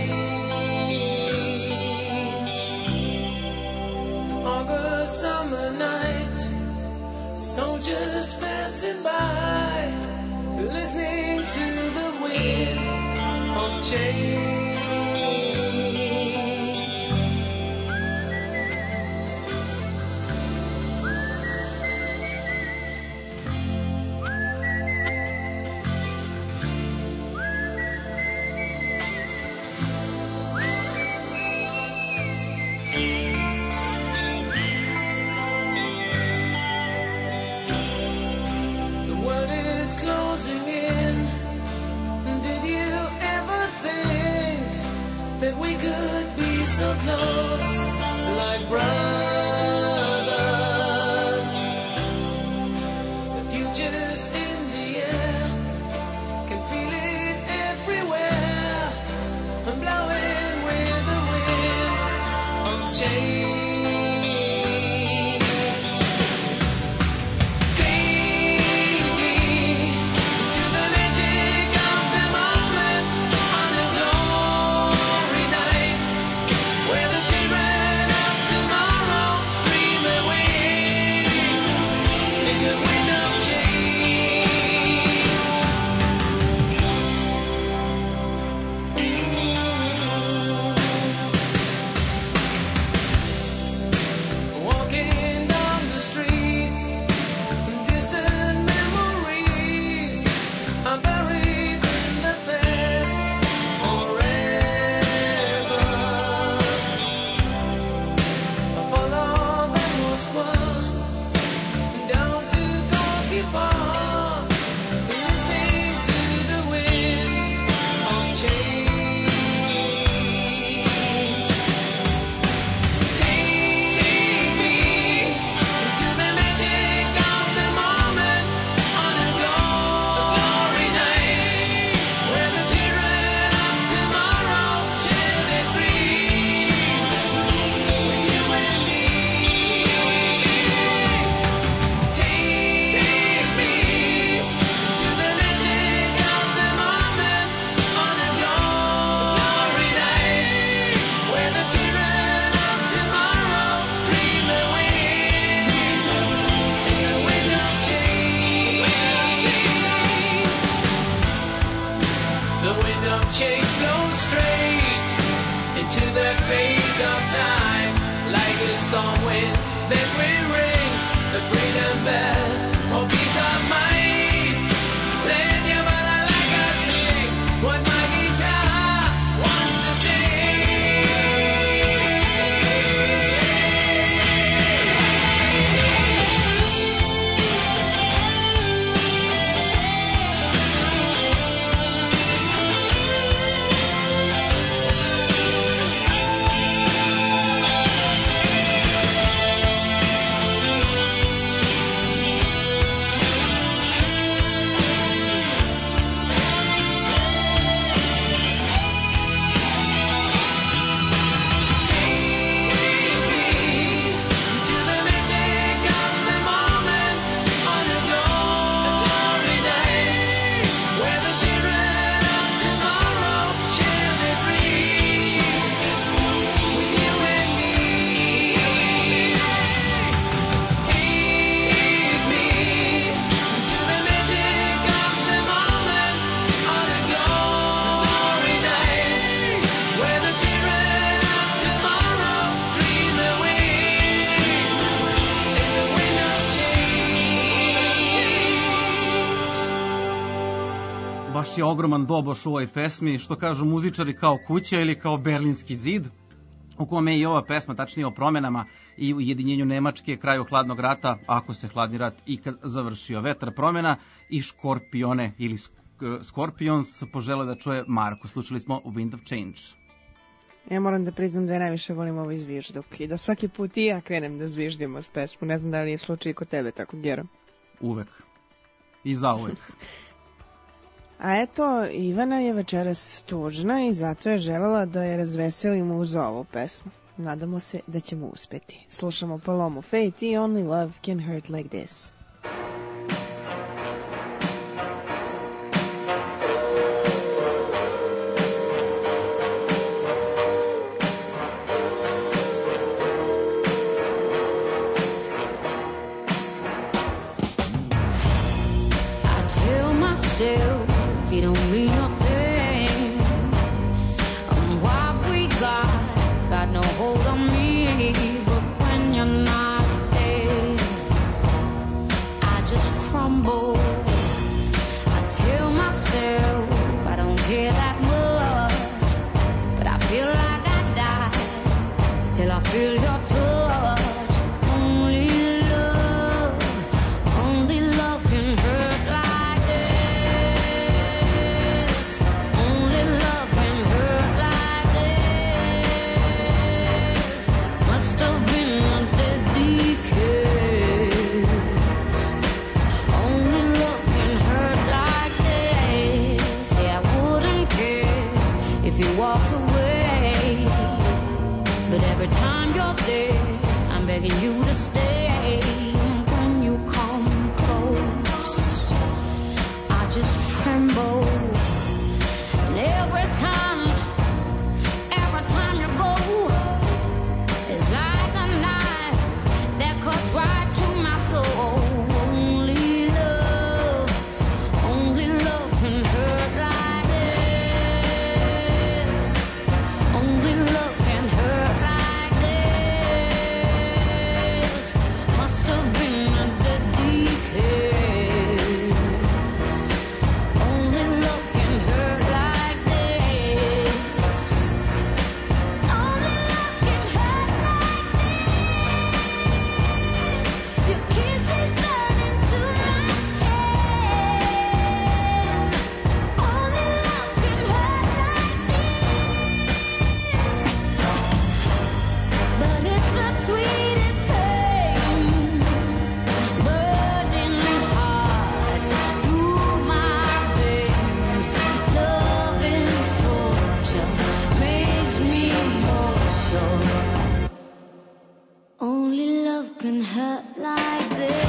change. August summer night, soldiers passing by, listening change. The world is closing in. Did you ever think that we could be so close, like brothers? The future's in the air, can feel it everywhere. I'm blowing with the wind of change. Take me to the magic of the moment on a glory night, where the children of tomorrow dream away in the wind of change. Walking down the street, distant memories are buried in the past forever. I follow the Moskva down to Gorky Park, listening to the wind of change. Take me to the magic of the moment on a glory night, where the children of tomorrow shall be free with you and me. Take me to the magic of the moment on a glory night, where the children of tomorrow dream away in the wind of change. The wind of change blows straight into the face of time, like a storm wind that will ring the freedom bell for peace of mind. Let your mother like I sing what my guitar wants to to the magic of the moment on a glory night, where the children of tomorrow shall be free with you and me. Take me to the magic of the moment on a glory night, where the children of tomorrow dream away in the wind of change. Baš je ogroman doboš u ovoj pesmi, što kažu muzičari, kao kuća ili kao berlinski zid, u kome je i ova pesma, tačnije o promenama i ujedinjenju Nemačke, kraju hladnog rata, ako se hladni rat ikad završio. Vetar promjena i Škorpione ili Scorpions požele da čuje Marko. Slušali smo Wind of Change. Ja moram da priznam da ja najviše volim ovaj zvižduk i da svaki put i ja krenem da zviždimo s pesmu. Ne znam da li je slučaj i kod tebe tako, Gero. Uvek. I zauvek. A eto, Ivana je večeras tužna i zato je želela da je razveselimo uz ovu pesmu. Nadamo se da ćemo uspeti. Slušamo Palomu Fate i Only Love Can Hurt Like This. I tell myself you don't mean nothing. humble. I tell myself I don't care that much, but I feel like I die till I feel your touch. Only love can hurt like this. Only love can hurt like this. Must have been a deadly kiss. Only love can hurt like this. Yeah, I wouldn't care if you walked away, but every time you're there, I'm begging you to stay. When you come close, I just tremble. And every time you go, it's like a knife that cuts right to my soul. Only love can hurt like this. Only love can hurt like this. Must have been a deadly kiss. Only love can hurt like this. Only love can hurt like this. Your kiss is burning to my skin. Only love can hurt like this. But it's the sweetest pain, burning hot through my veins. Love is torture, makes me emotional. Only love can hurt like this.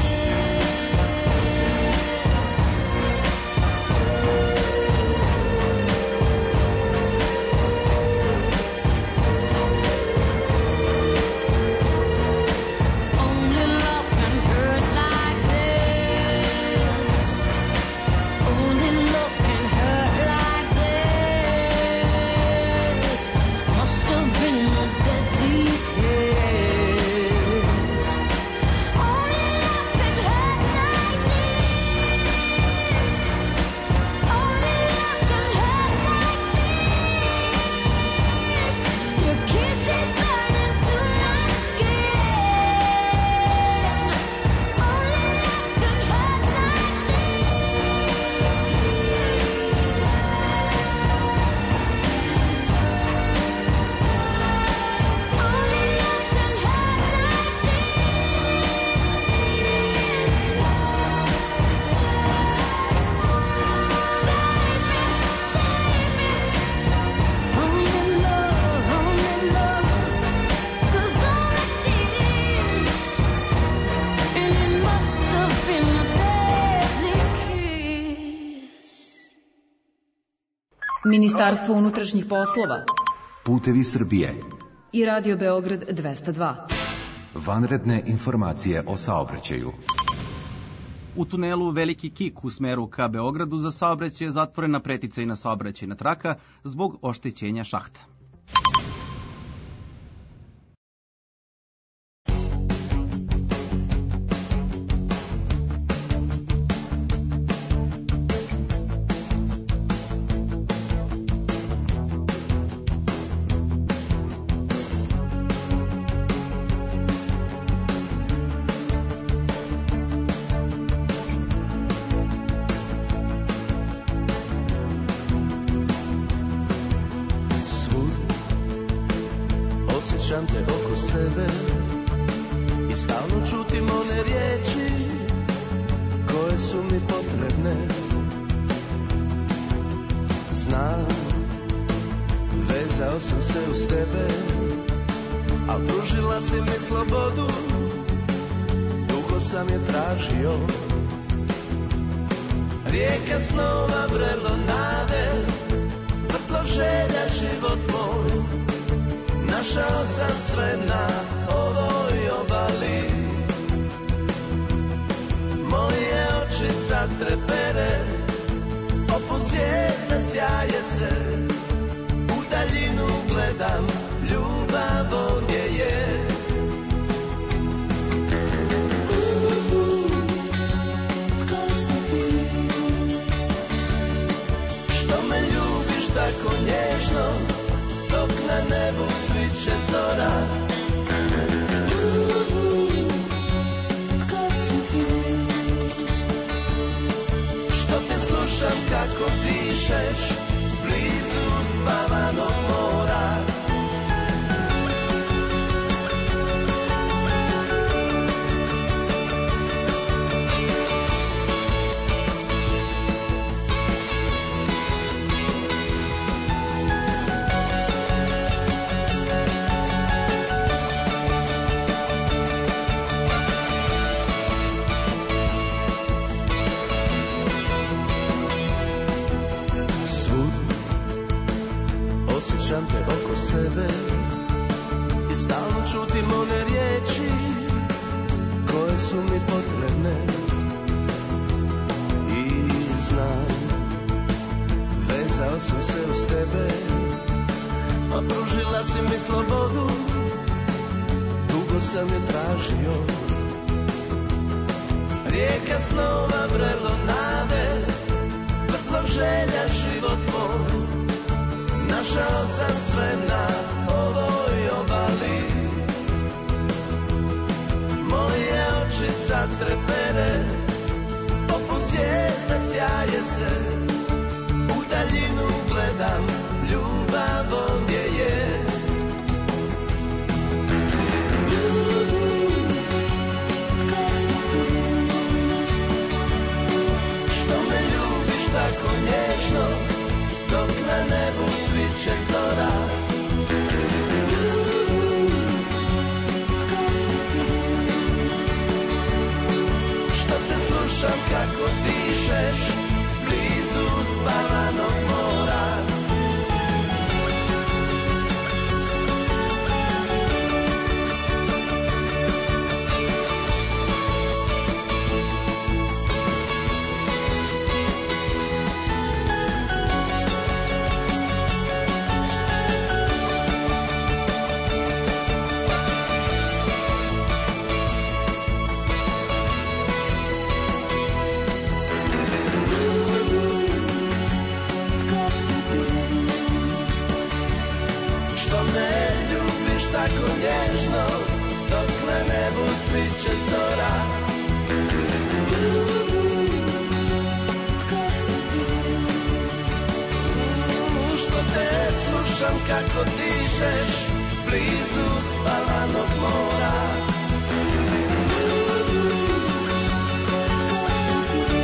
Only love can hurt like this. Only love can hurt like this. Must have been a deadly kiss. Only love can hurt like this. Only love can hurt like this. Your kiss is burning to my skin. Only love can hurt like Ministarstvo unutrašnjih poslova Putevi Srbije. i Radio Beograd 202. Vanredne informacije o saobraćaju. U tunelu Veliki Kik u smeru ka Beogradu za saobraćaj je zatvorena preticajna saobraćajna traka zbog oštećenja šahta. Osjećam te oko sebe i stalno čutim one riječi koje su mi potrebne. Znam, vezao sam se uz tebe, a pružila si mi slobodu, dugo sam je tražio. Rijeka snova, vrelo nade, vrtlo želja, život moj. Našao sam sve na ovoj obali. Moje oči zatrepere, poput zvijezda sjaje se. U daljinu gledam, ljubav ovdje je. Tko Što me ljubiš tako nježno, dok na nebu sviće zora. Tko si ti? Što te slušam kako dišeš blizu spavanog mora. Osjećam te oko sebe i stalno čutim one riječi koje su mi potrebne. I znam, vezao sam se uz tebe, a pružila si mi slobodu, dugo sam je tražio. Rijeka snova, vrelo nade, vrtlo želja, život moj. Našao sam sve na ovoj obali. Moje oči sad trepere, poput zvijezda sjaje se. U daljinu gledam, ljubav ovdje je. Tko si ti? Što me ljubiš tako nježno, dok na nebu sviće zora. Tko si ti? Što te slušam kako dišeš blizu spavanog mora. Tako nježno, dok na nebu sviće zora. Tko si ti? Što te slušam kako dišeš blizu spavanog mora. Tko si ti?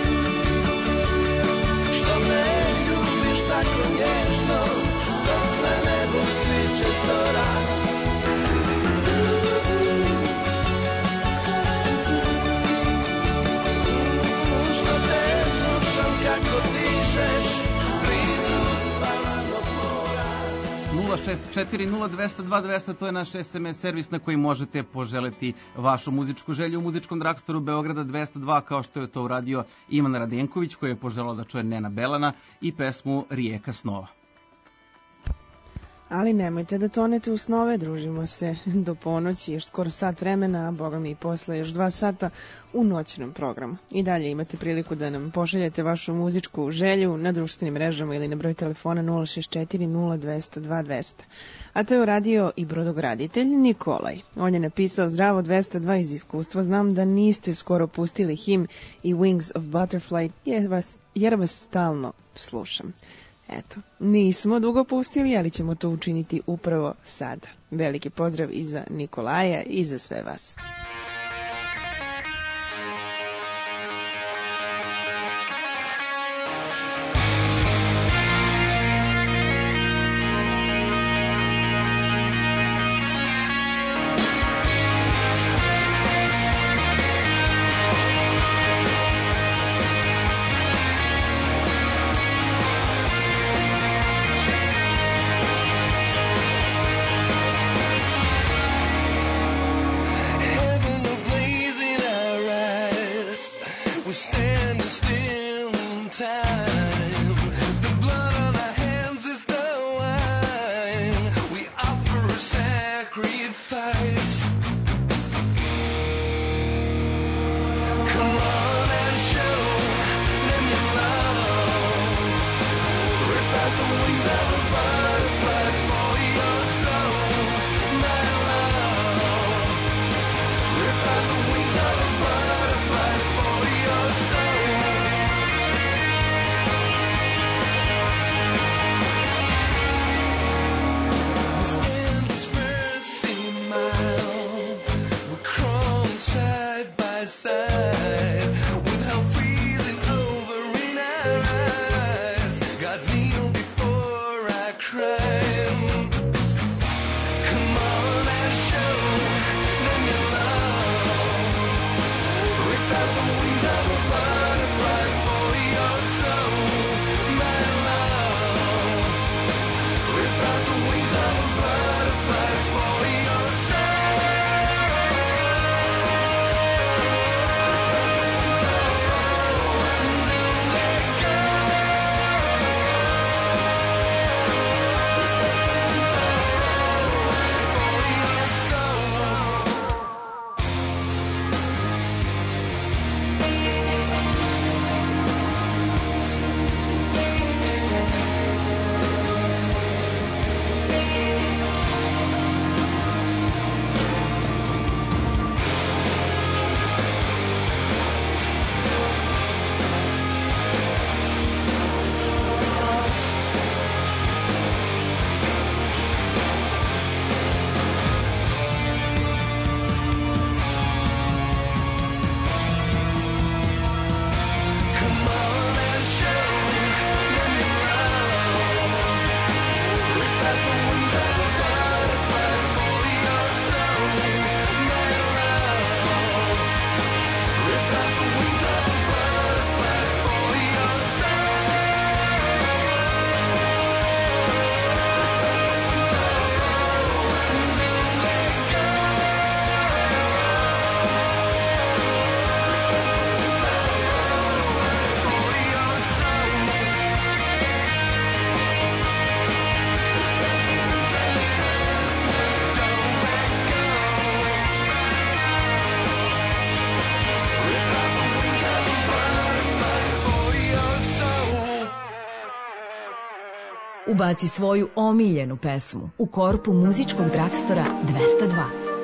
Što me ljubiš tako nježno, dok na nebu sviće zora. Kako dišeš blizu spavanog mora. 064-0202, to je naš SMS servis na koji možete poželeti vašu muzičku želju u muzičkom dragstoru Beograda 202, kao što je to uradio Ivan Radenković, koji je poželao da čuje Nena Belana i pesmu Rijeka snova. Ali nemojte da tonete u snove, družimo se do ponoći, još skoro sat vremena, a boga mi i posle još 2 sata u noćnom programu. I dalje imate priliku da nam pošaljete vašu muzičku želju na društvenim mrežama ili na broj telefona 064 0200 2200. A to je uradio i brodograditelj Nikolaj. On je napisao: Zdravo 202, iz iskustva znam da niste skoro pustili him i Wings of Butterfly jer vas stalno slušam. Eto, nismo dugo pustili, ali ćemo to učiniti upravo sada. Veliki pozdrav i za Nikolaja i za sve vas. Ubaci svoju omiljenu pesmu u korpu muzičkog dragstora 202.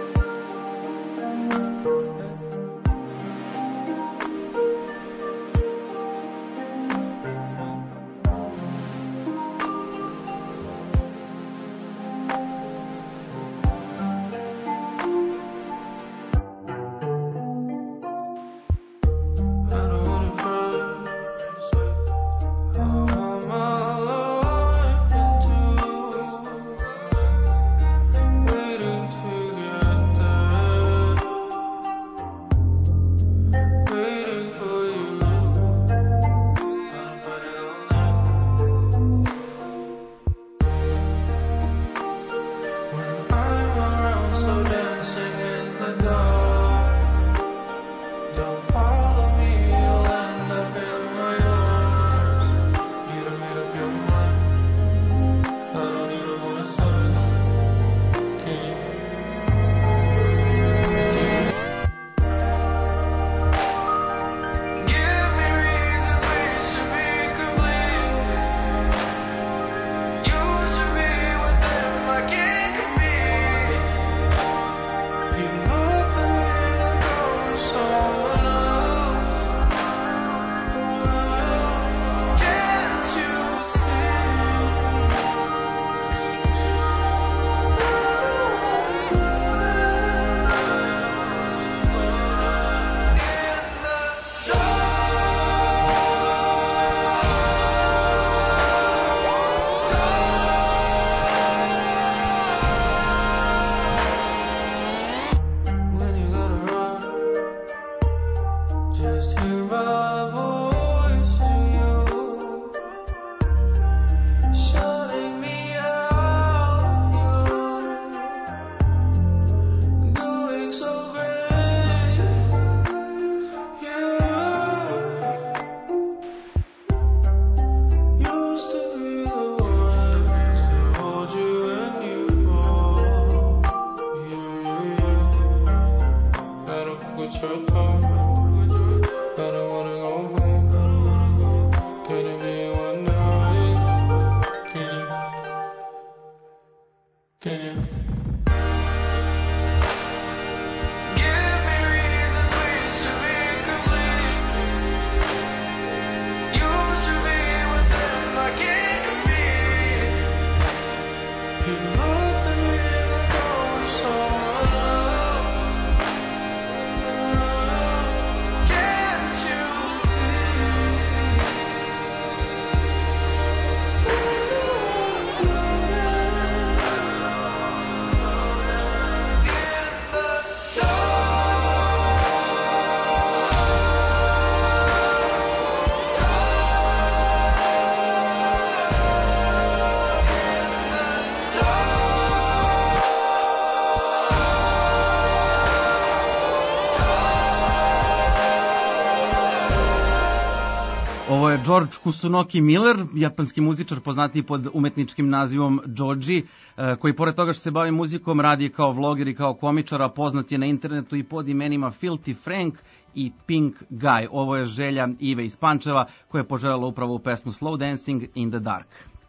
Ovo je George Kusunoki Miller, japanski muzičar poznatiji pod umetničkim nazivom Joji, koji pored toga što se bavi muzikom radi kao vloger i kao komičar, a poznat je na internetu i pod imenima Filthy Frank i Pink Guy. Ovo je želja Ive iz Pančeva koja je poželjela upravo u pesmu Slow Dancing in the Dark.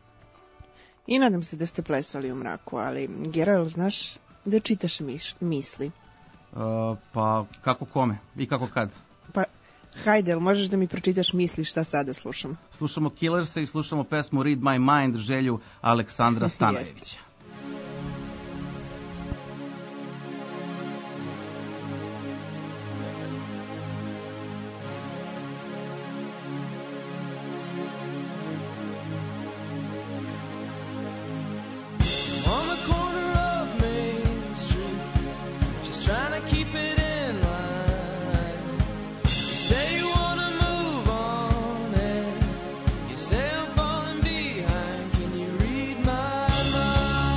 I nadam se da ste plesali u mraku, ali Gerald, znaš da čitaš misli? Pa kako kome i kako kad? Pa hajde, jel možeš da mi pročitaš misli šta sada slušamo? Slušamo Killersa i slušamo pesmu Read My Mind, želju Aleksandra Stanojevića. On the corner of Main Street, just trying to keep it in line. You say you wanna move on, and you say I'm falling behind. Can you read my mind?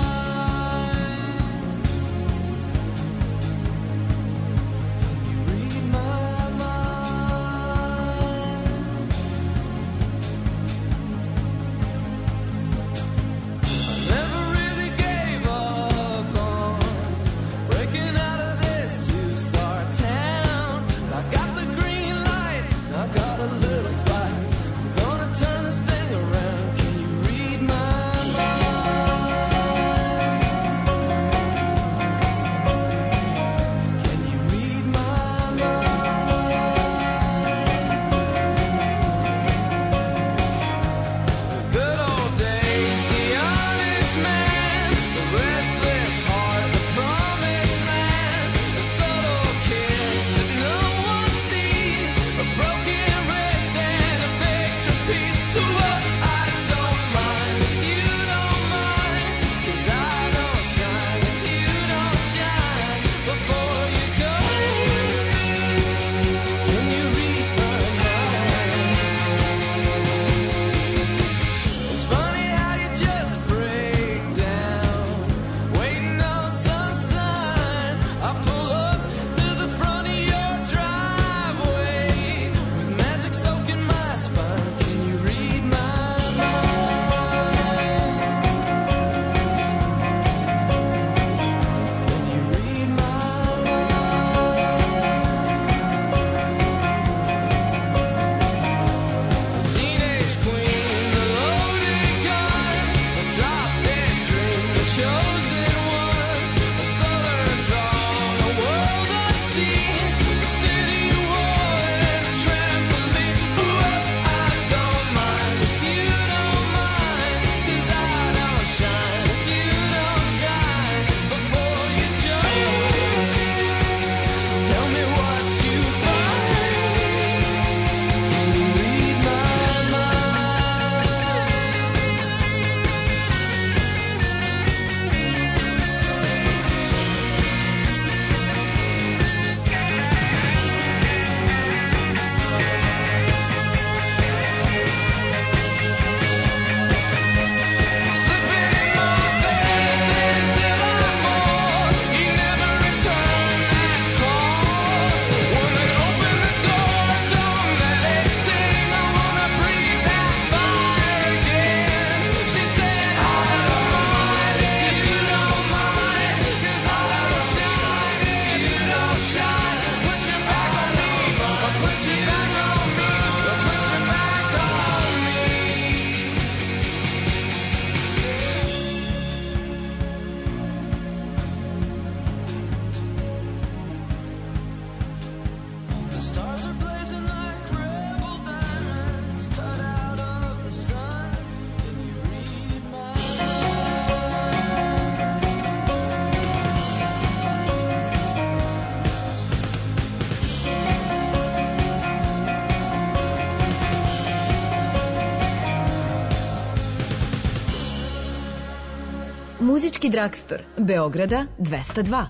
Muzički dragstor Beograda 202.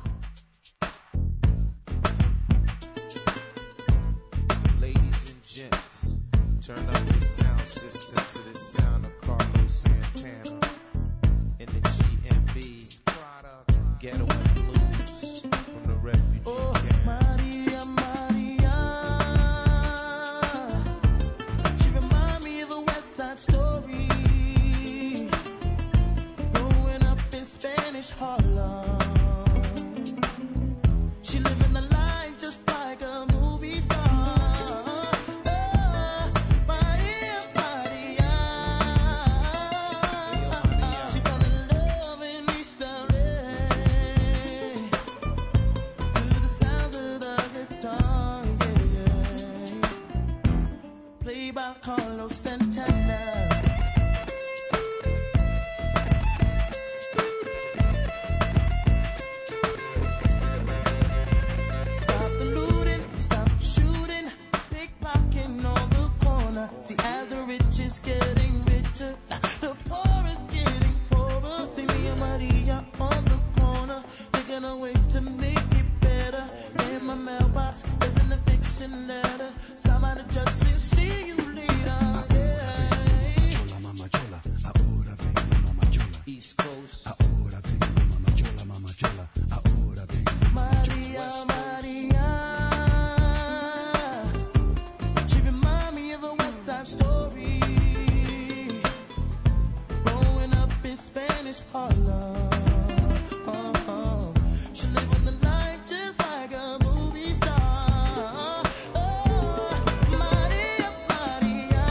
Ladies and gents, turn up the sound system to the sound of Carlos Santana in the GMB Ghetto and Blues from the refugee camp. Maria, Maria, she remind me of a West Side Story. Growing up in Spanish Harlem, she living the life just like a movie star. Maria, Maria, she fell in love in East LA to the sound of the guitar, yeah, yeah. Played by Carlos Santana. Stop the looting, stop the shooting, pickpocketing on the corner. See, as the rich is getting richer, the poor is getting poorer. See me and Maria on the corner, thinking of ways to make it better. In my mailbox, there's an eviction letter. Somebody just said, see you later. Yeah. Mama chola, ahora vengo, mama chola. East Coast. Ahora vengo, mama chola, mama chola. Ahora vengo, mama chola. Maria, Maria, she remind me of a West Side Story. Growing up in Spanish Harlem, she living the life just like a movie star. Maria, Maria,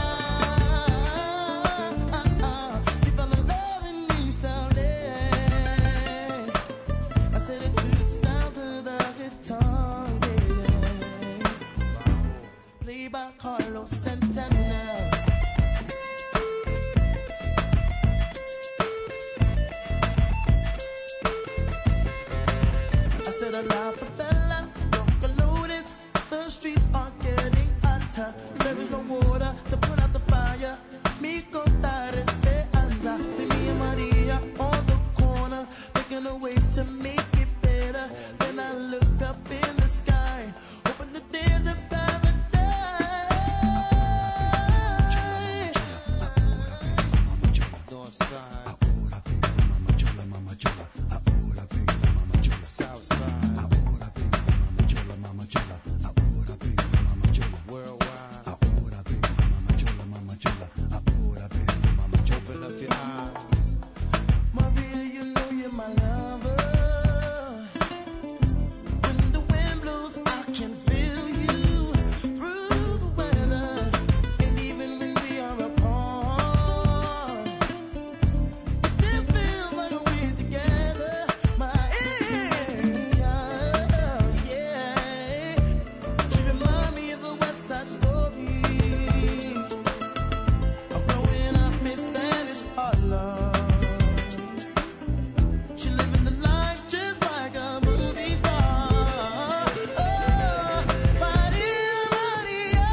she fell in love in East LA. I said it to the sound of the guitar, yeah. Played by Carlos Santana. I said a la favela, Roca Lotus, the streets are getting hotter. There is no water to put out the fire. Mi contar esperanza. See me and Maria on the corner, thinking of ways to make it better. Then I look up in the sky, hoping that there's a paradise. North side, Ahora vengo, mama chola, mama chola. Ahora vengo, mama chola. South side, Ahora vengo, mama chola, mama chola. Ahora vengo, mama chola. worldwide. Ahora vengo, mama chola, mama chola. Ahora vengo, mama chola. Open up your eyes. Maria, you know you're my lover. When the wind blows, I can feel you through the weather. And even when we are apart, it still feels like we're together. Maria, yeah. She remind me of a West Side Story. I'm growing up in Spanish Harlem. She living the life just like a movie star. Maria, Maria,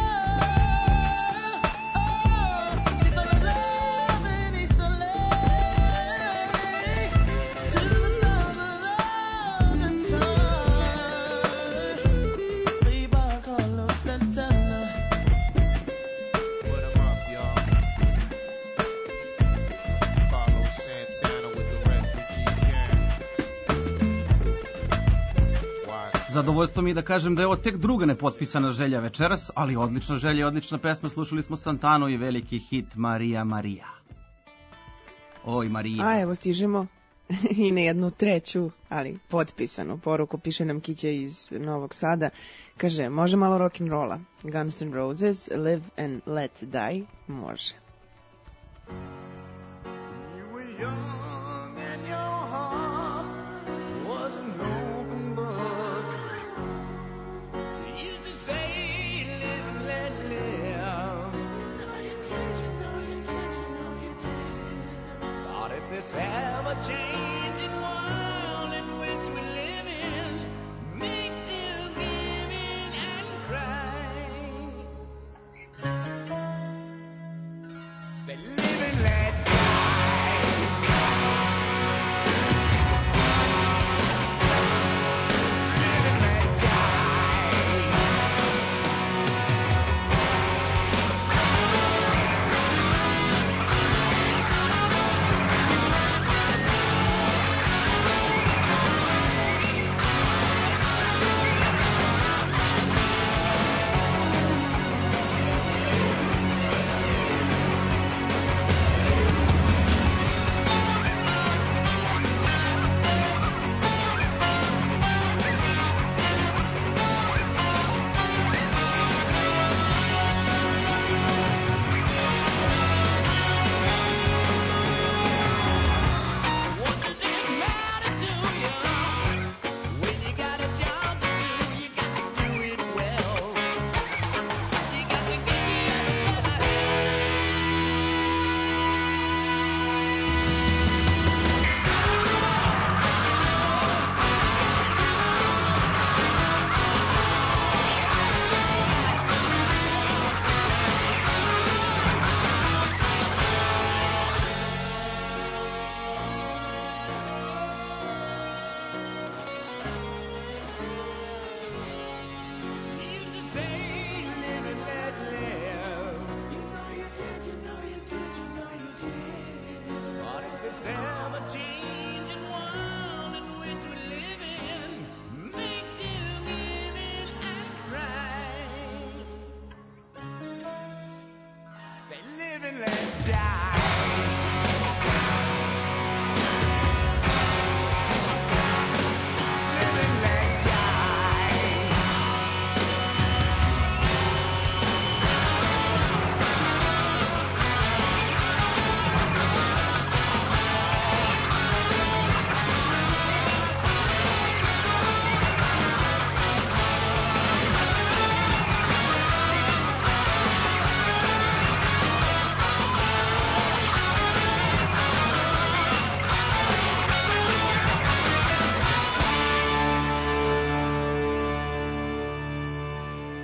she fell in love in East LA to the sound of the guitar. Played by Carlos Santana. Put 'em up, y'all. Carlos Santana with the refugee camp. Why? Zadovoljstvo mi je da kažem da je ovo tek druga nepotpisana želja večeras, ali odlična želja i odlična pesma. Slušali smo Santanu i veliki hit Maria, Maria. Oj, Marija. A evo stižemo i na jednu treću, ali potpisanu poruku. Piše nam Kića iz Novog Sada. Kaže, može malo rock'n'rolla. Guns N' Roses, Live and Let Die. Može. You were young and your heart was an open book. You used to say, live and let live. Thought if this ever-changing world in which we live in makes you give in and cry, say live and let die.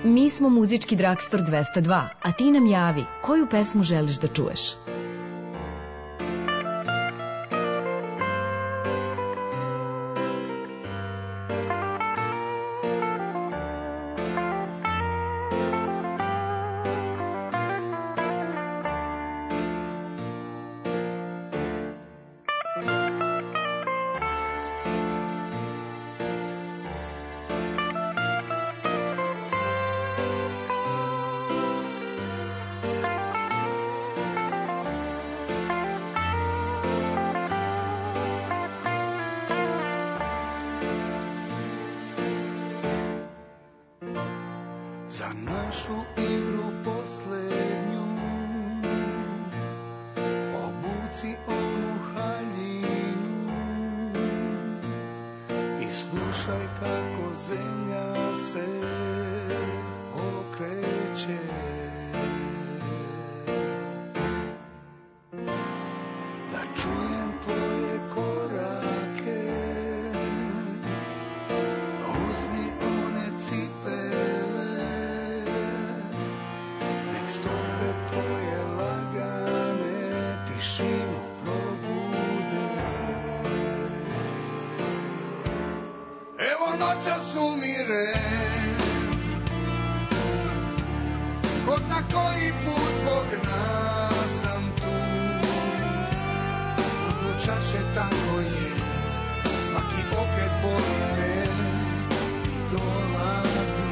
Mi smo muzički Dragstor 202, a ti nam javi koju pesmu želiš da čuješ. Za našu igru poslednju obuci onu haljinu i slušaj kako zemlja se okreće. Da čujem tvoje korake, uzmi one cipele, stope tvoje lagane tišinu probude. Evo noćas umire, ko zna koji put zbog nas sam tu. U čaše tango je, svaki okret boli me i dolazi.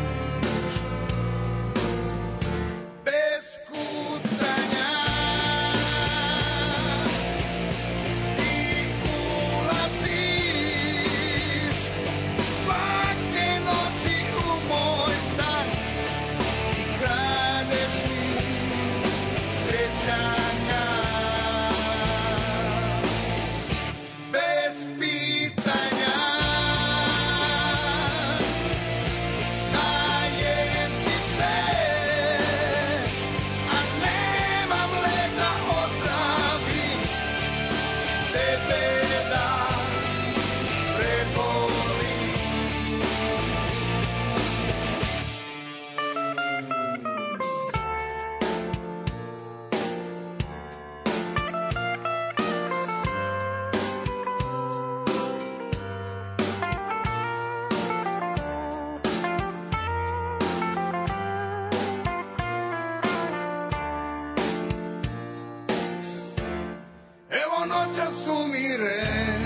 Noćas umire,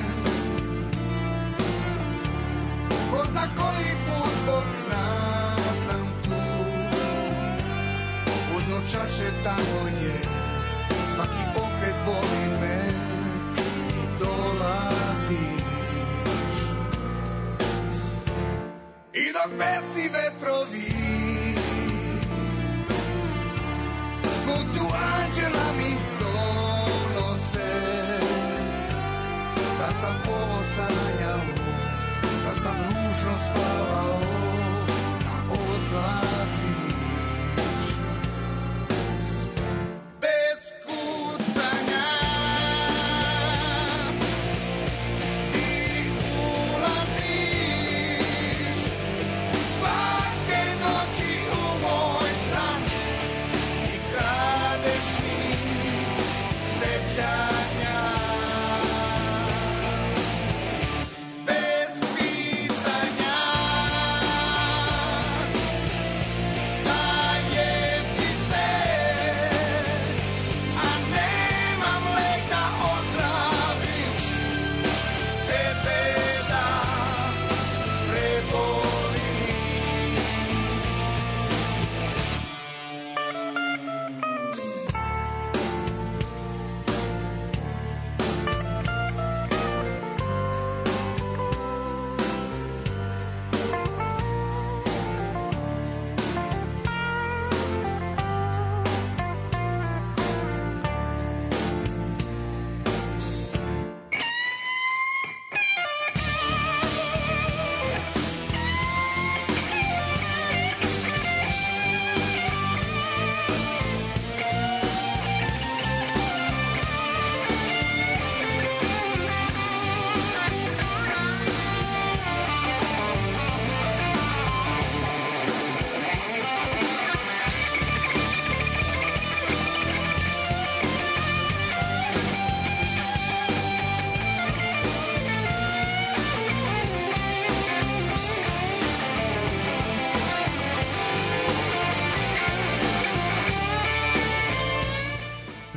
ko zna koji put zbog nas sam tu. U dno čaše tango je, svaki okret boli me i dolaziš. I dok besni vetrovi putu anđela mi donose, da sam ovo sanjao, da sam ružno spavao, da odlaziš. Bez kucanja ti ulaziš svake noći u moj san i kradeš mi sećanja. Bez pitanja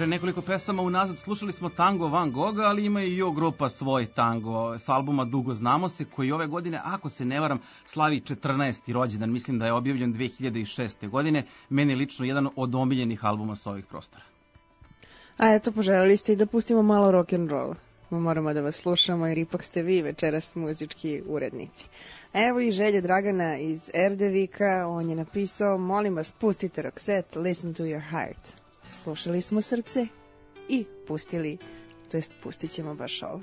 nekoliko pesama unazad slušali smo tango Van Gogha, ali ima i Jo grupa svoj tango s albuma Dugo znamo se, koji ove godine, ako se ne varam, slavi 14. rođendan. Mislim da je objavljen 2006. godine. Meni lično jedan od omiljenih albuma sa ovih prostora. A eto, poželjeli ste i da pustimo malo rock'n'rolla. Moramo da vas slušamo jer ipak ste vi večeras muzički urednici. Evo i želje Dragana iz Erdevika, on je napisao: molim vas, pustite Roxette, Listen to your heart. Slušali smo srce i pustili, to jest pustit ćemo baš ovo.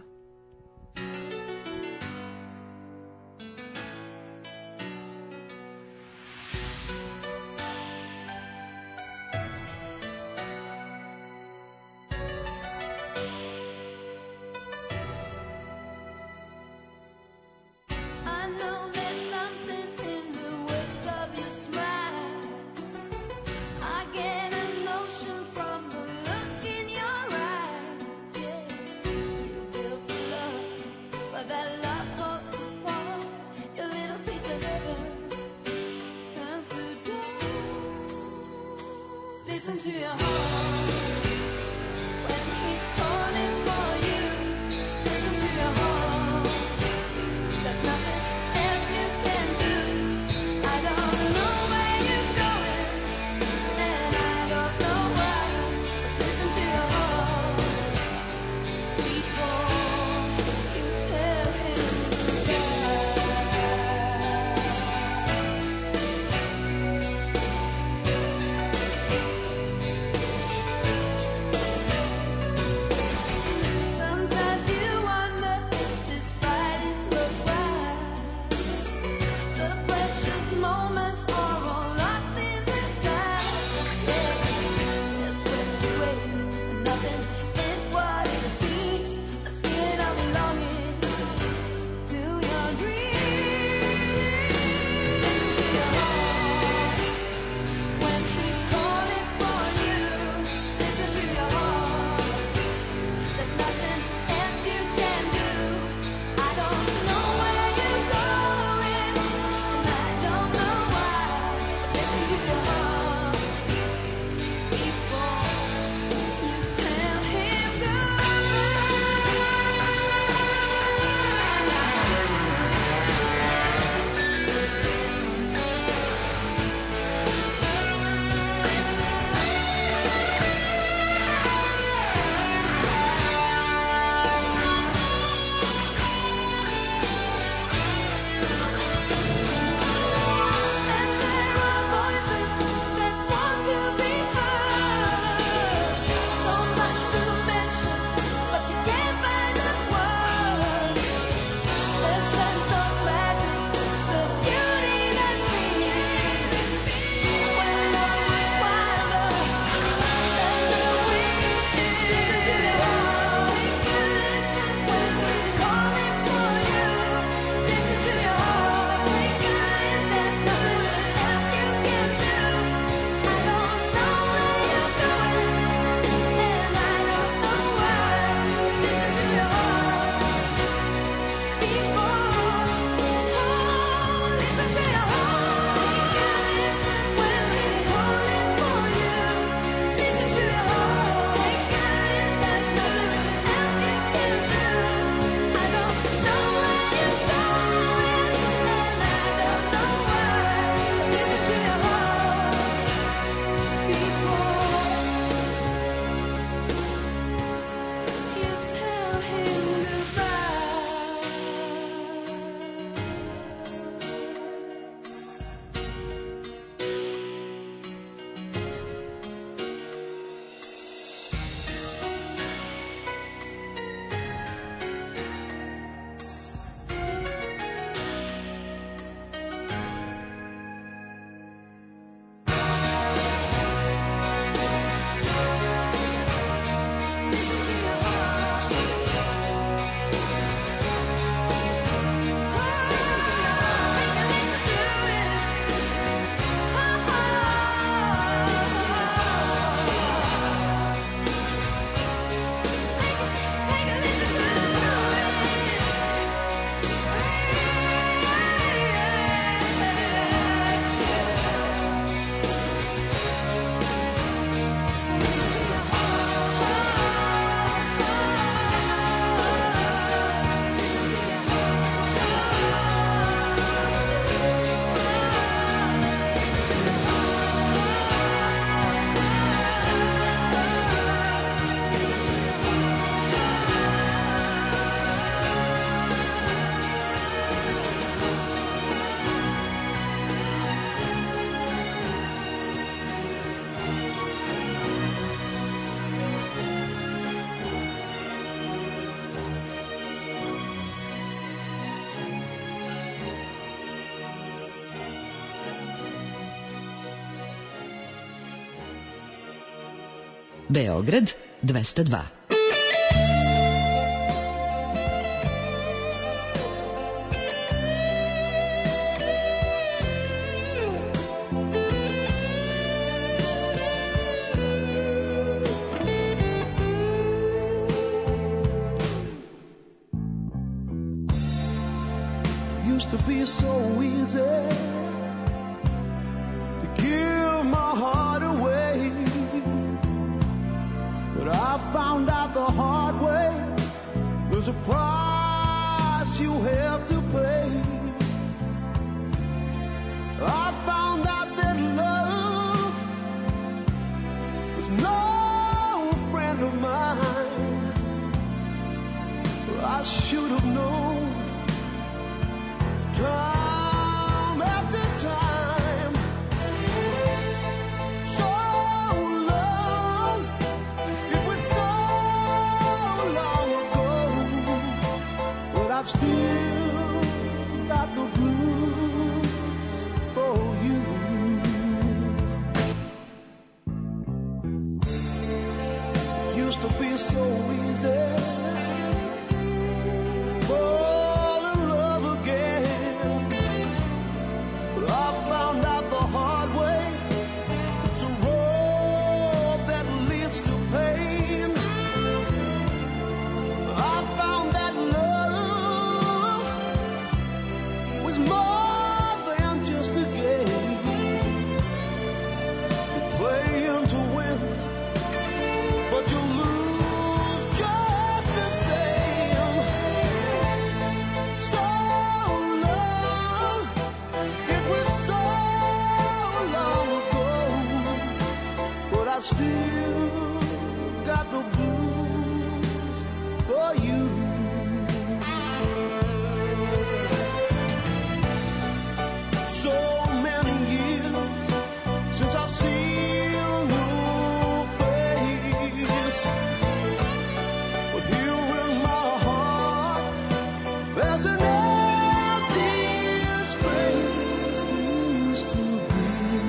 Listen to your heart when he's calling for you. Listen to your heart. There's nothing else you can do. I don't know where you're going, and I don't know why. But listen to your heart before you tell him Beograd 202. Used to be so easy to give my heart away, but I found out the hard way there's a price you have to pay. I found out that love was no friend of mine. I should have known time after time. So long, it was so long ago, but I've still got the blues for you. Used to be so easy. Still got the blues for you. So many years since I've seen your face, but here in my heart there's an empty space you used to be.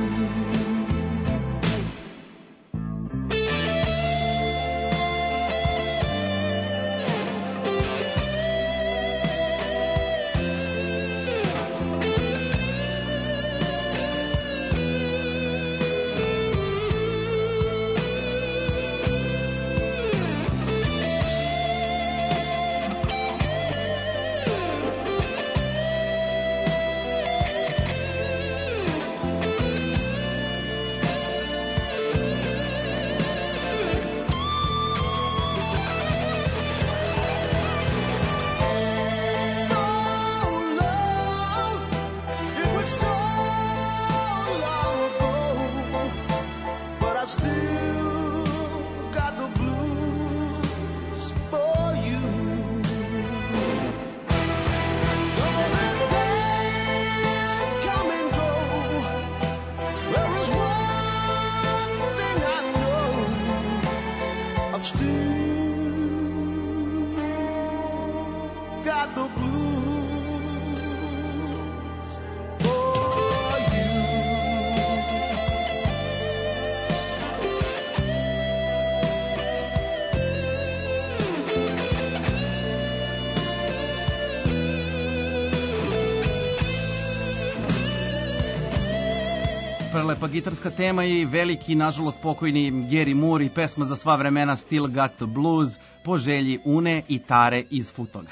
Prelepa gitarska tema i veliki, nažalost pokojni Gary Moore i pesma za sva vremena Still Got the Blues po želji Une i Tare iz Futoga.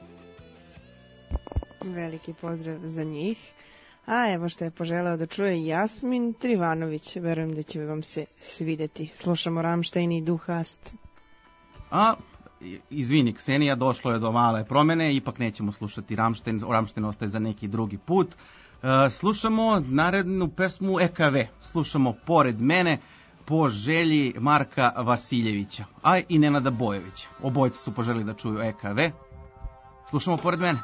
Veliki pozdrav za njih. A evo što je poželeo da čuje Jasmin Trivanović. Verujem da će vam se svideti. Slušamo Rammstein i Du hast. A, izvini Ksenija, došlo je do male promene, ipak nećemo slušati Rammstein, Rammstein ostaje za neki drugi put. Slušamo narednu pesmu EKV, slušamo Pored mene po želji Marka Vasiljevića, a i Nenada Bojovića. Obojica su poželi da čuju EKV. Slušamo Pored mene.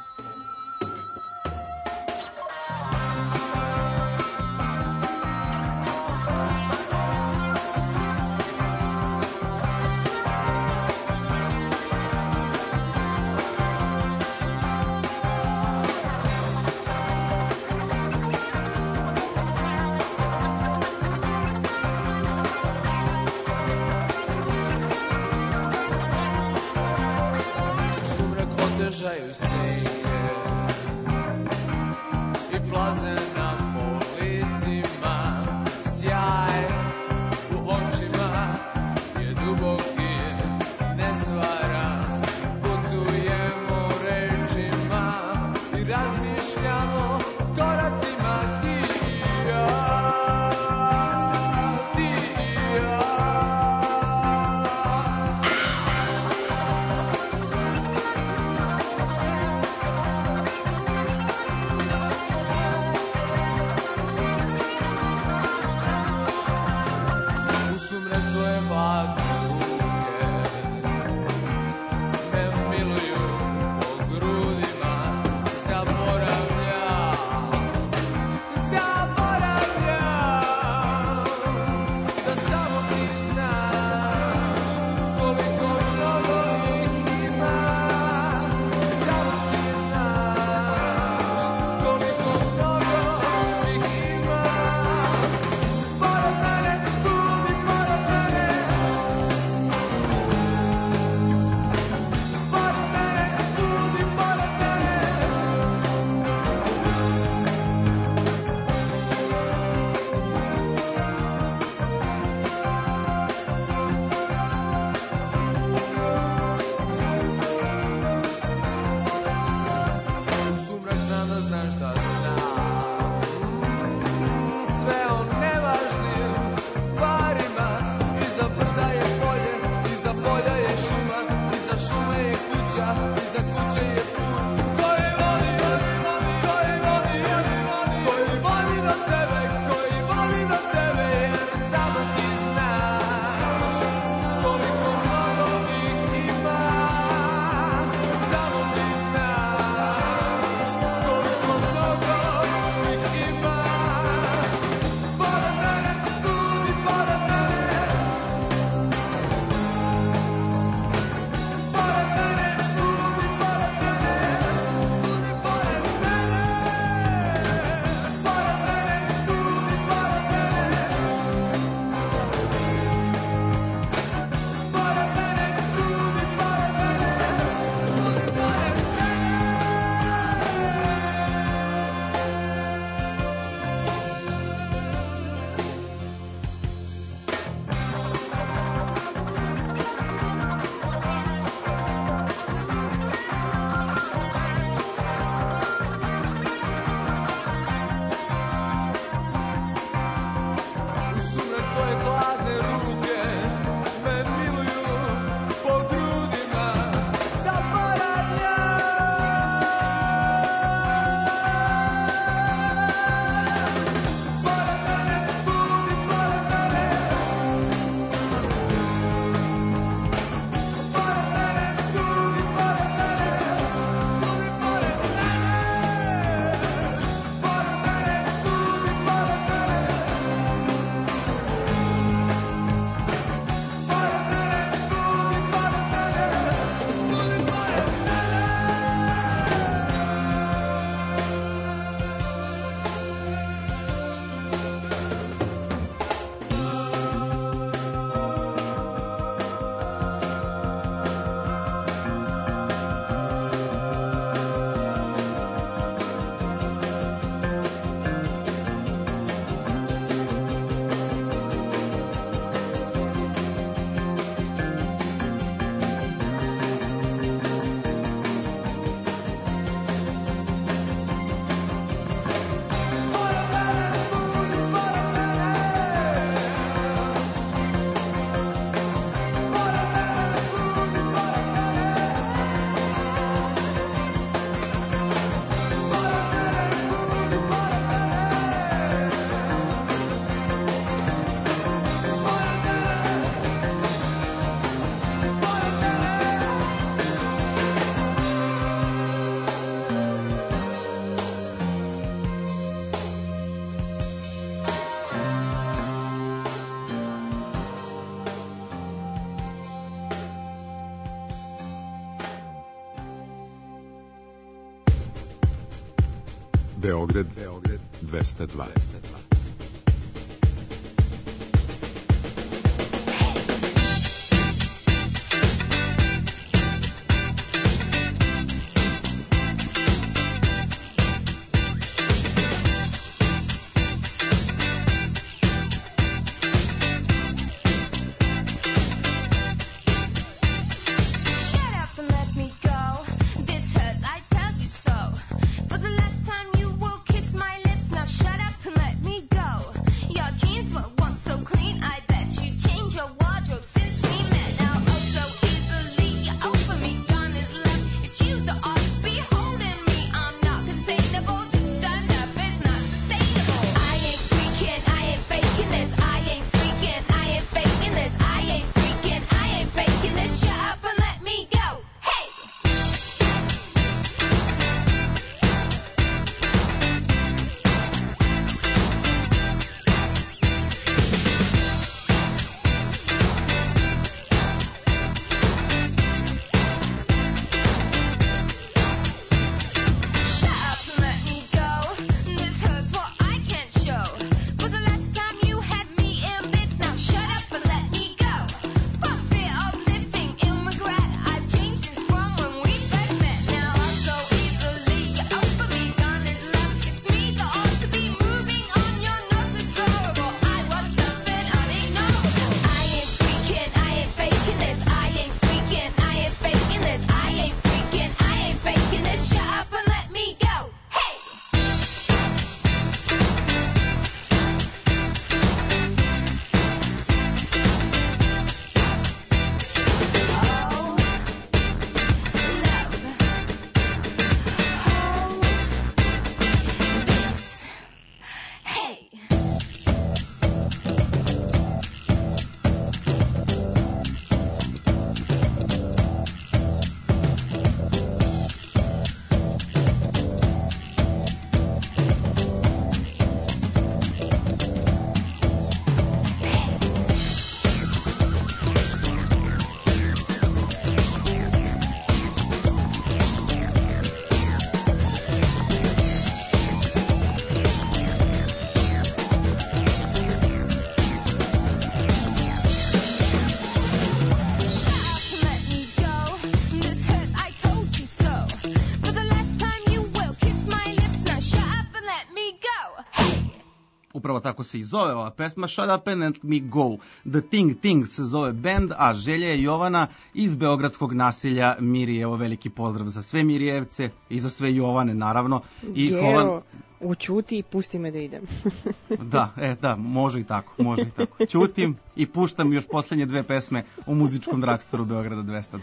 Umrežaju senke i plaze na policima, sjaj u očima je duboki, nestvaran. Putujemo rečima i razmišljamo koracima, ti i ja, ti i ja. U sumrak tvoje hladne ruke me miluju po grudima, zaboravljam da samo ti znaš koliko mnogo ih ima, samo ti znaš koliko mnogo ih ima. Pored mene, budi pored mene, pored mene, budi pored mene. U sumrak znam da znaš šta znam, sve o nevažnim stvarima. Iza brda je polje, iza polja je šuma, iza šume je kuća, iza kuće je put koji vodi, koji vodi, koji vodi do tebe, koji vodi do tebe, jer samo ti znaš koliko mnogo ih ima, samo ti znaš koliko mnogo ih ima. Pored mene, budi pored mene, pored mene, budi pored mene, budi pored mene, pored mene, budi pored mene, pored mene, budi pored U sumrak tvoje hladne ruke me miluju po grudima, zaboravljam pored mene, budi pored mene, pored mene, budi pored mene, budi pored mene, pored mene, budi pored mene. Beograd 202. upravo tako se i zove ova pesma, Shut Up and Let Me Go. The Things se zove band, a želja je Jovana iz beogradskog naselja Mirije. Evo veliki pozdrav za sve Mirijevce i za sve Jovane, naravno. I Gero, učuti i pusti me da idem. Da, može i tako. Ćutim i puštam još posljednje 2 pesme u muzičkom dragstoru Beograda 202.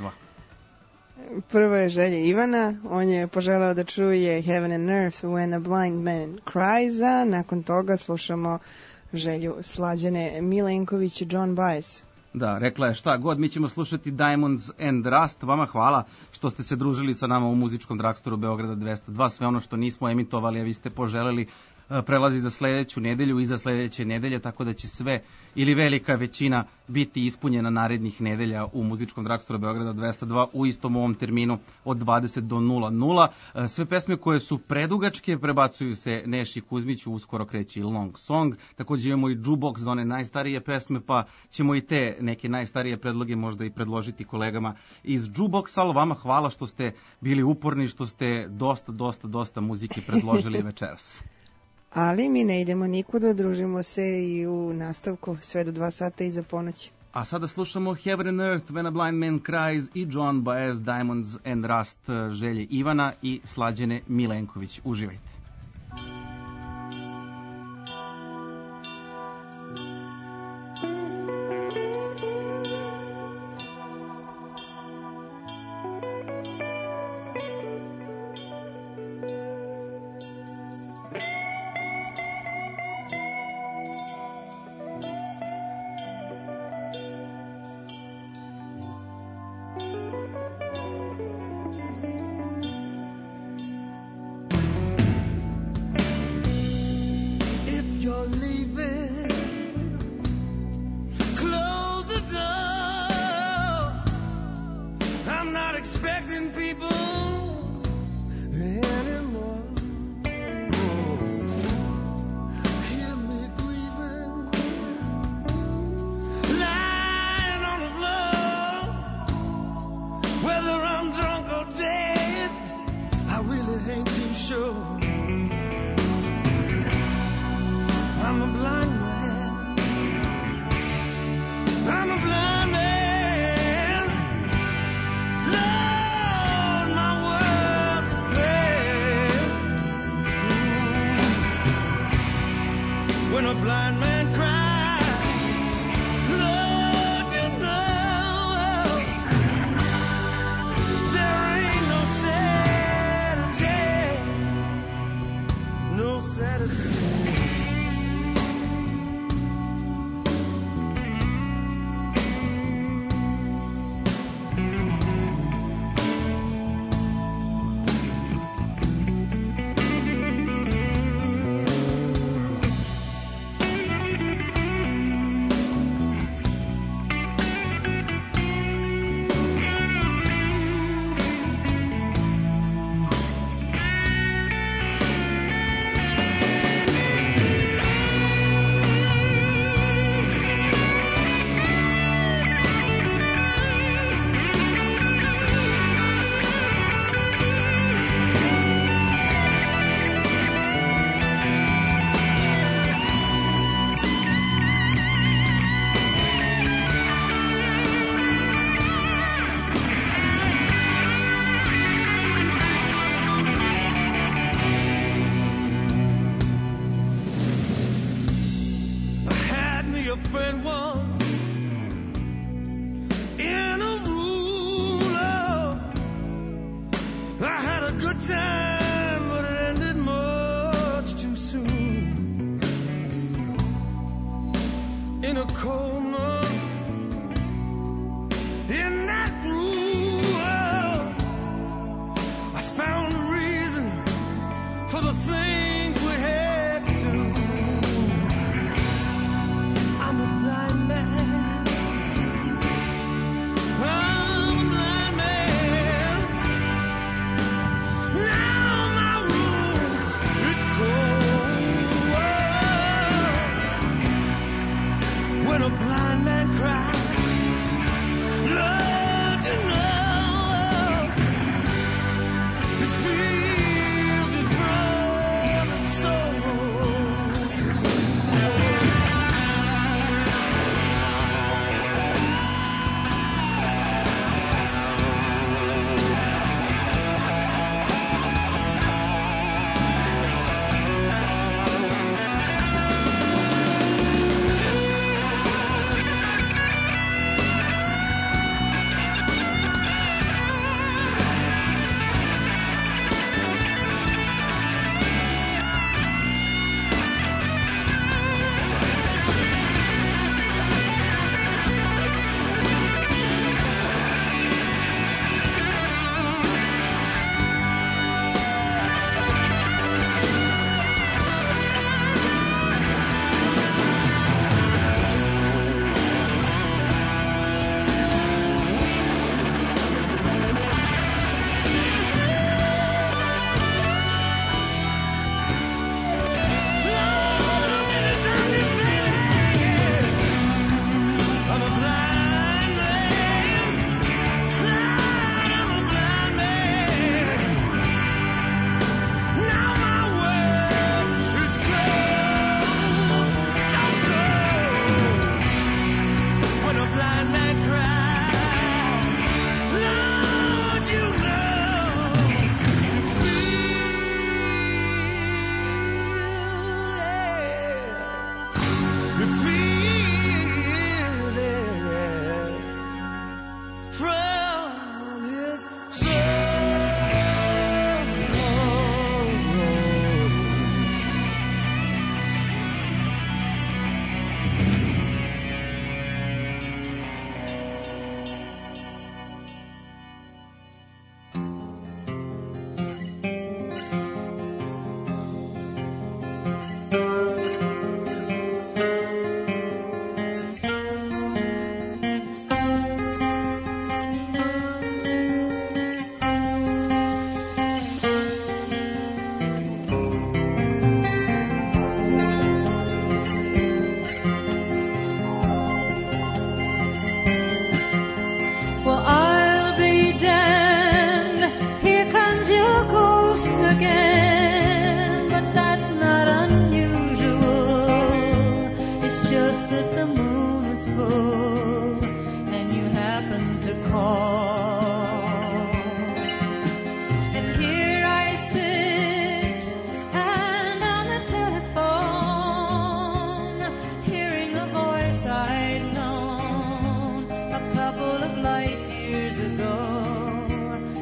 Prva je želja Ivana, on je poželao da čuje Heaven and Earth When a Blind Man Cries, a nakon toga slušamo želju Slađane Milenković i John Baez. Da, rekla je šta god, mi ćemo slušati Diamonds and Rust. Vama hvala što ste se družili sa nama u muzičkom dragstoru Beograda 202. Sve ono što nismo emitovali, a vi ste poželeli, prelazi za sledeću nedelju i za sledeće nedelje, tako da će sve ili velika većina biti ispunjena narednih nedelja u muzičkom dragstoru Beograda 202 u istom ovom terminu od 20 do 00. Sve pesme koje su predugačke prebacuju se Neši Kuzmiću, uskoro kreće i Long Song. Takođe imamo i jukebox za one najstarije pesme, pa ćemo i te neke najstarije predloge možda i predložiti kolegama iz jukeboxa, ali vama hvala što ste bili uporni, što ste dosta muzike predložili večeras. Ali mi ne idemo nikuda, družimo se i u nastavku sve do 2 sata iza ponoći. A sada slušamo Heaven and Earth, When a Blind Man Cries i John Baez, Diamonds and Rust, želje Ivana i Slađene Milenković. Uživajte. When a blind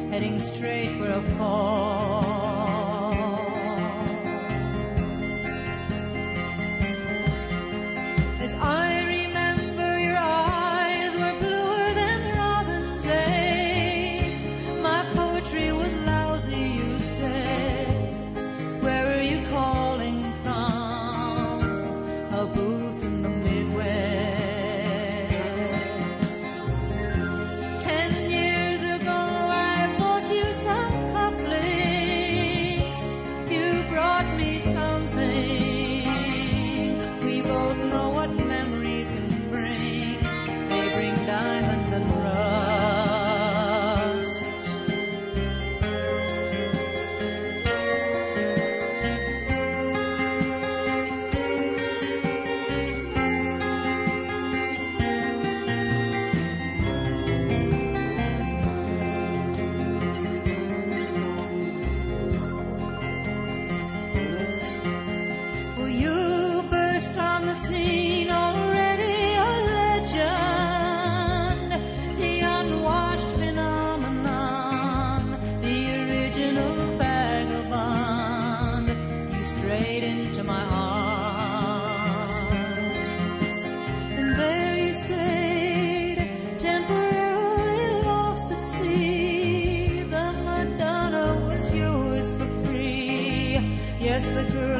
heading straight for a fall. As I remember, your eyes were bluer than robin's eggs. My poetry was lousy, you said. Where are you calling from? A booth in the Midwest. 10 years ago I bought you some cufflinks. You brought me something. We both know what memories can bring. They bring diamonds and rust. Well, you burst on the scene, already a legend, the unwashed phenomenon, the original vagabond. You strayed into my arms, and there you stayed, temporarily lost at sea. The Madonna was yours for free. Yes, the girl